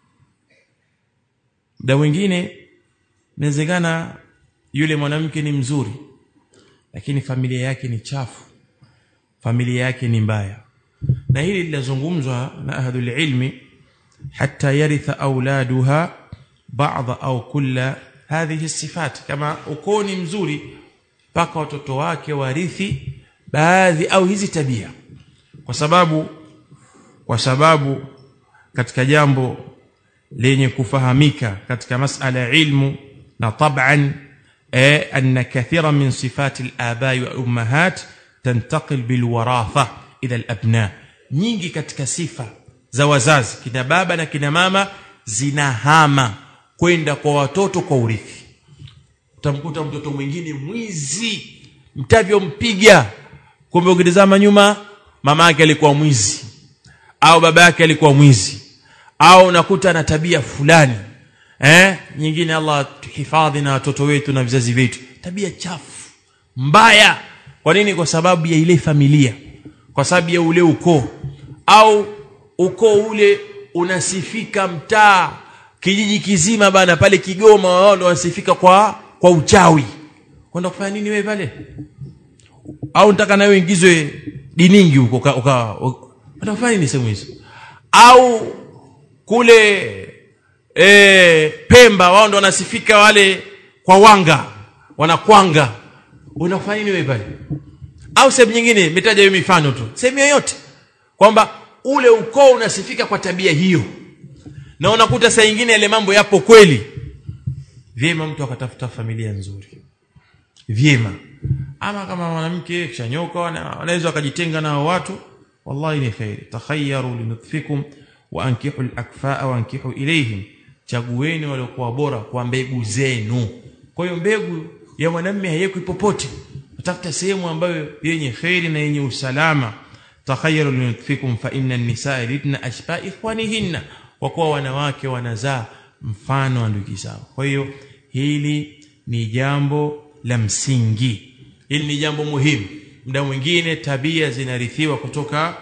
Muda mwingine inawezekana yule mwanamke ni mzuri, lakini familia yake ni chafu, familia yake ni mbaya. Na hili linazungumzwa na ahlul ilmi, hatta yaritha auladuha ba'd au kulla hadhihi sifat. Kama ukoo ni mzuri, paka watoto wake warithi baadhi au hizi tabia. Kwa sababu kwa sababu katika jambo lenye kufahamika katika masala ya ilmu, na taban eh anna kathira min sifati al-abai wa ummahat tantaqil bil waratha ila al-abna. Nyingi katika sifa za wazazi, kina baba na kina mama, zinahama kwenda kwa watoto kwa urithi. Utamkuta mtoto mwingine mwizi, mtavyompiga, kumbe ukitazama nyuma mama yake alikuwa mwizi au baba yake alikuwa mwizi, au unakuta na tabia fulani eh nyingine. Allah tuhifadhi na watoto wetu na vizazi vyetu, tabia chafu mbaya. Kwa nini? Kwa sababu ya ile familia, kwa sababu ya ule ukoo, au ukoo ule unasifika mtaa, kijiji kizima bana pale Kigoma wao ndio wanasifika kwa kwa uchawi. Kwenda kufanya nini wewe pale? Au nataka na wewe ingizwe diningi huko uka unafanya nini sehemu hizo? Au kule eh Pemba wao ndio wanasifika wale kwa wanga, wanakwanga. Unafanya nini wewe pale? Au sehemu nyingine, nimetaja hiyo mifano tu, sehemu yoyote, kwamba ule ukoo unasifika kwa tabia hiyo, na unakuta saa nyingine yale mambo yapo kweli. Vyema mtu akatafuta familia nzuri, vyema. Ama kama mwanamke kishanyoka, wanaweza akajitenga na watu, wallahi ni khairi. Takhayyaru linutfikum wa ankihu al-akfaa wa ankihu ilayhim, chagueni waliokuwa bora kwa mbegu zenu. Kwa hiyo mbegu ya mwanamume hayekwi popote. Utafuta sehemu ambayo yenye khairi na yenye usalama. Takhayyaru linfikum fa inna an-nisaa lidna ashba ikhwanihinna, wa kwa wanawake wanazaa mfano wa ndugu zao. Kwa hiyo hili ni jambo la msingi, hili ni jambo muhimu. Muda mwingine tabia zinarithiwa kutoka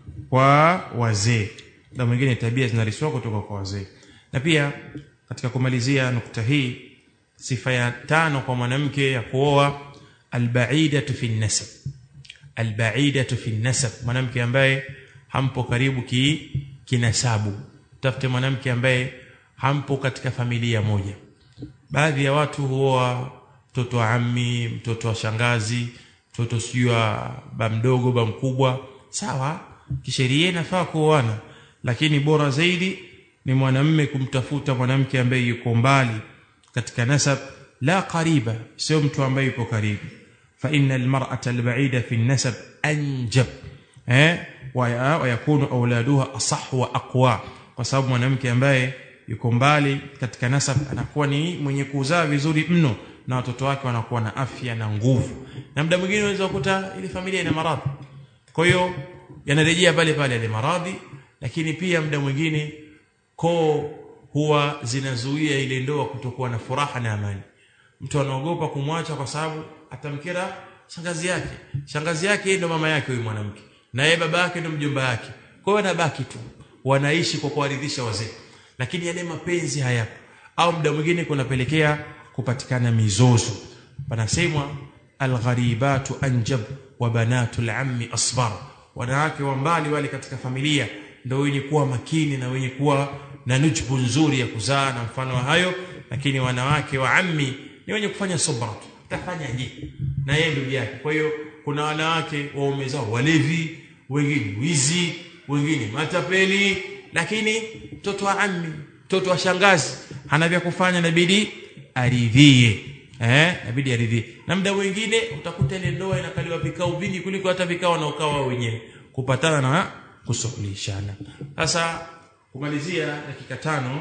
kwa wazee, muda mwingine tabia zinarithiwa kutoka kwa wazee. Na pia katika kumalizia nukta hii, sifa ya tano kwa mwanamke ya kuoa, albaidatu fi nasab. Albaidatu fi nasab, mwanamke ambaye hampo karibu ki kinasabu. Tafute mwanamke ambaye hampo katika familia moja. Baadhi ya watu huoa mtoto wa ammi, mtoto wa shangazi, mtoto sio ba mdogo ba mkubwa. Sawa, kisheria inafaa kuoana, lakini bora zaidi ni mwanamume kumtafuta mwanamke ambaye yuko mbali katika nasab, la qariba, sio mtu ambaye yuko karibu. Fa innal mar'ata al-ba'ida fi an-nasab anjab, eh wa yakunu auladuha asah wa aqwa, kwa sababu mwanamke ambaye yuko mbali katika nasab anakuwa ni mwenye kuzaa vizuri mno, na watoto wake wanakuwa na afya na nguvu. Na muda mwingine unaweza kukuta ile familia ina maradhi, kwa hiyo yanarejea pale pale ile maradhi. Lakini pia muda mwingine koo huwa zinazuia ile ndoa kutokuwa na furaha na amani. Mtu anaogopa kumwacha kwa sababu atamkera shangazi yake. Shangazi yake ndio mama yake huyo mwanamke, na yeye baba yake ndio mjomba yake. Kwa hiyo anabaki tu, wanaishi kwa kuwaridhisha wazee, lakini yale mapenzi hayapo, au muda mwingine kunapelekea kupatikana mizozo. Panasemwa algharibatu anjab wa banatul ammi asbar, wanawake wa mbali wale katika familia ndio wenye kuwa makini na wenye kuwa na nujbu nzuri ya kuzaa na mfano wa hayo, lakini wanawake wa ammi ni wenye kufanya subra. Tafanyaje na yeye ndugu yake? Kwa hiyo kuna wanawake waume zao walevi, wengine wizi, wengine matapeli, lakini mtoto wa ammi, mtoto wa shangazi hana vya kufanya, inabidi aridhie, eh inabidi aridhie. Na muda mwingine utakuta ile ndoa inakaliwa vikao vingi kuliko hata vikao wanaokaa wenyewe kupatana na kusukulishana. Sasa kumalizia dakika tano,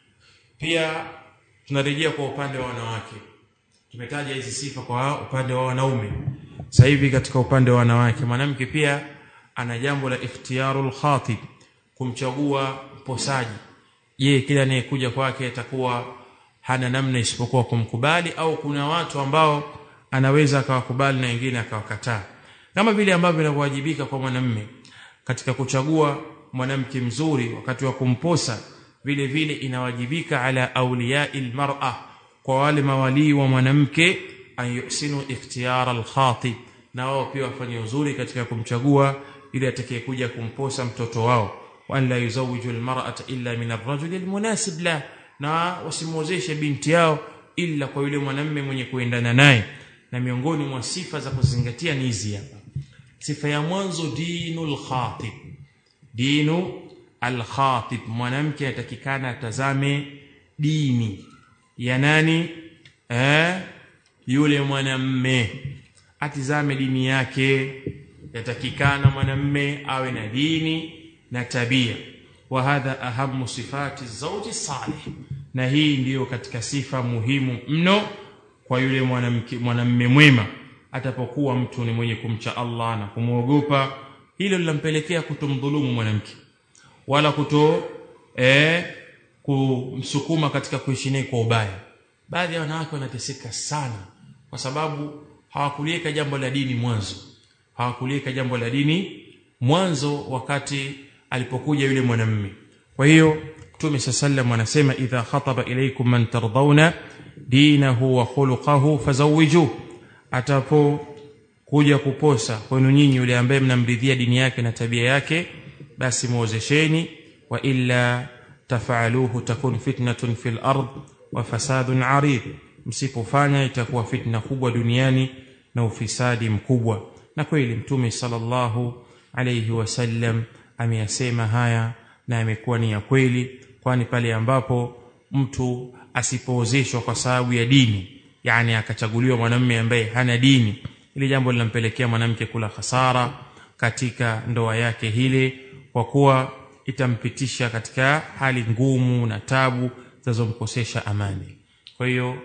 pia tunarejea kwa upande wa wanawake. Tumetaja hizi sifa kwa upande wa wanaume. Sasa hivi katika upande wa wanawake, mwanamke pia ana jambo la ikhtiyarul khatib, kumchagua mposaji. Je, kila anayekuja kwake atakuwa hana namna isipokuwa kumkubali, au kuna watu ambao anaweza akawakubali na wengine akawakataa? Kama vile ambavyo inawajibika kwa mwanamume katika kuchagua mwanamke mzuri wakati wa kumposa, vile vile inawajibika ala awliya'il mar'a, kwa wale mawali wa mwanamke, an yuhsinu ikhtiyar al-khatib, na wao pia wafanye uzuri katika kumchagua ili atakayekuja kumposa mtoto wao. Wa an la yuzawwiju al-mar'ata illa min ar-rajuli al-munasib la, na wasimwozeshe binti yao illa kwa yule mwanamume mwenye kuendana naye. Na miongoni mwa sifa za kuzingatia ni hizi hapa. Sifa ya mwanzo, dinul khatib. Dinu al-khatib, mwanamke atakikana atazame dini ya nani? Eh yule mwanamume atizame dini yake. Yatakikana mwanamume awe na dini na tabia. Wa hadha ahamu sifati zawji salih, na hii ndiyo katika sifa muhimu mno kwa yule mwanamke mwanamume mwema. Atapokuwa mtu ni mwenye kumcha Allah na kumuogopa, hilo linampelekea kutomdhulumu mwanamke wala kuto eh kumsukuma katika kuishi naye kwa ubaya. Baadhi ya wanawake wanateseka sana kwa sababu hawakulieka jambo la dini mwanzo. Hawakulieka jambo la dini mwanzo wakati alipokuja yule mwanamume. Kwa hiyo Mtume sallallahu anasema, idha khataba ilaykum man tardawna dinahu wa khuluquhu fazawwijuhu, atapo kuja kuposa kwenu nyinyi yule ambaye mnamridhia dini yake na tabia yake, basi muozesheni. Wa illa tafa'aluhu takun fitnatun fil ard wa fasadun 'arid, msipofanya itakuwa fitna kubwa duniani na ufisadi mkubwa. Na kweli Mtume sallallahu alayhi wasallam ameyasema haya, na amekuwa ni ya kweli, kwani pale ambapo mtu asipoozeshwa kwa sababu ya dini, yani akachaguliwa mwanamume ambaye hana dini, ile jambo linampelekea mwanamke kula hasara katika ndoa yake hile, kwa kuwa itampitisha katika hali ngumu na tabu zinazomkosesha amani. Kwa hiyo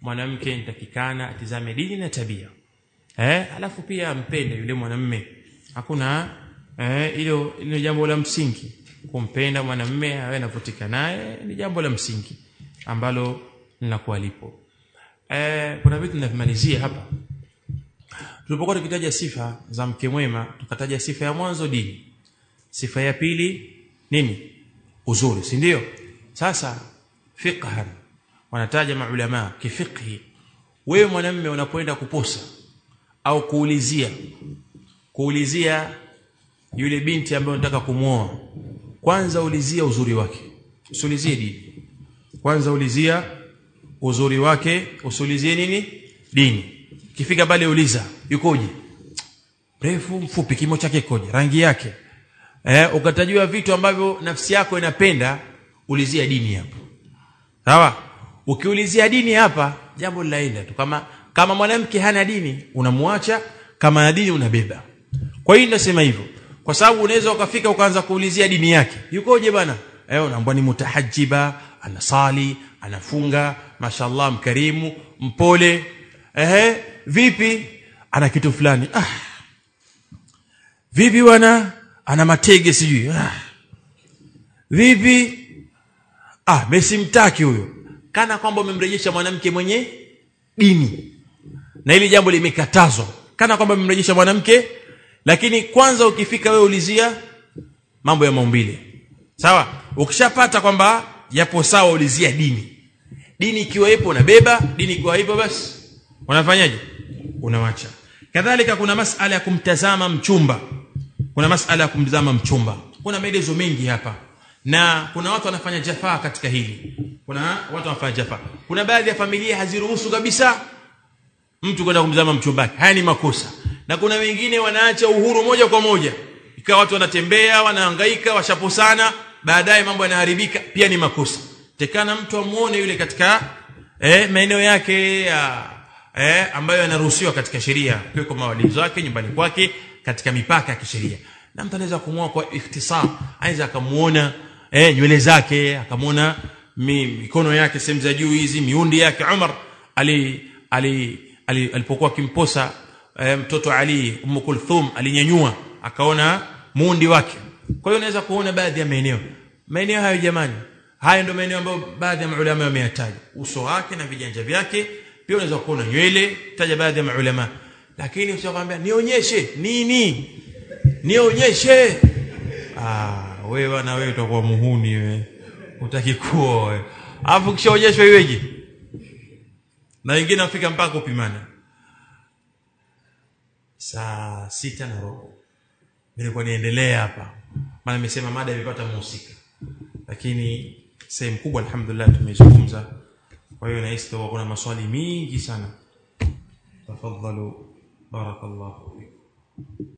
mwanamke nitakikana atizame dini na tabia. Eh, alafu pia ampende yule mwanamume. Hakuna eh hilo ni jambo la msingi. Kumpenda mwanamume awe anavutika naye ni jambo la msingi ambalo linakuwa lipo. Eh, kuna vitu ninavimalizia hapa. Tulipokuwa tukitaja sifa za mke mwema, tukataja sifa ya mwanzo dini. Sifa ya pili nini? Uzuri, si ndio? Sasa fiqhan wanataja maulama kifiqhi. Wewe mwanamume unapoenda kuposa au kuulizia kuulizia yule binti ambaye unataka kumuoa, kwanza ulizia uzuri wake, usiulizie dini. Kwanza ulizia uzuri wake, usiulizie nini? Dini. Kifika pale uliza yukoje, mrefu mfupi, kimo chake koje, rangi yake, eh ukatajua vitu ambavyo nafsi yako inapenda, ulizia dini hapo. Sawa? Ukiulizia dini hapa jambo linaenda tu. Kama kama mwanamke hana dini unamwacha, kama ana dini unabeba. Kwa hiyo nasema hivyo kwa sababu unaweza ukafika ukaanza kuulizia dini yake, yukoje bana, eh unaambia ni mutahajjiba, anasali, anafunga, mashallah, mkarimu, mpole. Ehe, vipi? Ana kitu fulani. Ah. Vipi wana? Ana matege sijui. Ah. Vipi? Ah, mesimtaki huyo. Kana kwamba umemrejesha mwanamke mwenye dini. Na hili jambo limekatazwa. Kana kwamba umemrejesha mwanamke, lakini kwanza ukifika wewe ulizia mambo ya maumbile. Sawa? Ukishapata kwamba yapo sawa, ulizia dini. Dini ikiwa ipo unabeba, dini ikiwa ipo basi unafanyaje? Unawacha. Kadhalika kuna masala ya kumtazama mchumba. Kuna masala ya kumtazama mchumba. Kuna maelezo mengi hapa. Na kuna watu wanafanya jafaa katika hili. Kuna watu wanafanya jafaa. Kuna baadhi ya familia haziruhusu kabisa mtu kwenda kumtazama mchumba. Haya ni makosa. Na kuna wengine wanaacha uhuru moja kwa moja. Ikawa watu wanatembea, wanahangaika, washaposana, baadaye mambo yanaharibika, pia ni makosa. Tekana mtu amuone yule katika eh maeneo yake ya eh ambayo yanaruhusiwa katika sheria, kwa mawalizo wake nyumbani kwake, katika mipaka ya kisheria. Na mtu anaweza kumwoa kwa ikhtisar, anaweza akamuona eh nywele zake, akamuona mikono yake, sehemu za juu hizi, miundi yake. Umar ali ali alipokuwa kimposa eh, mtoto Ali, Umm Kulthum alinyanyua akaona muundi wake. Kwa hiyo unaweza kuona baadhi ya maeneo. Maeneo hayo jamani, haya ndio maeneo ambayo baadhi ya maulama wameyataja. Uso wake na vijanja vyake, pia unaweza kuona nywele, taja baadhi ya maulama. Lakini usikwambia nionyeshe nini? Nionyeshe. Ah, wewe na wewe utakuwa muhuni wewe. Utaki kuoa wewe. Alafu kishaonyeshwa iweje? Na wengine wafika mpaka kupimana. Saa sita na robo. Nilikuwa niendelea hapa. Maana nimesema mada imepata mhusika. Lakini sehemu kubwa alhamdulillah tumezungumza. Kwa hiyo nahisi kuna maswali mingi sana. Tafadhalu, barakallahu fikum.